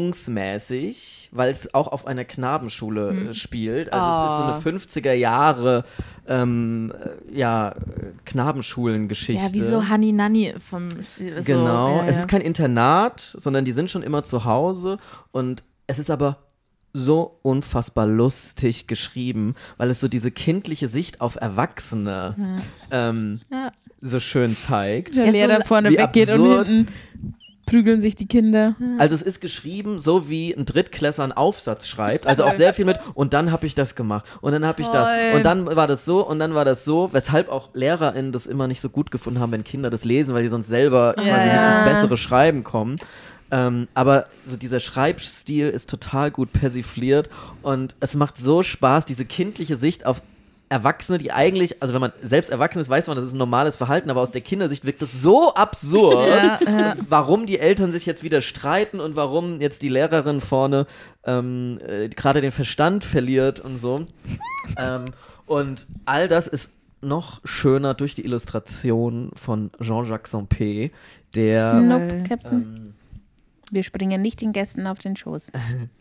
C: jungsmäßig, weil es auch auf einer Knabenschule äh, spielt. Also es ist so eine fünfziger Jahre ähm, äh, ja, äh, Knabenschulengeschichte.
A: Ja, wie so Honey Nanny vom. So,
C: Genau,
A: ja,
C: es
A: ja.
C: ist kein Internat, sondern die sind schon immer zu Hause und es ist aber so unfassbar lustig geschrieben, weil es so diese kindliche Sicht auf Erwachsene ähm,
A: Ja.
C: so schön zeigt.
B: Der
A: Ja,
B: Lehrer
A: so
B: vorne
C: wie
B: weggeht
C: absurd.
B: und hinten prügeln sich die Kinder.
C: Also es ist geschrieben, so wie ein Drittklässler einen Aufsatz schreibt, also auch sehr viel mit und dann habe ich das gemacht und dann habe ich das
B: Toll.
C: und dann war das so und dann war das so, weshalb auch LehrerInnen das immer nicht so gut gefunden haben, wenn Kinder das lesen, weil die sonst selber quasi nicht
A: ja.
C: ins bessere Schreiben kommen. Ähm, aber so dieser Schreibstil ist total gut persifliert und es macht so Spaß, diese kindliche Sicht auf Erwachsene, die eigentlich, also wenn man selbst erwachsen ist, weiß man, das ist ein normales Verhalten, aber aus der Kindersicht wirkt das so absurd,
A: Ja, ja.
C: warum die Eltern sich jetzt wieder streiten und warum jetzt die Lehrerin vorne ähm, äh, gerade den Verstand verliert und so. ähm, und all das ist noch schöner durch die Illustration von Jean-Jacques Zompé, der
B: Nope, Captain.
C: ähm,
B: Wir springen nicht den Gästen auf den Schoß.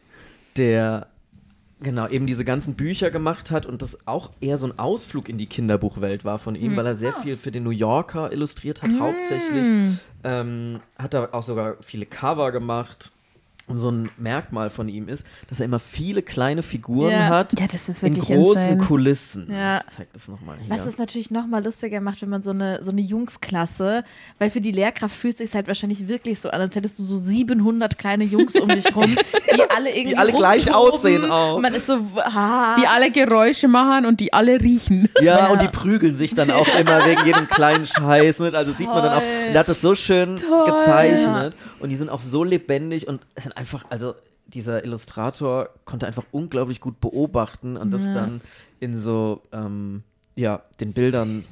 C: der genau eben diese ganzen Bücher gemacht hat und das auch eher so ein Ausflug in die Kinderbuchwelt war von ihm, weil er sehr viel für den New Yorker illustriert hat, hauptsächlich. Ähm, hat er auch sogar viele Cover gemacht. Und so ein Merkmal von ihm ist, dass er immer viele kleine Figuren
A: Ja.
C: hat
B: Ja, das ist
C: in
B: wirklich
C: großen
B: insane.
C: Kulissen.
A: Ja.
C: Ich zeig das nochmal hier.
A: Was es natürlich noch mal lustiger macht, wenn man so eine, so eine Jungsklasse, weil für die Lehrkraft fühlt es sich halt wahrscheinlich wirklich so an, als hättest du so siebenhundert kleine Jungs um dich rum, die alle irgendwie
C: Die alle gleich
A: rumtoben.
C: aussehen auch.
A: Und man ist so, ah.
B: Die alle Geräusche machen und die alle riechen.
C: Ja,
A: Ja.
C: und die prügeln sich dann auch immer wegen jedem kleinen Scheiß. Ne? Also sieht man dann auch,
A: Toll.
C: der hat das so schön
A: Toll.
C: gezeichnet. Und die sind auch so lebendig und es sind einfach, also dieser Illustrator konnte einfach unglaublich gut beobachten und das
A: Ja.
C: dann in so, ähm, ja, den Bildern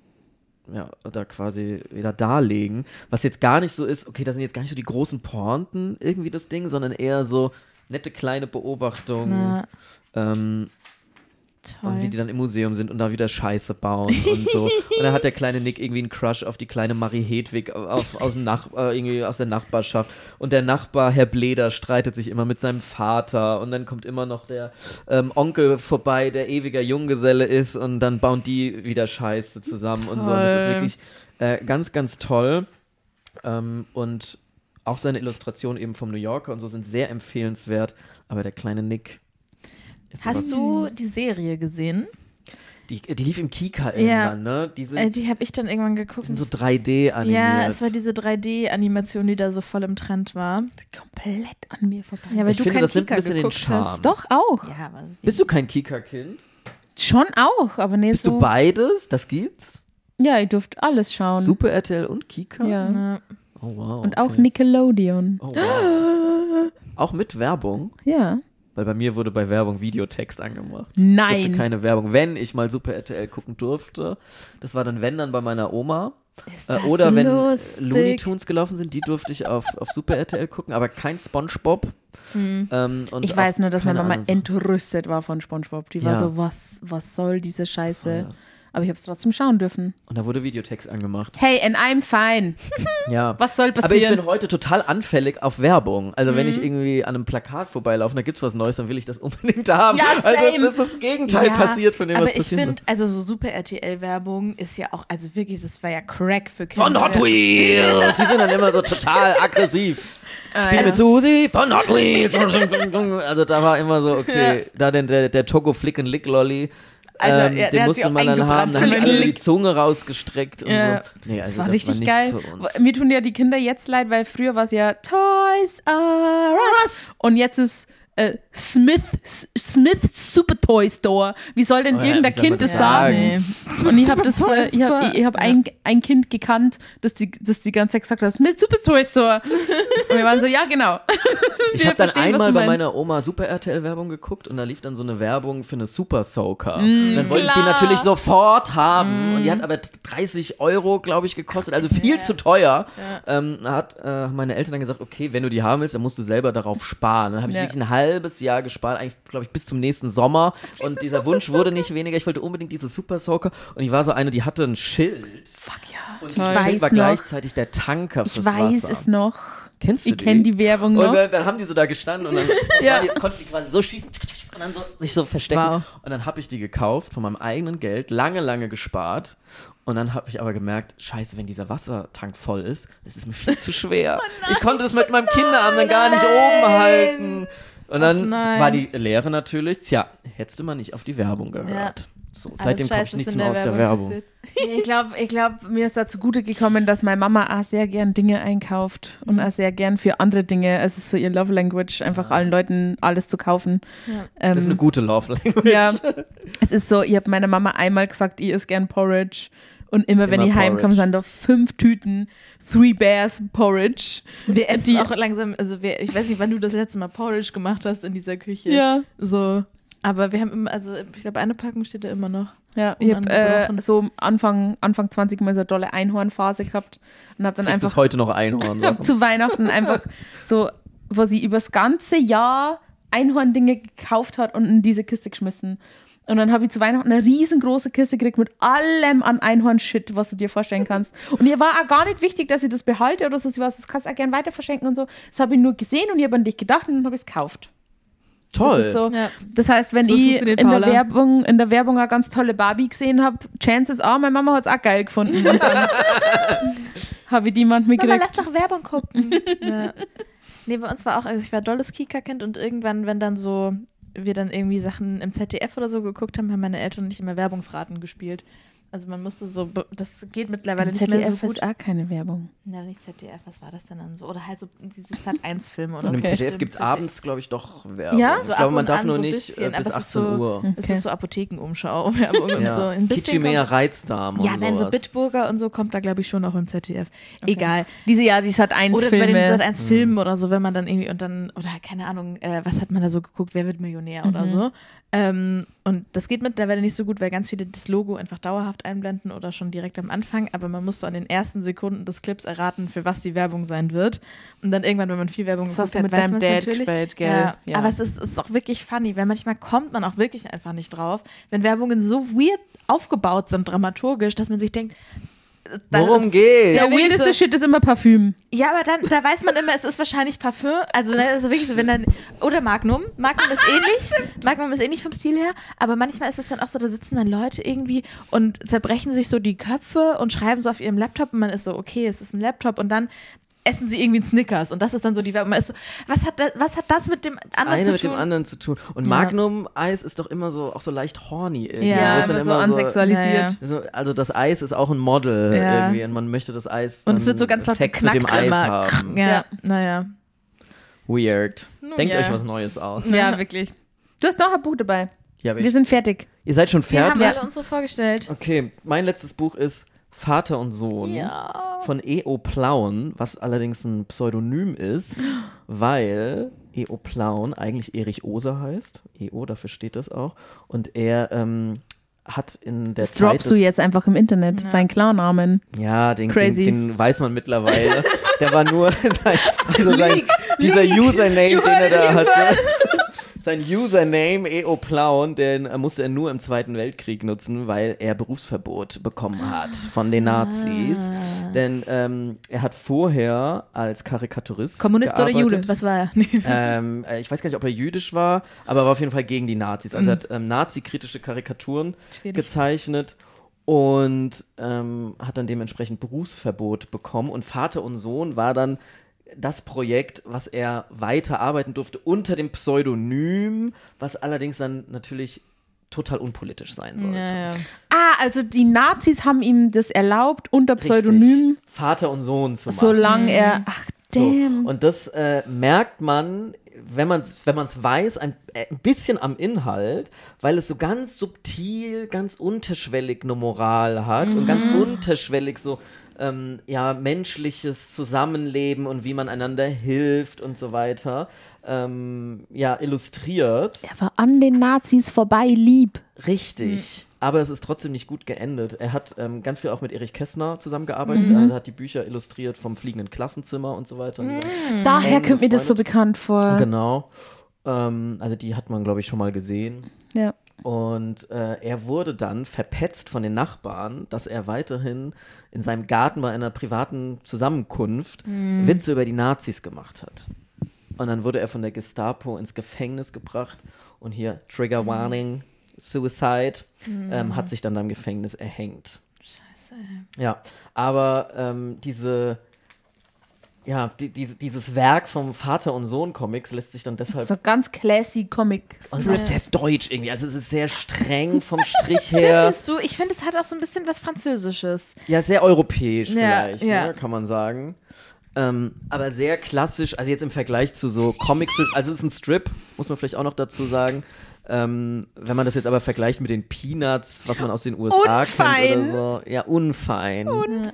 C: ja, da quasi wieder darlegen. Was jetzt gar nicht so ist, okay, das sind jetzt gar nicht so die großen Pointen irgendwie das Ding, sondern eher so nette kleine Beobachtungen.
A: Ja.
C: Ähm,
A: Toll.
C: Und wie die dann im Museum sind und da wieder Scheiße bauen und so. Und dann hat der kleine Nick irgendwie einen Crush auf die kleine Marie Hedwig auf, aus, dem Nach äh, irgendwie aus der Nachbarschaft. Und der Nachbar, Herr Bleder, streitet sich immer mit seinem Vater. Und dann kommt immer noch der ähm, Onkel vorbei, der ewiger Junggeselle ist. Und dann bauen die wieder Scheiße zusammen und so. Und das ist
A: Toll.
C: wirklich äh, ganz, ganz toll. Ähm, und auch seine Illustrationen eben vom New Yorker und so sind sehr empfehlenswert. Aber der kleine Nick ist
A: Hast
C: sowas-
A: du die Serie gesehen?
C: Die, die lief im Kika irgendwann, ne? Die sind,
A: Äh, die habe ich dann irgendwann geguckt.
C: die sind so drei D animiert.
A: Ja, es war diese drei D-Animation, die da so voll im Trend war.
B: Komplett an mir vorbei.
A: Ja, weil
C: Ich
A: du
C: finde,
A: kein
C: das nimmt
A: Kika
C: ein bisschen den
A: geguckt
C: Charme.
A: hast.
B: Doch, auch.
A: Ja, aber das-
C: Bist du kein Kika-Kind?
B: Schon auch, aber nee,
C: Bist
B: so.
C: du beides? Das gibt's?
B: Ja, ihr dürft alles schauen.
C: Super R T L und Kika?
B: Ja.
A: Ja.
C: Oh, wow.
B: Und
C: okay.
B: auch Nickelodeon.
C: Oh, wow. Auch mit Werbung?
B: Ja.
C: Weil bei mir wurde bei Werbung Videotext angemacht. Ich durfte
B: Nein.
C: keine Werbung. Wenn ich mal Super R T L gucken durfte, das war dann wenn dann bei meiner Oma.
A: Ist
C: Äh,
A: das
C: oder wenn
A: lustig.
C: Looney Tunes gelaufen sind, die durfte ich auf, auf Super R T L gucken, aber kein SpongeBob. Ähm, und
B: Hm. Ich
C: auch
B: weiß nur, dass meine
C: keine
B: Mama
C: anderen Sachen.
B: entrüstet war von SpongeBob. Die war
C: Ja.
B: so, was, was soll diese
C: Was
B: Scheiße?
C: soll das?
B: Aber ich habe es trotzdem schauen dürfen.
C: Und da wurde Videotext angemacht.
B: Hey, and I'm fine.
C: Ja.
B: Was soll
C: Aber ich
B: passieren?
C: bin heute total anfällig auf Werbung. Also wenn
A: Mhm.
C: ich irgendwie an einem Plakat vorbeilaufe, da gibt es was Neues, dann will ich das unbedingt haben.
B: Ja,
C: also
B: same.
C: es ist das Gegenteil
A: Ja,
C: passiert von dem,
A: aber
C: was
A: ich
C: passiert.
A: finde, also so Super R T L-Werbung ist ja auch, also wirklich, das war ja Crack für Kinder.
C: Von Hot Wheels! Sie sind dann immer so total aggressiv. Spiel
B: ja.
C: mit Susi von Hot Wheels. Also da war immer so, okay, da den, der, der Togo Flick and Lick Lolly.
A: Alter,
C: ähm,
A: ja, der
C: den
A: hat
C: musste
A: sich auch
C: man dann
A: eingebrannt
C: haben, dann
A: für
C: haben alle
A: Lick.
C: die Zunge rausgestreckt und
A: Ja.
C: so. Nee, also
B: Das war
C: das
B: richtig
C: war nichts
B: geil.
C: für uns.
B: Mir tun ja die Kinder jetzt leid, weil früher war es ja Toys R Us. Und jetzt ist äh, Smith, S- Smith Super Toy Store. Wie soll denn
C: Oh ja,
B: irgendein
C: wie soll man
B: Kind das
C: das
B: sagen? Und ich habe das, äh, ich habe ich hab
A: Ja.
B: ein, ein Kind gekannt, das die, das die ganze Zeit gesagt hat, Smith Super Toy Store. Und wir waren so, ja genau.
C: Ich
B: Wir
C: habe dann
B: verstehen, was
C: einmal
B: du
C: bei
B: meinst.
C: meiner Oma Super R T L-Werbung geguckt und da lief dann so eine Werbung für eine Super Soaker. und dann wollte ich die
B: klar.
C: natürlich sofort haben. Und die hat aber dreißig Euro, glaube ich, gekostet, also viel zu teuer. Ähm, da hat äh, meine Eltern dann gesagt, okay, wenn du die haben willst, dann musst du selber darauf sparen. Dann habe ich
B: Ja.
C: wirklich ein halbes Jahr gespart, eigentlich, glaube ich, bis zum nächsten Sommer. Und dieser Wunsch wurde nicht weniger. Ich wollte unbedingt diese Super Soaker. Und ich war so eine, die hatte ein Schild.
B: Fuck ja.
C: Und
B: Ich
C: das
B: weiß
C: Schild war
B: noch.
C: gleichzeitig der Tanker
B: Ich
C: fürs
B: weiß
C: Wasser.
B: es noch.
C: Kennst du
B: Ich kenne die Werbung
C: Und
B: noch.
C: dann, dann haben die so da gestanden und dann
B: Ja.
C: waren die, konnten die quasi so schießen und dann so, sich so verstecken.
A: Wow.
C: Und dann habe ich die gekauft von meinem eigenen Geld, lange, lange gespart. Und dann habe ich aber gemerkt, scheiße, wenn dieser Wassertank voll ist, das ist mir viel zu schwer. ich konnte es mit meinem Kinderarm dann gar nicht oben halten. Und dann
A: Ach nein.
C: war die Lehre natürlich, tja, hättest du mal nicht auf die Werbung gehört. So, seitdem komme ich nichts mehr aus der Werbung.
A: passiert.
B: Ich glaube, ich glaub, mir ist da zugute gekommen, dass meine Mama auch sehr gern Dinge einkauft und auch sehr gern für andere Dinge. Es ist so ihr Love Language, einfach allen Leuten alles zu kaufen.
A: Ja.
B: Ähm,
C: Das ist eine gute Love Language.
B: ja, es ist so, ich habe meiner Mama einmal gesagt, ich esse gern Porridge. Und immer, wenn
C: Immer
B: ich heimkomme,
C: Porridge.
B: sind da fünf Tüten Three Bears Porridge.
A: Wir essen
B: Die-
A: auch langsam, also wir, ich weiß nicht, wann du das letzte Mal Porridge gemacht hast in dieser Küche.
B: Ja.
A: So. Aber wir haben immer, also ich glaube, eine Packung steht da immer noch.
B: Ja, ich habe äh,
A: Unangebrochen.
B: so Anfang, Anfang zwanzig mal so eine tolle Einhornphase gehabt und habe dann
C: Kriegst
B: einfach
C: bis heute noch Einhorn.
B: hab zu Weihnachten einfach so, wo sie übers ganze Jahr Einhorndinge gekauft hat und in diese Kiste geschmissen. Und dann habe ich zu Weihnachten eine riesengroße Kiste gekriegt mit allem an Einhorn-Shit, was du dir vorstellen kannst. Und ihr war auch gar nicht wichtig, dass ich das behalte oder so. Sie war so, das kannst du auch gerne weiter verschenken und so. Das habe ich nur gesehen und ich habe an dich gedacht und dann habe ich es gekauft.
C: Toll.
B: Das ist so.
A: Ja.
B: Das heißt, wenn
A: So
B: ich
A: funktioniert
B: in der,
A: Paula.
B: Werbung, in der Werbung eine ganz tolle Barbie gesehen habe, Chances are, meine Mama hat es auch geil gefunden. Und dann habe ich die manchmal
A: Mama,
B: gekriegt.
A: lass doch Werbung gucken. ja. Nee, bei uns war auch, also ich war dolles Kika-Kind und irgendwann, wenn dann so, wir dann irgendwie Sachen im Z D F oder so geguckt haben, haben meine Eltern nicht immer Werbungsraten gespielt. Also man musste so, das geht mittlerweile nicht mehr so gut.
B: ist auch keine Werbung.
A: Ja, nicht Z D F, was war das denn dann so? Oder halt so diese Sat eins Filme oder
C: Und
A: so.
C: im Z D F gibt es abends, glaube ich, doch Werbung.
A: Ja,
C: ich
A: so ab
C: glaube, man
A: und
C: darf
A: an
C: nur
A: so ein
C: nicht
A: bisschen,
C: äh, bis
A: aber es ist
C: achtzehn
A: so-
C: Uhr.
A: Es ist so Apothekenumschau-Werbung und
C: Ja.
A: so. Ein bisschen
C: Kitschimea
A: kommt-
C: Reizdame
A: Ja,
C: und
A: nein, so
C: sowas.
A: Bitburger und so kommt da, glaube ich, schon auch im Z D F. Egal.
B: Diese, ja, sie hat eins
A: Oder bei den
B: Filme.
A: Sat eins Filmen oder so, wenn man dann irgendwie und dann, oder keine Ahnung, äh, was hat man da so geguckt, wer wird Millionär oder so. Ähm, und das geht mittlerweile nicht so gut, weil ganz viele das Logo einfach dauerhaft einblenden oder schon direkt am Anfang, aber man muss so an den ersten Sekunden des Clips erraten, für was die Werbung sein wird. Und dann irgendwann, wenn man viel Werbung
B: Das
A: geguckt
B: hast du
A: hat,
B: mit
A: weiß
B: deinem
A: man's
B: Dad
A: natürlich.
B: gespielt, gell?
A: Ja,
B: Ja.
A: aber es ist, es ist auch wirklich funny, weil manchmal kommt man auch wirklich einfach nicht drauf, wenn Werbungen so weird aufgebaut sind, dramaturgisch, dass man sich denkt, da
C: Worum
A: ist-
C: geht's?
B: Der
A: Ja, wirklich
B: weirdeste
A: so-
B: Shit ist immer Parfüm.
A: Ja, aber dann, da weiß man immer, es ist wahrscheinlich Parfüm. Also, ne, also wirklich so, wenn dann, oder Magnum. Magnum ist ähnlich. Magnum ist ähnlich vom Stil her. Aber manchmal ist es dann auch so, da sitzen dann Leute irgendwie und zerbrechen sich so die Köpfe und schreiben so auf ihrem Laptop und man ist so, okay, es ist ein Laptop und dann essen sie irgendwie einen Snickers und das ist dann so die Werbung. Man ist so, was hat das, was hat das mit dem
C: Das
A: anderen
C: eine
A: zu
C: mit
A: tun?
C: dem anderen zu tun. Und
A: Ja.
C: Magnum-Eis ist doch immer so, auch so leicht horny irgendwie.
A: Ja,
C: Wo es dann
B: immer so ansexualisiert.
A: Ja,
C: so, also das Eis ist auch ein Model
A: Ja.
C: irgendwie und man möchte das Eis
A: Und es
C: dann
A: wird so ganz laut
C: Sex mit dem
A: geknackt
C: Eis
A: immer.
C: haben.
A: Ja,
B: Ja.
A: naja.
C: Weird. Denkt
A: ja.
C: euch was Neues aus.
B: Ja, wirklich. Du hast noch ein Buch dabei.
C: Ja,
B: Wir sind fertig.
C: ihr seid schon
A: Wir haben
C: fertig?
A: alle unsere vorgestellt.
C: Okay, mein letztes Buch ist Vater und Sohn
A: Ja.
C: von E O. Plauen, was allerdings ein Pseudonym ist, weil E O. Plauen eigentlich Erich Oser heißt. E O, dafür steht das auch. Und er ähm, hat in der
B: Das
C: Zeit
B: droppst du
C: des-
B: jetzt einfach im Internet, seinen Klarnamen.
C: Ja, den, den,
B: Crazy.
C: den weiß man mittlerweile. Der war nur sein, also sein, dieser Username, den er da hatte. Sein Username E O. Plauen, den äh, musste er nur im Zweiten Weltkrieg nutzen, weil er Berufsverbot bekommen hat von den Nazis.
A: Ah.
C: Denn ähm, er hat vorher als Karikaturist
A: Kommunist oder
C: gearbeitet.
A: Jude? Was war er?
C: Ähm, äh, ich weiß gar nicht, ob er jüdisch war, aber er war auf jeden Fall gegen die Nazis. Also er hat ähm, nazi-kritische Karikaturen
A: Schwierig.
C: gezeichnet und ähm, hat dann dementsprechend Berufsverbot bekommen. Und Vater und Sohn war dann das Projekt, was er weiter arbeiten durfte unter dem Pseudonym, was allerdings dann natürlich total unpolitisch sein sollte.
A: Ja, ja.
B: Ah, also die Nazis haben ihm das erlaubt, unter
C: Richtig.
B: Pseudonym,
C: Vater und Sohn zu machen.
B: solange er. Ach,
C: So.
B: damn.
C: Und das äh, merkt man, wenn man es wenn man's weiß, ein, äh, ein bisschen am Inhalt, weil es so ganz subtil, ganz unterschwellig eine Moral hat und ganz unterschwellig so ähm, ja, menschliches Zusammenleben und wie man einander hilft und so weiter ähm, ja, illustriert.
B: Er war an den Nazis vorbei lieb.
C: Richtig. Aber es ist trotzdem nicht gut geendet. Er hat ähm, ganz viel auch mit Erich Kästner zusammengearbeitet. Also hat die Bücher illustriert vom fliegenden Klassenzimmer und so weiter. Und
B: Daher
C: Eng
B: kommt mir das so
C: befreundet.
B: bekannt vor.
C: Genau. Ähm, also die hat man, glaube ich, schon mal gesehen.
B: Ja.
C: Und äh, er wurde dann verpetzt von den Nachbarn, dass er weiterhin in seinem Garten bei einer privaten Zusammenkunft Witze über die Nazis gemacht hat. Und dann wurde er von der Gestapo ins Gefängnis gebracht und hier Trigger Warning, Suicide, ähm, hat sich dann da im Gefängnis erhängt.
A: Scheiße.
C: Ja, aber ähm, diese, ja, die, diese, dieses Werk vom Vater- und Sohn-Comics lässt sich dann deshalb
B: So ganz classy Comic.
C: und es ist auch sehr deutsch irgendwie. Also es ist sehr streng vom Strich her.
A: Findest du? Ich finde, es hat auch so ein bisschen was Französisches.
C: Ja, sehr europäisch
A: Ja,
C: vielleicht,
A: ja.
C: Ne, kann man sagen. Ähm, aber sehr klassisch, also jetzt im Vergleich zu so Comic-Strips, also es ist ein Strip, muss man vielleicht auch noch dazu sagen. Ähm, wenn man das jetzt aber vergleicht mit den Peanuts, was man aus den U S A
B: Unfein.
C: kennt oder so. Ja, unfein. Unfein.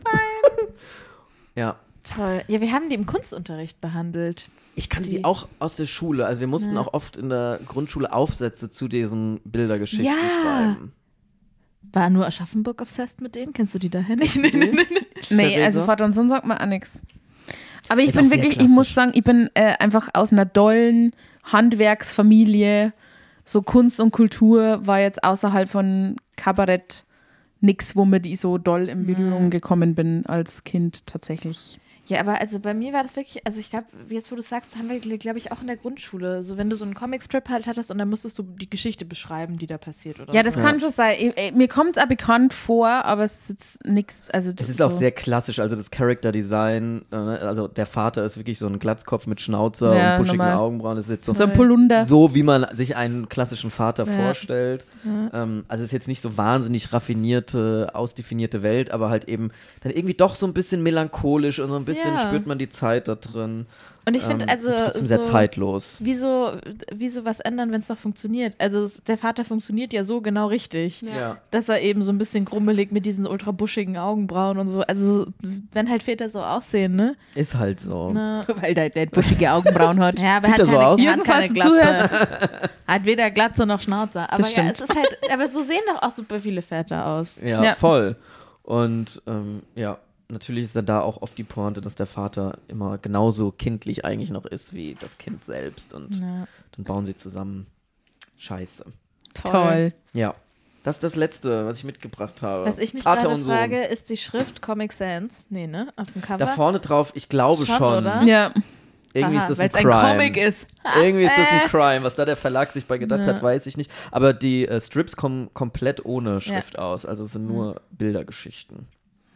C: Ja.
A: Toll. Ja, wir haben die im Kunstunterricht behandelt.
C: Ich kannte die,
A: Die-
C: auch aus der Schule. Also wir mussten
A: Ja.
C: auch oft in der Grundschule Aufsätze zu diesen Bildergeschichten
A: Ja.
C: schreiben.
A: War nur Aschaffenburg obsessed mit denen? Kennst du die daher nicht?
C: Kennst du die?
B: Nee,
C: Theresa?
B: also Vater und Sohn sagt mir auch nichts. Aber ich
C: Ist
B: bin
C: auch sehr
B: wirklich, ich
C: klassisch.
B: muss sagen, ich bin äh, einfach aus einer dollen Handwerksfamilie. So Kunst und Kultur war jetzt außerhalb von Kabarett nix, womit ich so doll in Berührung gekommen bin als Kind tatsächlich.
A: Ja, aber also bei mir war das wirklich, also ich glaube, jetzt wo du sagst, haben wir, glaube ich, auch in der Grundschule, so wenn du so einen Comicstrip halt hattest und dann musstest du die Geschichte beschreiben, die da passiert oder
B: Ja, das
A: so.
B: kann schon sein. Ich, ich, mir kommt es auch bekannt vor, aber es ist jetzt nichts. Also
C: Es ist
B: so.
C: auch sehr klassisch, also das Character-Design, äh, also der Vater ist wirklich so ein Glatzkopf mit Schnauzer
B: Ja,
C: und buschigen
B: normal.
C: Augenbrauen. Das ist jetzt so,
B: so ein Polunder.
C: so, wie man sich einen klassischen Vater
A: Ja.
C: vorstellt. Ähm, also es ist jetzt nicht so wahnsinnig raffinierte, ausdefinierte Welt, aber halt eben dann irgendwie doch so ein bisschen melancholisch und so ein bisschen
A: Ja.
C: spürt man die Zeit da drin.
A: Und ich finde,
C: Ähm,
A: also
C: und trotzdem
A: so,
C: sehr zeitlos.
A: Wieso, wieso was ändern, wenn es doch funktioniert? Also der Vater funktioniert ja so genau richtig.
C: Ja.
A: Dass er eben so ein bisschen grummelig mit diesen ultra buschigen Augenbrauen und so, also wenn halt Väter so aussehen, ne?
C: Ist halt so.
A: Na.
B: Weil der, der buschige Augenbrauen hat.
A: Ja, aber
C: Sieht
A: hat
C: er so
A: keine,
C: aus?
A: Hat
B: Jürgen,
A: keine
B: falls du
A: Glatze. Hat weder Glatze noch Schnauzer. Aber
B: Das
A: ja,
B: stimmt.
A: es ist halt, aber so sehen doch auch super viele Väter aus.
C: Ja,
B: Ja.
C: voll. Und ähm, ja, natürlich ist dann da auch oft die Pointe, dass der Vater immer genauso kindlich eigentlich noch ist wie das Kind selbst. Und
A: Ja.
C: dann bauen sie zusammen Scheiße.
B: Toll.
C: Ja, das ist das Letzte, was ich mitgebracht habe.
A: Was ich mich
C: Vater
A: gerade
C: und Sohn.
A: frage, ist die Schrift Comic Sans? Nee, ne? Auf dem Cover.
C: Da vorne drauf, ich glaube
A: Schon,
C: schon.
A: oder?
B: Ja.
C: Irgendwie
A: Aha,
C: ist das
A: weil's
C: ein
A: ein
C: Crime.
A: Comic ist.
C: Irgendwie ist das
A: Äh.
C: ein Crime. Was da der Verlag sich bei gedacht
A: Ja.
C: hat, weiß ich nicht. Aber die äh, Strips kommen komplett ohne Schrift aus. Also es sind nur Bildergeschichten.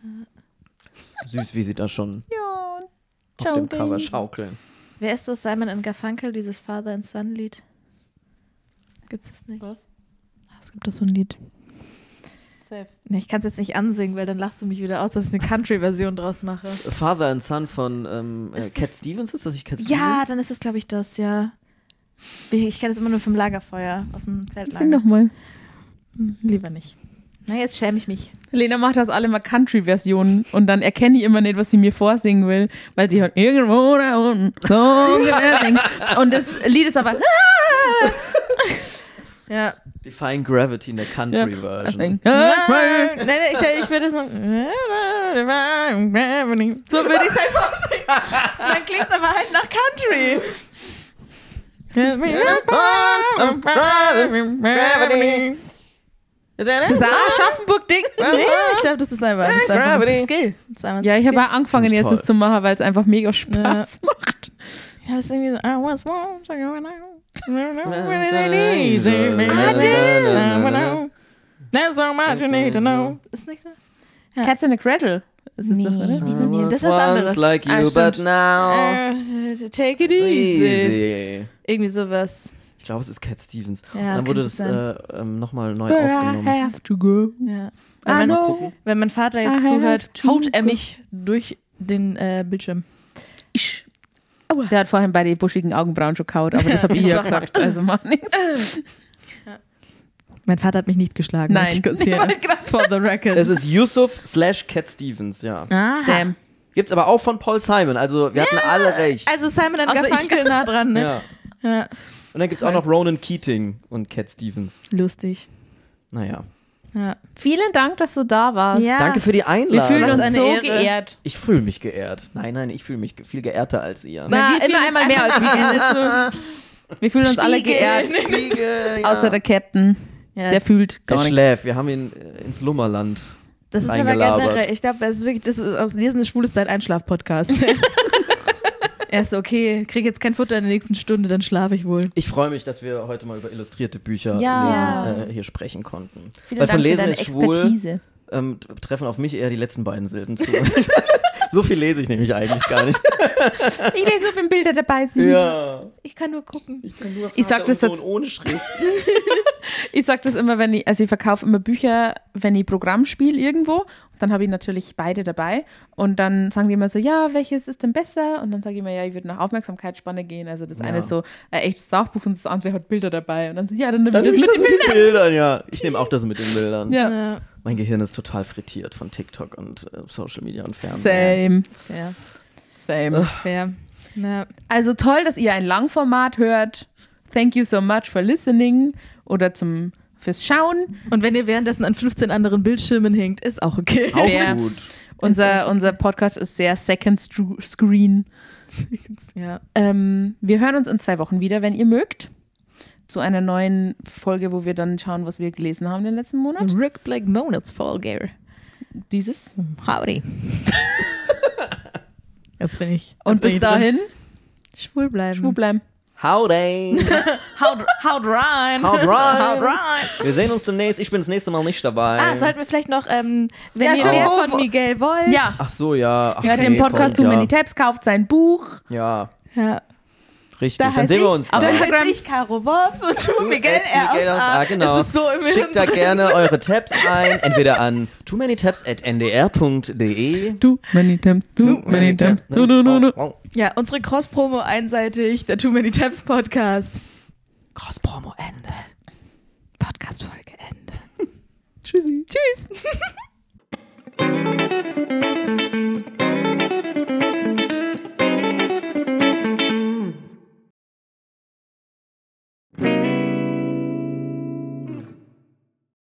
C: Süß, wie sie da schon
B: Ja.
C: auf dem Cover schaukeln.
A: Wer ist das? Simon and Garfunkel, dieses Father and Son Lied? Gibt's das nicht? Was? Es gibt das so ein Lied.
B: Safe.
A: Nee, ich kann es jetzt nicht ansingen, weil dann lachst du mich wieder aus, dass ich eine Country-Version draus mache.
C: Father and Son von ähm, äh,
A: Ist
C: Cat
A: das-
C: Stevens, ist das nicht Cat
A: Ja,
C: Stevens?
A: dann ist es, glaube ich, das, ja. Ich, ich kenne es immer nur vom Lagerfeuer, aus dem Zeltlager.
B: Sing doch mal.
A: Hm, Lieber nicht. Na, jetzt schäme ich mich.
B: Lena macht das alle mal Country-Versionen und dann erkenne ich immer nicht, was sie mir vorsingen will, weil sie hört irgendwo da unten so ungefähr singt. Und das Lied ist aber
A: Ja.
C: Defying Gravity in der Country-Version.
A: Nein, nein, nein, ich, ich würde so. So würde ich es halt vorsingen. Dann klingt es aber halt nach Country.
B: das ist ein Aschaffenburg-Ding.
A: Nee, ich glaube, das ist einfach, das ist einfach ein Skill. Das ist einfach ein
B: Ja, ich habe
A: Skill.
B: auch angefangen,
C: Finde ich
B: jetzt
C: toll.
B: das zu machen, weil es einfach mega Spaß macht.
A: Ja, das ist irgendwie so. I was warm, so you know. There's so much you need to know. Ist nicht so? Ja.
B: Cats in a Cradle. Ist es
A: Nee,
B: doch, oder?
A: nee, nee, nee. Das ist
C: was
A: was
C: once
A: anderes.
C: like you,
B: Ah,
C: but
B: stimmt.
C: now
A: Äh, take it easy.
C: easy.
A: Irgendwie sowas.
C: Ich glaube, es ist Cat Stevens.
A: Ja,
C: Und dann wurde das
A: könnte
C: äh, ähm, nochmal neu
B: But
C: aufgenommen.
B: I have to go.
A: Ja.
B: I
A: Wenn, mein,
B: know.
A: wenn mein Vater jetzt
B: I
A: zuhört,
B: have to
A: haut er
B: go.
A: mich durch den äh, Bildschirm.
B: Ich. Der hat vorhin bei den buschigen Augenbrauen schon kaut, aber das habe ich ja gesagt, also mach nichts.
A: Mein Vater hat mich nicht geschlagen.
B: Nein.
A: möchte ich kurz hier.
B: Ich wollte grad
A: For the record.
C: Es ist Yusuf slash Cat Stevens, ja.
A: Aha.
B: Damn.
C: Gibt's aber auch von Paul Simon, also wir hatten alle recht.
A: Also Simon and
B: Also ich-
A: Garfunkel nah dran, ne?
C: Ja.
A: Ja.
C: Und dann gibt's auch noch Ronan Keating und Cat Stevens.
A: Lustig.
C: Naja.
A: Ja.
B: Vielen Dank, dass du da warst.
A: Ja.
C: Danke für die
B: Wir
C: Einladung.
B: fühlen
A: Was
B: uns
A: eine
B: so
A: Ehre.
B: geehrt.
C: Ich fühle mich geehrt. Nein, nein, ich fühle mich ge- viel geehrter als ihr.
B: Na,
A: wir fühlen
B: immer
A: uns
B: einmal mehr als wir. Wir fühlen uns alle
A: Spiegel.
B: geehrt.
C: Fliege, ja.
B: Außer der Captain.
A: Ja.
B: Der fühlt
C: Der
B: gar nichts.
C: schläft. Wir haben ihn äh, ins Lummerland
A: Das ist aber
C: reingelabert.
A: generell, ich glaube, das ist wirklich, das ist aus Lesen ist schwules Zeit Einschlaf-Podcast. Er ist so, okay, krieg jetzt kein Futter in der nächsten Stunde, dann schlafe ich wohl.
C: Ich freue mich, dass wir heute mal über illustrierte Bücher
B: Ja.
C: lesen, äh, hier sprechen konnten.
B: Vielen
C: Weil
B: Dank
C: von Lesen
B: für deine
C: ist schwul
B: Expertise.
C: ähm, t- treffen auf mich eher die letzten beiden Silben zu. So viel lese ich nämlich eigentlich gar nicht.
B: Ich lese nur, wenn Bilder dabei sind.
C: Ja.
A: Ich kann nur gucken.
C: Ich kann nur
B: Ich sag
C: Vater
B: das
C: und
B: jetzt-
C: Sohn ohne Schrift.
B: Ich sag das immer, wenn ich, also ich verkaufe immer Bücher, wenn ich Programm spiele irgendwo. Dann habe ich natürlich beide dabei. Und dann sagen die immer so, ja, welches ist denn besser? Und dann sage ich immer, ja, ich würde nach Aufmerksamkeitsspanne gehen. Also das
C: Ja.
B: eine ist so ein echtes Sachbuch und das andere hat Bilder dabei. Und dann so, ja, dann nimm
C: Dann
B: das
C: nehme ich
B: mit
C: das
B: den
C: mit den Bildern, ja. Ich nehme auch das mit den Bildern.
B: Ja.
A: Ja,
C: Mein Gehirn ist total frittiert von TikTok und äh, Social Media und Fernsehen.
B: Same.
A: fair.
B: Same.
A: Fair. Ja.
B: Also toll, dass ihr ein Langformat hört. Thank you so much for listening oder zum fürs Schauen.
A: Und wenn ihr währenddessen an fünfzehn anderen Bildschirmen hängt, ist auch okay.
C: Auch
B: Fair.
C: gut.
B: Unser, unser Podcast ist sehr Second Stru- Screen.
A: Ja.
B: Ähm, wir hören uns in zwei Wochen wieder, wenn ihr mögt. Zu einer neuen Folge, wo wir dann schauen, was wir gelesen haben den letzten Monat.
A: Rick Black Monatsfolge.
B: Dieses.
A: Howdy. Jetzt bin ich.
B: Und bis dahin,
A: schwul bleiben.
B: schwul bleiben.
C: Howdy.
A: Haut, haut rein.
C: Haut rein.
A: Haut rein.
C: Wir sehen uns demnächst. Ich bin das nächste Mal nicht dabei.
A: Ah, sollten wir vielleicht noch, ähm, wenn
B: Ja,
A: ihr
B: stimmt.
A: mehr
B: Wo-
A: von
B: wo-
A: Miguel wollt.
B: Ja,
C: Ach so, ja. Ach,
B: hört
C: nee,
B: den Podcast Too
C: voll,
B: Many
C: ja.
B: Tabs, kauft sein Buch.
C: Ja,
A: Ja.
C: richtig.
A: Da
C: Dann
A: heiß
C: sehen wir
A: ich,
C: uns.
A: Auf
C: da.
A: Instagram. Ich Caro Worfs und du Miguel
C: at
A: R.
C: Miguel
A: aus
C: aus
A: A.
C: A, genau.
A: Es ist so im Hirn
C: Schickt da
A: drin.
C: gerne eure Tabs ein, entweder an too many tabs at n d r punkt d e.
B: Too Many Tabs, Too Many Tabs. No, no, no, no.
C: Oh, oh.
A: Ja, unsere Cross-Promo einseitig, der Too Many Tabs Podcast.
C: Cross-Promo Ende.
A: Podcast-Folge Ende.
C: Tschüssi.
A: Tschüss.